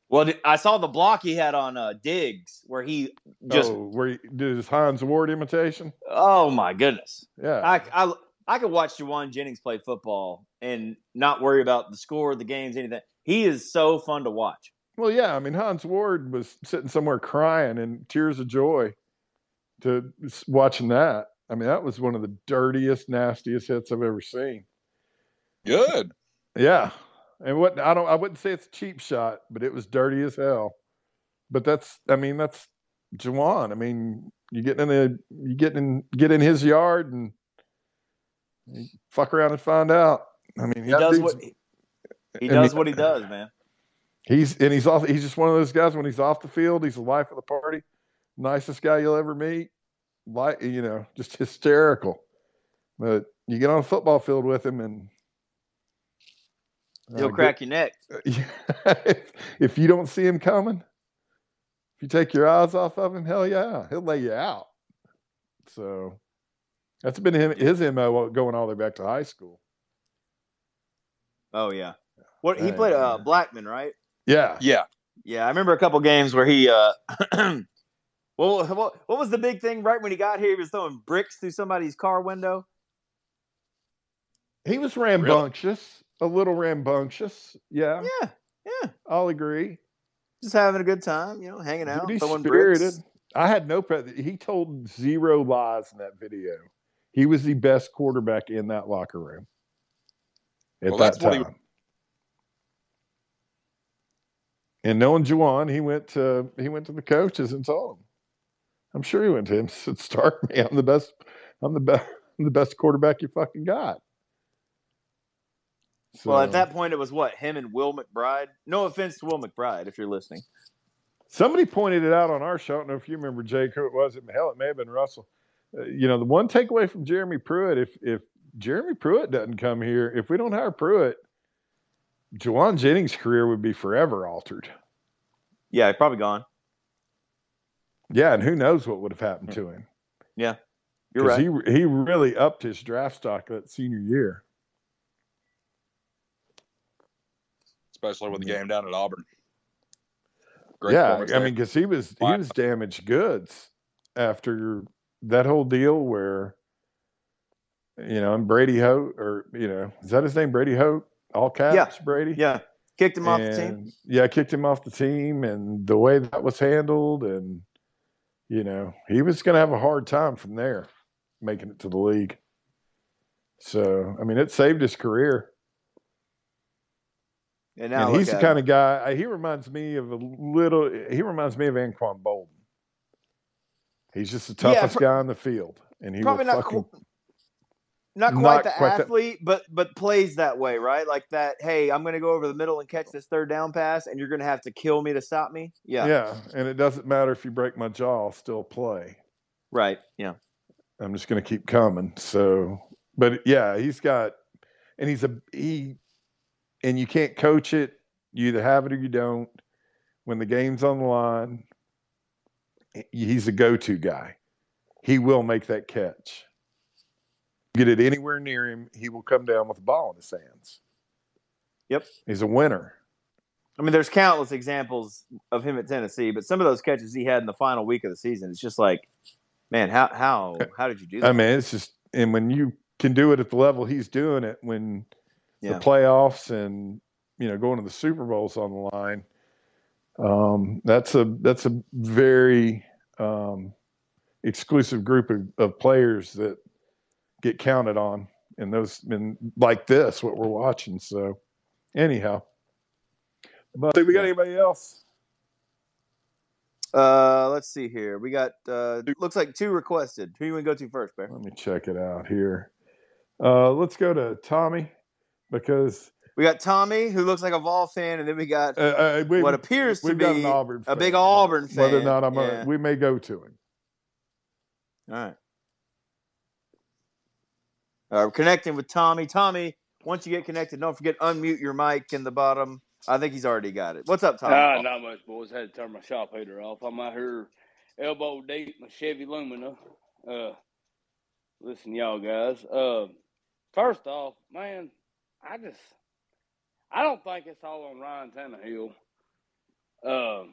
Well, I saw the block he had on uh, Diggs where he just. Oh, where he did his Hines Ward imitation? Oh my goodness! Yeah, I I, I could watch Juwan Jennings play football and not worry about the score, the games, anything. He is so fun to watch. Well, yeah. I mean, Hines Ward was sitting somewhere crying in tears of joy to watching that. I mean, that was one of the dirtiest, nastiest hits I've ever seen. Good. Yeah. And what I don't I wouldn't say it's a cheap shot, but it was dirty as hell. But that's I mean, that's Juwan. I mean, you get in the you get in get in his yard and you fuck around and find out. I mean, he does what he, he does mean, what he does, man. He's and he's off he's just one of those guys when he's off the field, he's the life of the party. Nicest guy you'll ever meet. Like, you know, just hysterical. But you get on a football field with him and he'll uh, crack get, your neck. if, if you don't see him coming, if you take your eyes off of him, hell yeah, he'll lay you out. So that's been him, his M O going all the way back to high school. Oh yeah, what he played uh, Blackman, right? Yeah, yeah, yeah. I remember a couple games where he. Uh, well, what, what was the big thing? Right when he got here, he was throwing bricks through somebody's car window. He was rambunctious. Really? A little rambunctious, yeah. Yeah, yeah. I'll agree. Just having a good time, you know, hanging out, He's throwing spirited. bricks. I had no pre- he told zero lies in that video. He was the best quarterback in that locker room at well, that time. He... And knowing Juwan, he went to he went to the coaches and told them. I'm sure he went to him and said, "Start me. I'm the best. I'm the best. I'm the best quarterback you fucking got." So, well, at that point, it was what? Him and Will McBride? No offense to Will McBride, if you're listening. Somebody pointed it out on our show. I don't know if you remember, Jake, who it was. Hell, it may have been Russell. Uh, you know, the one takeaway from Jeremy Pruitt, if if Jeremy Pruitt doesn't come here, if we don't hire Pruitt, Juwan Jennings' career would be forever altered. Yeah, he's probably gone. Yeah, and who knows what would have happened to him. Yeah, you're right. He, he really upped his draft stock that senior year. Especially with the game down at Auburn. Great yeah, I mean, because he was he was damaged goods after that whole deal where, you know, and Brady Hote, or, you know, is that his name, Brady Hote? All caps, yeah. Brady? Yeah, kicked him and, off the team. Yeah, kicked him off the team, and the way that was handled, and, you know, he was going to have a hard time from there making it to the league. So, I mean, it saved his career. And, now and he's the kind him. of guy, he reminds me of a little, he reminds me of Anquan Bolden. He's just the toughest yeah, guy on the field. And he probably will not, fucking, qu- not quite not the quite athlete, that, but but plays that way, right? Like that, hey, I'm going to go over the middle and catch this third down pass, and you're going to have to kill me to stop me. Yeah. Yeah, and it doesn't matter if you break my jaw, I'll still play. Right, yeah. I'm just going to keep coming. So, but yeah, he's got, and he's a, he, and you can't coach it. You either have it or you don't. When the game's on the line, he's a go-to guy. He will make that catch. Get it anywhere near him, he will come down with the ball in his hands. Yep. He's a winner. I mean, there's countless examples of him at Tennessee, but some of those catches he had in the final week of the season, it's just like, man, how how how did you do that? I mean, it's just, and when you can do it at the level he's doing it, when yeah. the playoffs and, you know, going to the Super Bowl's on the line, um, that's a that's a very um, exclusive group of, of players that get counted on in those, in like this, what we're watching. So, anyhow, but we got anybody else? Uh, let's see here. We got uh, looks like two requested. Who you want to go to first, Bear? Let me check it out here. Uh, let's go to Tommy, because we got Tommy, who looks like a Vol fan, and then we got uh, uh, we, what appears to we've be got an Auburn a fan. big Auburn fan. Whether or not I'm, yeah. gonna, we may go to him. All right. Uh, we're connecting with Tommy. Tommy, once you get connected, don't forget unmute your mic in the bottom. I think he's already got it. What's up, Tommy? Ah, not much, boys. Had to turn my shop heater off. I'm out here elbow deep my Chevy Lumina. Uh, listen, y'all guys. Uh, first off, man, I just I don't think it's all on Ryan Tannehill. Um,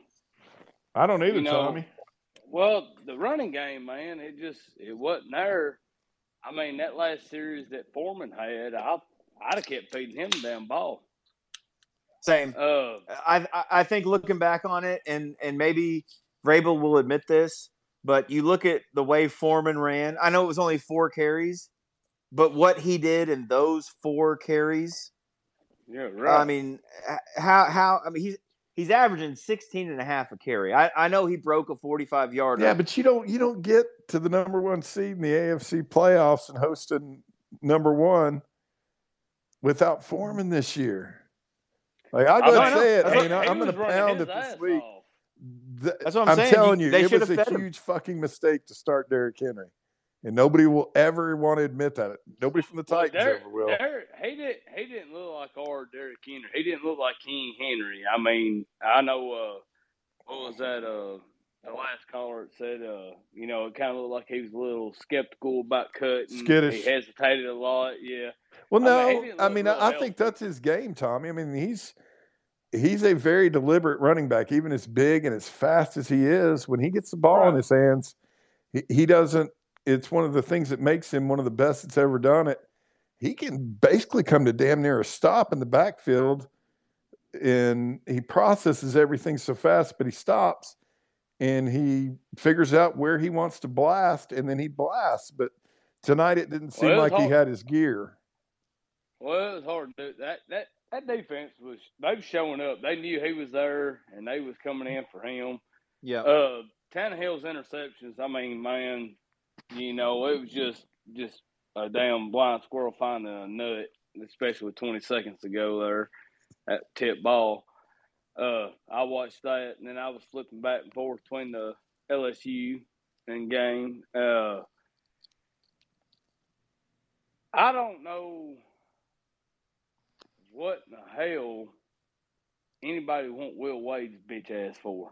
I don't either, you know, Tommy. Well, the running game, man, it just it wasn't there. I mean, that last series that Foreman had, I I'd have kept feeding him the damn ball. Same. Uh, I I think looking back on it, and and maybe Vrabel will admit this, but you look at the way Foreman ran. I know it was only four carries, but what he did in those four carries, yeah, right. I mean, how how I mean he's he's averaging sixteen and a half a carry. I, I know he broke a forty-five yarder. Yeah, but you don't you don't get to the number one seed in the A F C playoffs and hosting number one without Foreman this year. Like I'll go and say it. I mean, he I'm going to pound it this week. The, That's what I'm, I'm saying. telling you, they it was a fed huge him. fucking mistake to start Derrick Henry, and nobody will ever want to admit that. Nobody from the Titans well, Derek, ever will. Derek, he didn't. He didn't look like our Derrick Henry. He didn't look like King Henry. I mean, I know. Uh, what was that? Uh, the last caller said, uh, you know, it kind of looked like he was a little skeptical about cutting. Skittish. He hesitated a lot. Yeah. Well, I no, mean, he didn't I look mean, real I healthy. think that's his game, Tommy. I mean, he's he's a very deliberate running back, even as big and as fast as he is. When he gets the ball Right. in his hands, he, he doesn't. It's one of the things that makes him one of the best that's ever done it. He can basically come to damn near a stop in the backfield, and he processes everything so fast, but he stops and he figures out where he wants to blast, and then he blasts. But tonight it didn't seem Well, it was like he hard. had his gear. Well, it was hard to do. That that that defense was they were showing up. They knew he was there, and they was coming in for him. Yeah. Uh, Tannehill's interceptions. I mean, man, you know, it was just just a damn blind squirrel finding a nut, especially with twenty seconds to go there. That tip ball. Uh, I watched that, and then I was flipping back and forth between the L S U and game. Uh, I don't know what in the hell anybody want Will Wade's bitch ass for.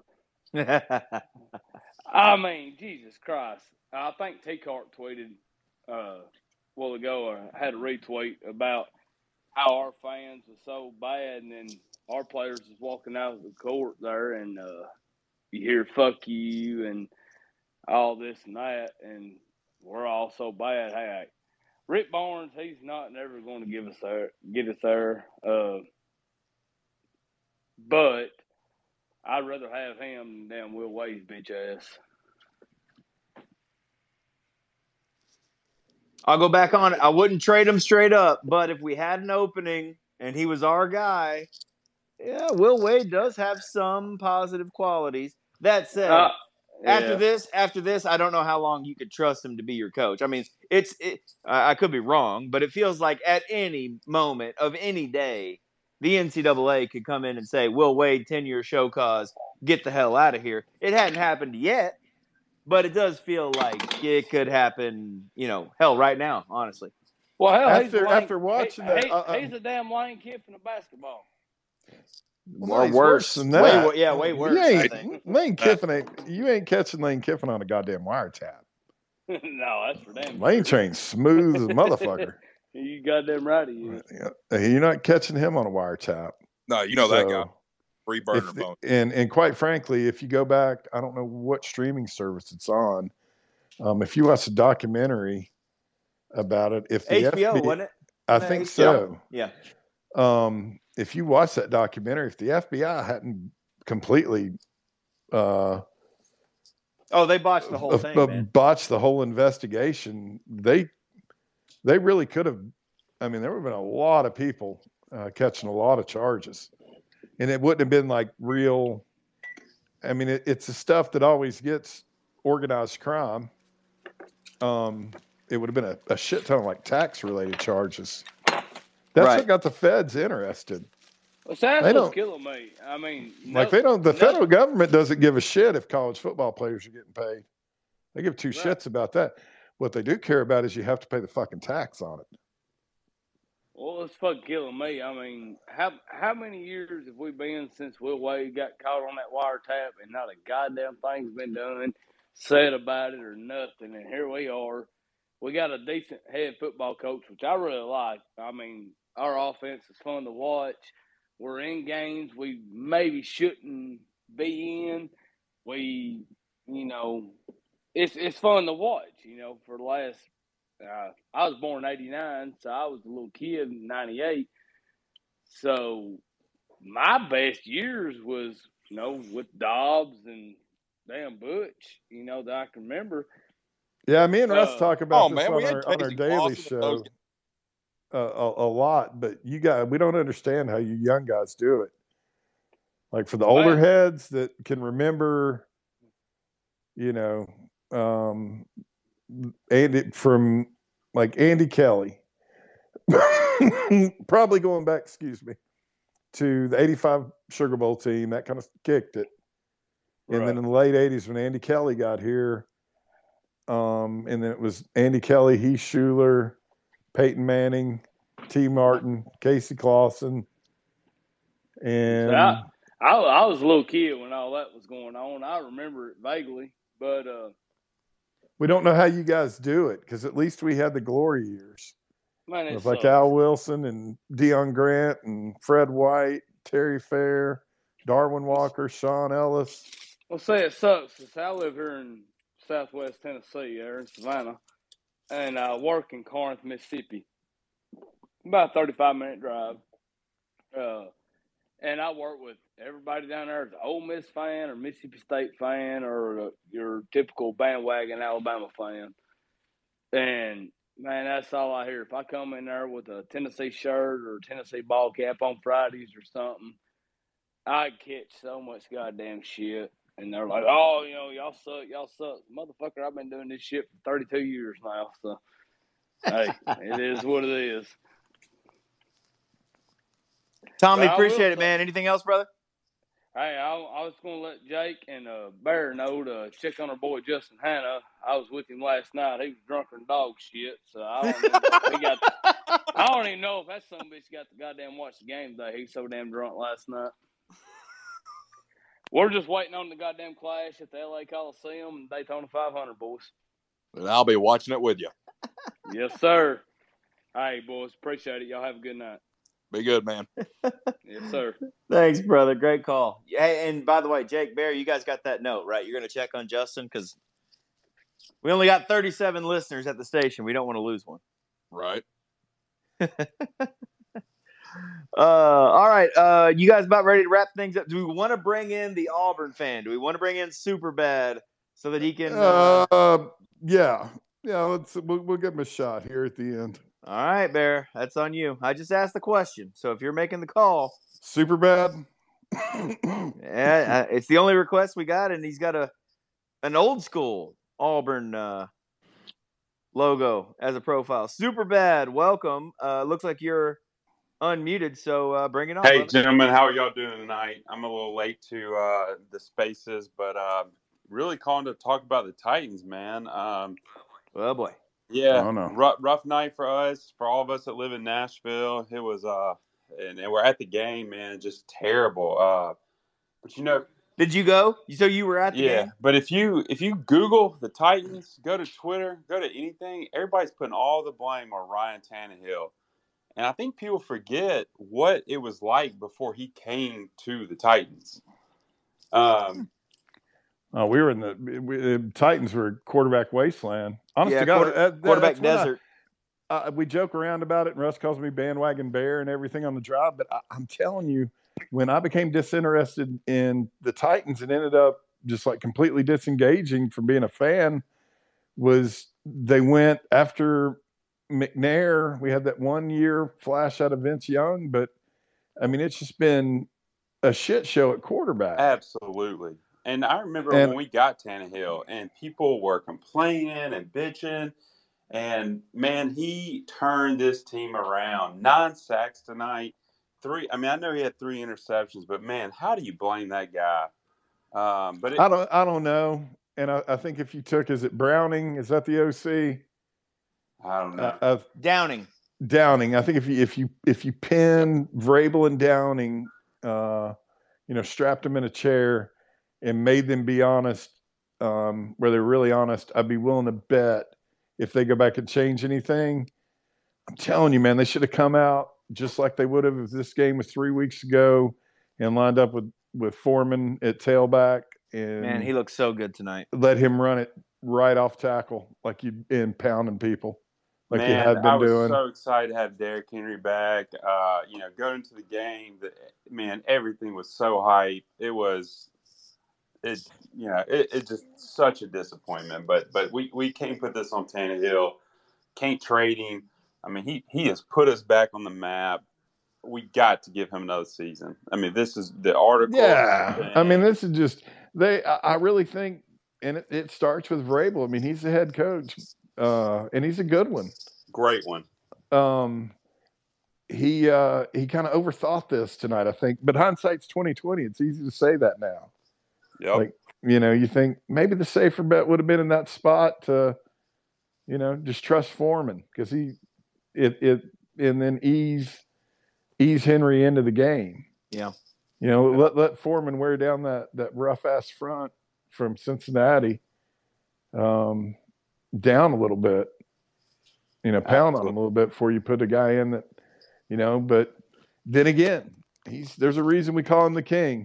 I mean, Jesus Christ. I think T-Cart tweeted uh, a while ago, or had a retweet about how our fans are so bad, and then our players is walking out of the court there, and uh, you hear "fuck you" and all this and that, and we're all so bad. Hey, Rick Barnes, he's not never going to give us there, get us there. Uh, but I'd rather have him than damn Will Wade's bitch ass. I'll go back on it. I wouldn't trade him straight up, but if we had an opening and he was our guy, yeah, Will Wade does have some positive qualities. That said, Uh, after yeah. this, after this, I don't know how long you could trust him to be your coach. I mean, it's it, I I could be wrong, but it feels like at any moment of any day, the N C double A could come in and say, Will Wade, ten-year show cause, get the hell out of here. It hadn't happened yet, but it does feel like it could happen, you know, hell, right now, honestly. Well, hell, he's, After a Lane, after watching he, that, he, uh, uh, he's a damn Lane Kiffin of basketball. well, Or no, he's worse. than Way that. wor- yeah, way worse, You I ain't, think. Lane Kiffin ain't. You ain't catching Lane Kiffin on a goddamn wiretap. No, that's for damn Lane sure. Train's smooth as a motherfucker. You goddamn right he is. Yeah, you're not catching him on a wiretap. No, you know that guy. So, Free burner if, phone. and and quite frankly, if you go back, I don't know what streaming service it's on. Um, if you watch a documentary about it, if the H B O, F B I, wasn't it? I Wasn't it think H B O? so. Yeah. Um, if you watch that documentary, if the F B I hadn't completely uh, Oh, they botched the whole uh, thing, uh, man. botched the whole investigation, they they really could have. I mean, there would have been a lot of people uh, catching a lot of charges, and it wouldn't have been like real. I mean, it, it's the stuff that always gets organized crime. Um, it would have been a, a shit ton of like tax related charges. That's Right. what got the feds interested. Well, so that's They what's don't- killing me. I mean, Like no- they don't. The no- federal government doesn't give a shit if college football players are getting paid. They give two Right. shits about that. What they do care about is you have to pay the fucking tax on it. Well, it's fucking killing me. I mean, how how many years have we been since Will Wade got caught on that wiretap and not a goddamn thing's been done, said about it or nothing? And here we are. We got a decent head football coach, which I really like. I mean, our offense is fun to watch. We're in games we maybe shouldn't be in. We, you know, it's it's fun to watch. You know, for the last, uh, I was born in eighty-nine, so I was a little kid in ninety-eight. So my best years was, you know, with Dobbs and damn Butch, you know, that I can remember. Yeah, me and Russ Uh, talk about Oh this man, we on had our on our Casey daily Clausen and show those. uh, a, a lot, but you guys, we don't understand how you young guys do it. Like for the older Man. heads that can remember, you know, um, Andy from like Andy Kelly, probably going back, excuse me, to the eighty-five Sugar Bowl team, that kind of kicked it. And Right. then in the late eighties, when Andy Kelly got here, um, and then it was Andy Kelly, Heath Schuler, Peyton Manning, T. Martin, Casey Clausen, and So I, I, I was a little kid when all that was going on. I remember it vaguely, but uh, we don't know how you guys do it because at least we had the glory years man, it with like sucks. Al Wilson and Deion Grant and Fred White, Terry Fair, Darwin Walker, Sean Ellis. Well, say it sucks. Since I live here in Southwest Tennessee, there in Savannah, and I work in Corinth, Mississippi. About a thirty-five minute drive. Uh, and I work with everybody down there as an Ole Miss fan or Mississippi State fan or uh, your typical bandwagon Alabama fan. And, man, that's all I hear. If I come in there with a Tennessee shirt or Tennessee ball cap on Fridays or something, I catch so much goddamn shit. And they're like, oh, you know, y'all suck, y'all suck. Motherfucker, I've been doing this shit for thirty-two years now. So, hey, it is what it is. Tommy, But I will appreciate it, say- man. Anything else, brother? Hey, I, I was going to let Jake and uh, Bear know to check on our boy Justin Hanna. I was with him last night. He was drunker than dog shit, so I don't even know if he got. The, I don't even know if that son of a bitch got the goddamn watch the game today. He's so damn drunk last night. We're just waiting on the goddamn clash at the L A Coliseum and Daytona five hundred, boys. And I'll be watching it with you. Yes, sir. Hey, boys, appreciate it. Y'all have a good night. Be good, man. Yes, sir. Thanks, brother. Great call. Hey, and by the way, Jake, Bear, you guys got that note, right? You're going to check on Justin because we only got thirty-seven listeners at the station. We don't want to lose one. Right. Uh, all right. Uh, you guys about ready to wrap things up? Do we want to bring in the Auburn fan? Do we want to bring in Superbad so that he can? Uh... Uh, yeah, yeah. Let's we'll, we'll give him a shot here at the end. All right, Bear. That's on you. I just asked the question, so if you're making the call, Super bad. yeah, it's the only request we got, and he's got a an old school Auburn uh, logo as a profile. Superbad, welcome. Uh, looks like you're unmuted, so uh, bring it on. Hey, brother. gentlemen, how are y'all doing tonight? I'm a little late to uh, the spaces, but uh, really calling to talk about the Titans, man. Um, oh, boy. Yeah, Oh, no. rough, rough night for us, for all of us that live in Nashville. It was, uh, and, and we're at the game, man, just terrible. Uh, but, you know. Did you go? So you were at the yeah, game? but if you if you Google the Titans, go to Twitter, go to anything, everybody's putting all the blame on Ryan Tannehill. And I think people forget what it was like before he came to the Titans. Um, Oh, we were in the, we, the Titans were quarterback wasteland. Honest Yeah, to God, quarter- that- that- quarterback that's when I- desert. Uh, we joke around about it, and Russ calls me bandwagon bear and everything on the drive. But I, I'm telling you, when I became disinterested in the Titans and ended up just like completely disengaging from being a fan, was they went after McNair. We had that one year flash out of Vince Young, but I mean, it's just been a shit show at quarterback. Absolutely. And I remember And- when we got Tannehill and people were complaining and bitching. And, man, he turned this team around. Nine sacks tonight. Three. I mean, I know he had three interceptions, but, man, how do you blame that guy? Um, but it, I don't, I don't know. And I, I think if you took, is it Browning? Is that the O C? I don't know. Uh, Downing. Downing. I think if you if you if you pin Vrabel and Downing, uh, you know, strapped them in a chair and made them be honest, um, where they're really honest, I'd be willing to bet if they go back and change anything. I'm telling you, man, they should have come out just like they would have if this game was three weeks ago and lined up with with Foreman at tailback and Man, he looks so good tonight. let him run it right off tackle like you in pounding people like Man, you had been I was doing. so excited to have Derrick Henry back. Uh, you know, going into the game, that man, everything was so hype. It was, it you know, it, it just such a disappointment. But but we, we can't put this on Tannehill. Can't trade him. I mean, he he has put us back on the map. We got to give him another season. I mean, this is the article. Yeah, I mean, this is just they. I I really think, and it, it starts with Vrabel. I mean, he's the head coach, uh, and he's a good one. Great one. Um, he uh, he kind of overthought this tonight, I think. But hindsight's twenty twenty. It's easy to say that now. Yep. Like, you know, you think maybe the safer bet would have been in that spot to, you know, just trust Foreman because he, it it and then ease ease Henry into the game. Yeah. You know, let let Foreman wear down that that rough ass front from Cincinnati, um, down a little bit. You know, pound on him a little bit before you put a guy in that, you know. But then again, he's there's a reason we call him the king.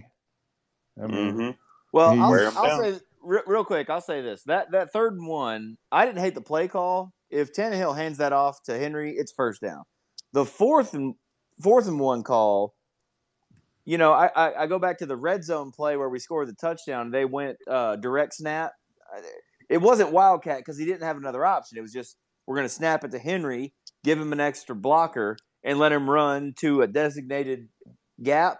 I mean, Mm-hmm. Well, he's- I'll, I'll say re- real quick. I'll say this: that that third and one, I didn't hate the play call. If Tannehill hands that off to Henry, it's first down. The fourth and fourth and one call, you know, I, I, I go back to the red zone play where we scored the touchdown. They went uh, direct snap. It wasn't Wildcat because he didn't have another option. It was just we're going to snap it to Henry, give him an extra blocker, and let him run to a designated gap.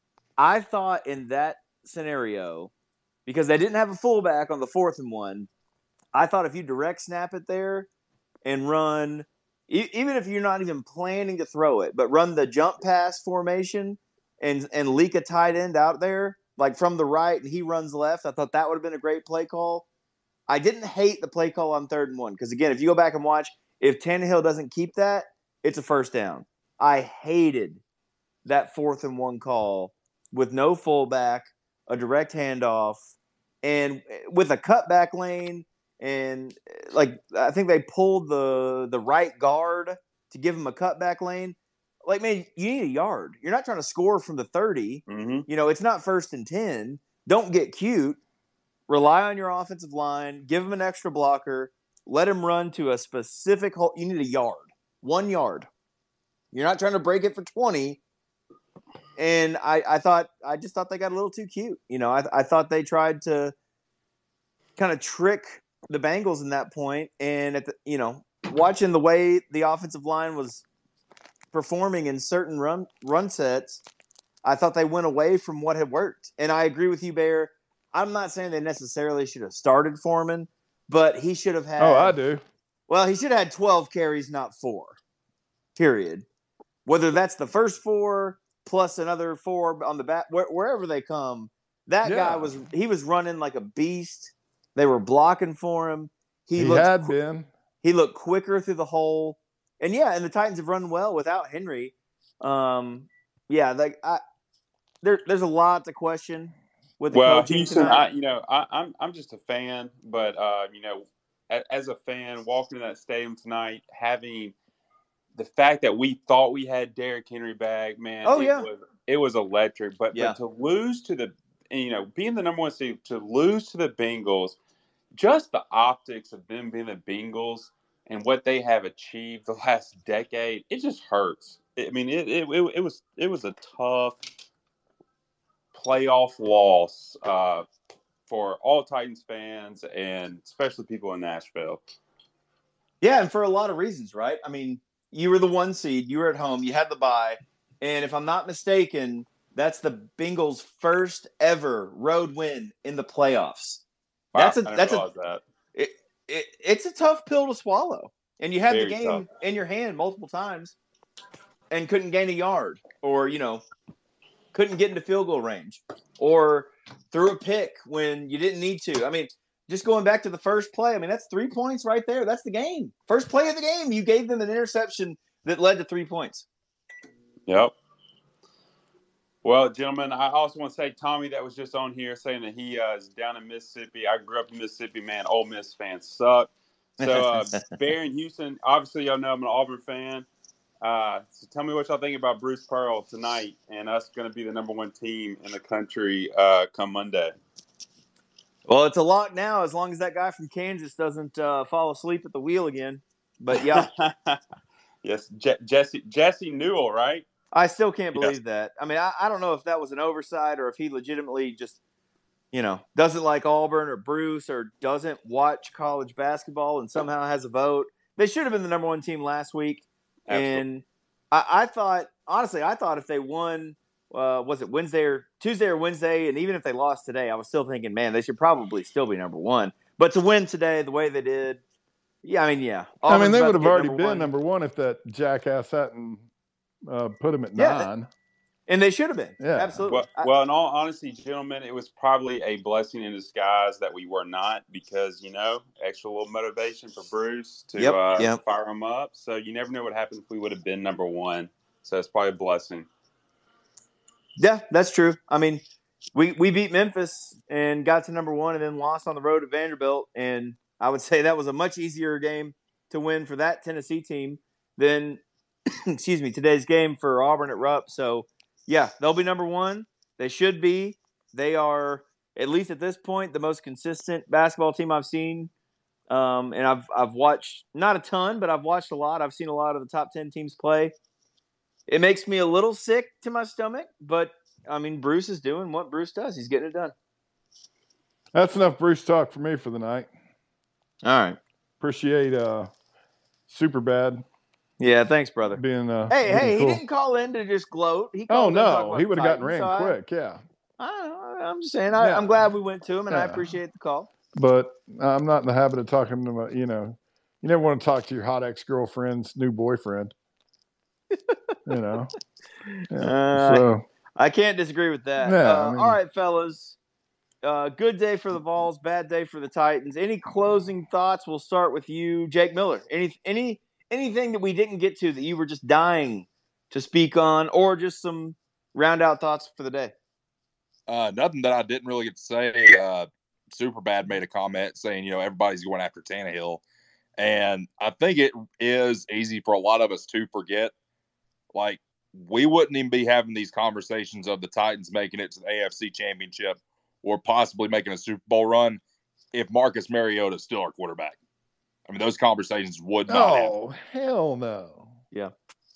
I thought in that scenario, because they didn't have a fullback on the fourth and one, I thought if you direct snap it there and run, e- even if you're not even planning to throw it, but run the jump pass formation and and leak a tight end out there, like from the right, and he runs left, I thought that would have been a great play call. I didn't hate the play call on third and one because, again, if you go back and watch, if Tannehill doesn't keep that, it's a first down. I hated that fourth and one call with no fullback, a direct handoff, and with a cutback lane. And like I think they pulled the the right guard to give him a cutback lane. Like, man, you need a yard. You're not trying to score from the thirty. Mm-hmm. You know, it's not first and ten. Don't get cute. Rely on your offensive line. Give him an extra blocker. Let him run to a specific hole. You need a yard. One yard. You're not trying to break it for twenty. And I, I thought I just thought they got a little too cute. You know, I, I thought they tried to kind of trick the Bengals in that point. And at the, you know, watching the way the offensive line was performing in certain run run sets, I thought they went away from what had worked. And I agree with you, Bear. I'm not saying they necessarily should have started Foreman, but he should have had. Oh, I do. Well, he should have had twelve carries, not four. Period. Whether that's the first four plus another four on the back, where, wherever they come, that Yeah. guy was he was running like a beast. They were blocking for him. He, He looked had qu- been. He looked quicker through the hole, and yeah, and the Titans have run well without Henry. Um, yeah, like I, there, there's a lot to question with the Well, coaching Houston, tonight. I you know I, I'm I'm just a fan, but uh, you know, a, as a fan walking to that stadium tonight, having the fact that we thought we had Derrick Henry back, man, Oh, it yeah. was it was electric. But Yeah. but to lose to the you know being the number one seed, to lose to the Bengals, just the optics of them being the Bengals and what they have achieved the last decade, it just hurts. I mean, it it it, it was it was a tough playoff loss uh, for all Titans fans and especially people in Nashville. Yeah, and for a lot of reasons, right? I mean, you were the one seed, you were at home, you had the bye, and if I'm not mistaken, that's the Bengals' first ever road win in the playoffs. Wow, That's a I didn't that's a realize that. it, it, it's a tough pill to swallow, and you had the Very game tough. in your hand multiple times and couldn't gain a yard, or you know, couldn't get into field goal range, or threw a pick when you didn't need to. I mean, just going back to the first play, I mean, that's three points right there. That's the game. First play of the game, you gave them an interception that led to three points. Yep. Well, gentlemen, I also want to say Tommy that was just on here saying that he uh, is down in Mississippi. I grew up in Mississippi, man. Ole Miss fans suck. So, uh, Bear in Houston, obviously, y'all know I'm an Auburn fan. Uh, so tell me what y'all think about Bruce Pearl tonight and us going to be the number one team in the country uh, come Monday. Well, it's a lock now as long as that guy from Kansas doesn't uh, fall asleep at the wheel again. But, yeah. Yes, Je- Jesse Jesse Newell, right? I still can't believe Yes. that. I mean, I, I don't know if that was an oversight or if he legitimately just, you know, doesn't like Auburn or Bruce or doesn't watch college basketball and somehow has a vote. They should have been the number one team last week. Absolutely. And I, I thought, honestly, I thought if they won, uh, was it Wednesday or Tuesday or Wednesday, and even if they lost today, I was still thinking, man, they should probably still be number one. But to win today the way they did, yeah, I mean, yeah. I mean, Auburn's they about would to have get already number been one. number one if that jackass hadn't uh, put him at Yeah, nine. And they should have been. Yeah. Absolutely. Well, I- well, in all honesty, gentlemen, it was probably a blessing in disguise that we were not because, you know, extra little motivation for Bruce to Yep, uh, yep. fire him up. So you never know what happened if we would have been number one. So it's probably a blessing. Yeah, that's true. I mean, we, we beat Memphis and got to number one and then lost on the road at Vanderbilt. And I would say that was a much easier game to win for that Tennessee team than, excuse me, today's game for Auburn at Rupp. So, yeah, they'll be number one. They should be. They are, at least at this point, the most consistent basketball team I've seen. Um, and I've I've watched, not a ton, but I've watched a lot. I've seen a lot of the top ten teams play. It makes me a little sick to my stomach, but, I mean, Bruce is doing what Bruce does. He's getting it done. That's enough Bruce talk for me for the night. All right. Appreciate uh, Super Bad Yeah, thanks, brother. being uh, Hey, being hey, cool. he didn't call in to just gloat. He Oh called in to talk no, about he the would have gotten Titans, ran so I- quick. Yeah, I, I'm just saying, I, Yeah. I'm glad we went to him, and I Yeah. appreciate the call. but I'm not in the habit of talking to my, you know, you never want to talk to your hot ex girlfriend's new boyfriend. you know, yeah. Uh, so I can't disagree with that. Yeah, uh, I mean- all right, fellas. Uh, good day for the Vols, bad day for the Titans. Any closing thoughts? We'll start with you, Jake Miller. Any any anything that we didn't get to that you were just dying to speak on, or just some round out thoughts for the day? Uh, nothing that I didn't really get to say. Uh, Superbad made a comment saying, you know, everybody's going after Tannehill. And I think it is easy for a lot of us to forget. Like, we wouldn't even be having these conversations of the Titans making it to the A F C Championship or possibly making a Super Bowl run if Marcus Mariota is still our quarterback. I mean, those conversations would not happen. oh hell no. Yeah.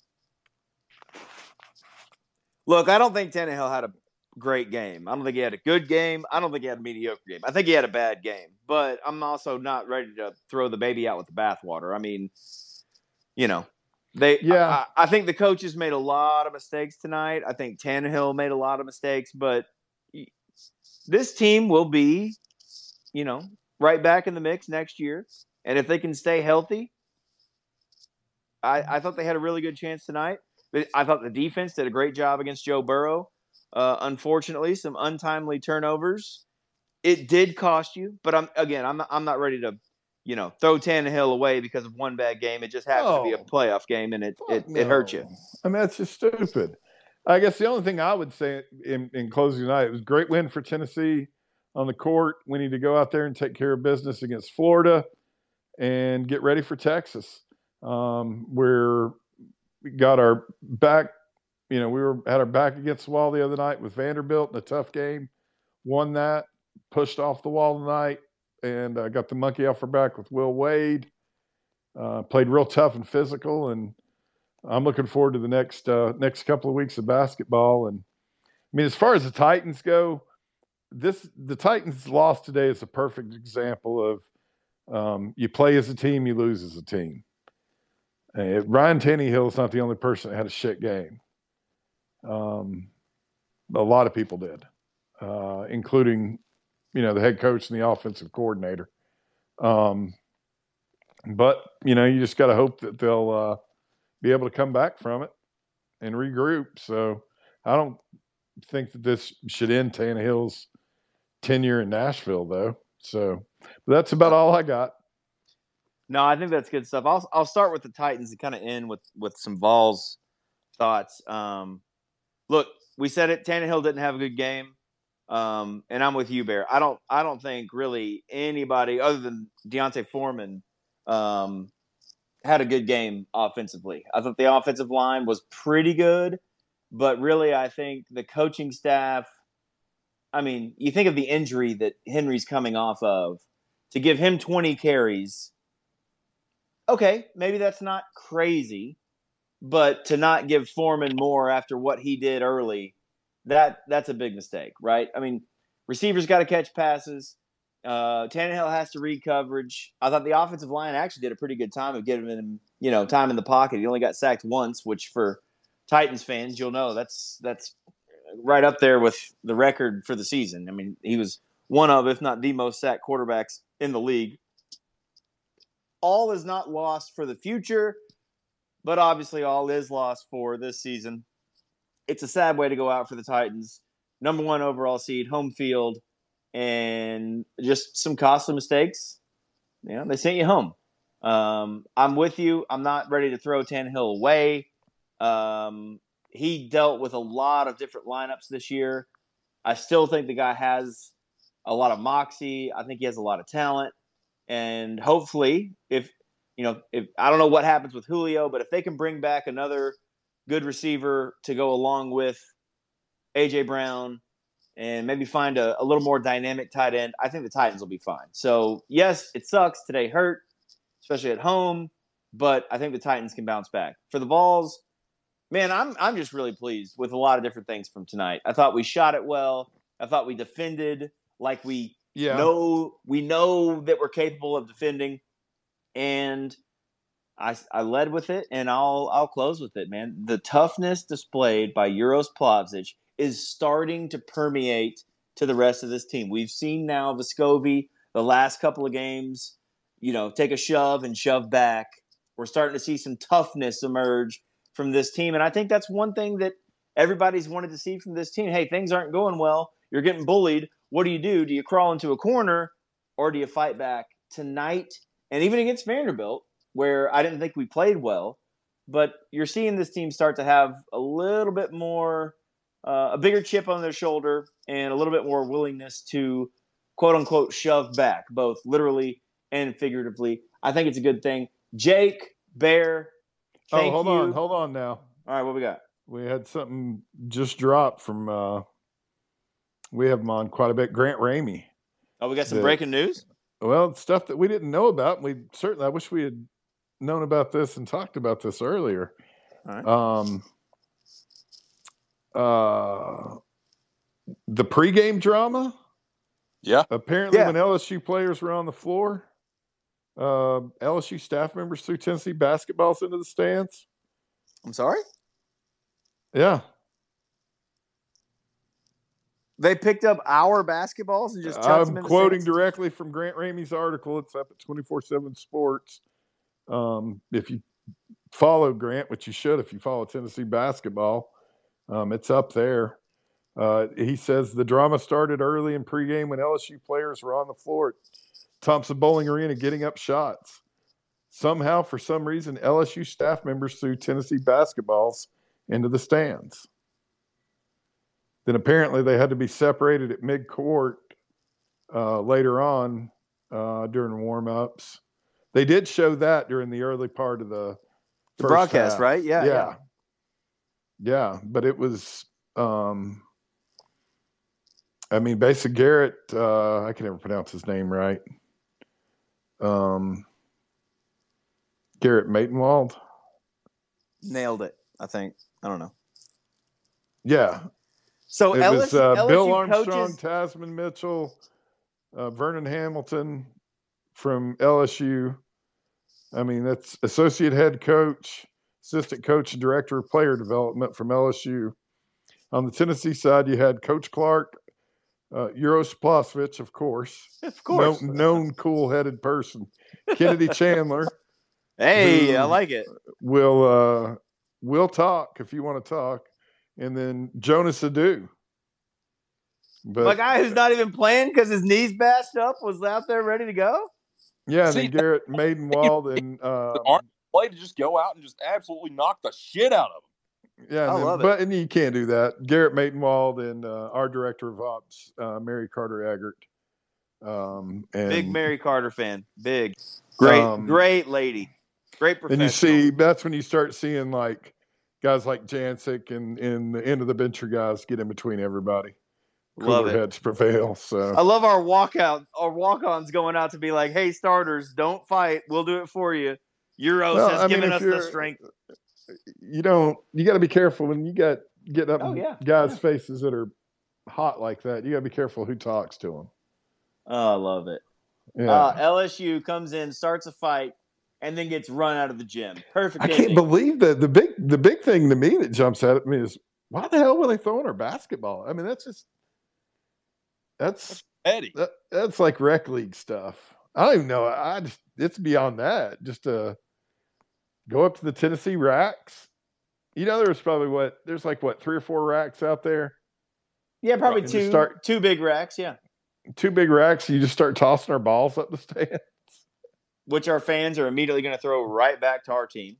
Look, I don't think Tannehill had a great game. I don't think he had a good game. I don't think he had a mediocre game. I think he had a bad game. But I'm also not ready to throw the baby out with the bathwater. I mean, you know, they. Yeah. I, I think the coaches made a lot of mistakes tonight. I think Tannehill made a lot of mistakes. But this team will be, you know, right back in the mix next year. And if they can stay healthy, I, I thought they had a really good chance tonight. I thought the defense did a great job against Joe Burrow. Uh, unfortunately, some untimely turnovers. It did cost you, but I'm again, I'm not, I'm not ready to, you know, throw Tannehill away because of one bad game. It just happened to be a Oh. playoff game, and it it, No. it hurt you. I mean, that's just stupid. I guess the only thing I would say in, in closing tonight, it was a great win for Tennessee on the court. We need to go out there and take care of business against Florida and get ready for Texas. Um, we're we got our back, you know, we were had our back against the wall the other night with Vanderbilt in a tough game, won that, pushed off the wall tonight, and uh, got the monkey off our back with Will Wade. Uh, played real tough and physical, and I'm looking forward to the next uh, next couple of weeks of basketball. And I mean, as far as the Titans go, this the Titans loss today is a perfect example of um, you play as a team, you lose as a team. Uh, Ryan Tannehill is not the only person that had a shit game. Um, a lot of people did, uh, including, you know, the head coach and the offensive coordinator. Um, but, you know, you just got to hope that they'll uh, be able to come back from it and regroup. So I don't think that this should end Tannehill's tenure in Nashville, though. So but that's about all I got. No, I think that's good stuff. I'll I'll start with the Titans and kind of end with with some Vols thoughts. Um, look, we said it. Tannehill didn't have a good game, um, and I'm with you, Bear. I don't I don't think really anybody other than Deontay Foreman um, had a good game offensively. I thought the offensive line was pretty good, but really I think the coaching staff, I mean, you think of the injury that Henry's coming off of, to give him twenty carries, okay, maybe that's not crazy, but to not give Foreman more after what he did early, that that's a big mistake, right? I mean, receivers got to catch passes. Uh, Tannehill has to read coverage. I thought the offensive line actually did a pretty good time of giving him, you know, time in the pocket. He only got sacked once, which for Titans fans, you'll know that's that's right up there with the record for the season. I mean, he was one of, if not the most sacked quarterbacks in the league. All is not lost for the future, but obviously all is lost for this season. It's a sad way to go out for the Titans. Number one overall seed, home field. And just some costly mistakes, you know, they sent you home. Um, I'm with you. I'm not ready to throw Tannehill away. Um, he dealt with a lot of different lineups this year. I still think the guy has a lot of moxie. I think he has a lot of talent. And hopefully, if, you know, if I don't know what happens with Julio, but if they can bring back another good receiver to go along with A J Brown, and maybe find a, a little more dynamic tight end, I think the Titans will be fine. So, yes, it sucks. Today hurt, especially at home, but I think the Titans can bounce back. For the Vols, man, I'm I'm just really pleased with a lot of different things from tonight. I thought we shot it well. I thought we defended like we Yeah. know we know that we're capable of defending, and I, I led with it, and I'll I'll close with it, man. The toughness displayed by Uros Plavsic is starting to permeate to the rest of this team. We've seen now Vescovi the last couple of games, you know, take a shove and shove back. We're starting to see some toughness emerge from this team, and I think that's one thing that everybody's wanted to see from this team. Hey, things aren't going well. You're getting bullied. What do you do? Do you crawl into a corner, or do you fight back? Tonight, and even against Vanderbilt, where I didn't think we played well, but you're seeing this team start to have a little bit more Uh, a bigger chip on their shoulder and a little bit more willingness to, quote-unquote, shove back, both literally and figuratively. I think it's a good thing. Jake, Bear, thank oh, hold you. on. Hold on now. All right, what we got? We had something just drop from uh, – we have him on quite a bit. Grant Ramey. Oh, we got some the, breaking news? Well, stuff that we didn't know about. We certainly – I wish we had known about this and talked about this earlier. All right. Um, uh, the pregame drama. Yeah. Apparently, Yeah. when L S U players were on the floor, uh, L S U staff members threw Tennessee basketballs into the stands. I'm sorry? Yeah. They picked up our basketballs and just chucked them I'm in the quoting stands? directly from Grant Ramey's article. It's up at twenty-four seven Sports. Um, if you follow Grant, which you should if you follow Tennessee basketball, um, it's up there. Uh, he says the drama started early in pregame when L S U players were on the floor at Thompson Bowling Arena getting up shots. Somehow, for some reason, L S U staff members threw Tennessee basketballs into the stands. Then apparently they had to be separated at mid-court uh, later on uh, during warm-ups. They did show that during the early part of the, The first broadcast, half. right? Yeah, yeah. yeah. Yeah, but it was, um, I mean, basically Garrett, uh, I can never pronounce his name right. Um, Garrett Maitenwald. Nailed it, I think. I don't know. Yeah. So it L S U, was uh, L S U Bill Armstrong, coaches, Tasman Mitchell, uh, Vernon Hamilton from L S U. I mean, that's associate head coach, assistant coach, and director of player development from L S U. On the Tennessee side, you had Coach Clark, uh, Uros Plavsic, of course. Of course. Known, known cool-headed person. Kennedy Chandler. Hey, who I like it. Will uh, will talk if you want to talk. And then Jonas Adu. But My guy who's not even playing because his knee's bashed up was out there ready to go? yeah, and See, then Garrett Maidenwald and uh, Aren't play to just go out and just absolutely knock the shit out of them. yeah, and I then, love it. but and you can't do that. Garrett Maidenwald and uh, our director of ops, uh, Mary Carter Eggert. Um, and Big Mary Carter fan. Big. Great, Um, great lady. Great And you professional. see, that's when you start seeing like guys like Jancic and, and the end of the bencher guys get in between everybody. Love Cooler it. heads prevail. So I love our walkout, our walk-ons going out to be like, "Hey, starters, don't fight. We'll do it for you." Euros Well, has I mean, given if us the you're- strength. you don't you got to be careful when you got getting up Oh, in yeah, guys' yeah. faces that are hot like that. You got to be careful who talks to them. Oh, I love it. Yeah. Uh, L S U comes in, starts a fight, and then gets run out of the gym. Perfect I can't ending. believe that the big the big thing to me that jumps out at me is why the hell were they throwing our basketball? I mean, that's just that's Eddie. that, that's like rec league stuff. I don't even know. I just it's beyond that. Just to go up to the Tennessee racks. You know, there's probably what there's like what three or four racks out there. Yeah, probably And two, just start two big racks, yeah, two big racks. You just start tossing our balls up the stand. which our fans are immediately going to throw right back to our team.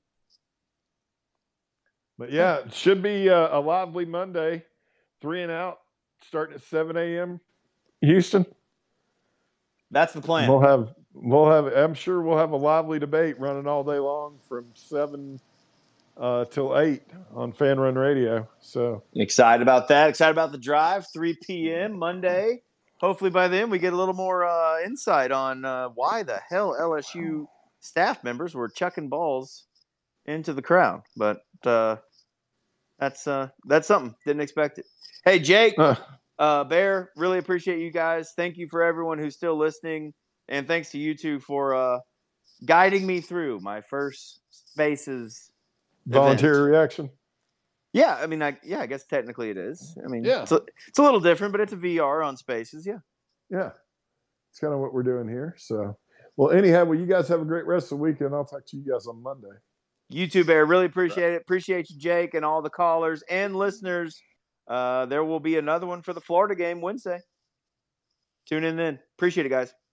But yeah, it should be a, a lively Monday. Three and out, starting at seven a.m. Houston. That's the plan. We'll have we'll have. I'm sure we'll have a lively debate running all day long from seven uh, till eight on Fan Run Radio. So Excited about that. Excited about the drive, three p.m. Monday. Hopefully by then we get a little more uh, insight on uh, why the hell L S U staff members were chucking balls into the crowd. But uh, that's uh, that's something. Didn't expect it. Hey, Jake, uh, uh, Bear, really appreciate you guys. Thank you for everyone who's still listening. And thanks to you two for uh, guiding me through my first Spaces volunteer event. reaction. Yeah, I mean, I, yeah, I guess technically it is. I mean, Yeah. it's a, it's a little different, but it's a V R on Spaces. Yeah. Yeah, it's kind of what we're doing here. So, well, anyhow, well, you guys have a great rest of the weekend. I'll talk to you guys on Monday. You too, Bear. Really appreciate it. Appreciate you, Jake, and all the callers and listeners. Uh, there will be another one for the Florida game Wednesday. Tune in then. Appreciate it, guys.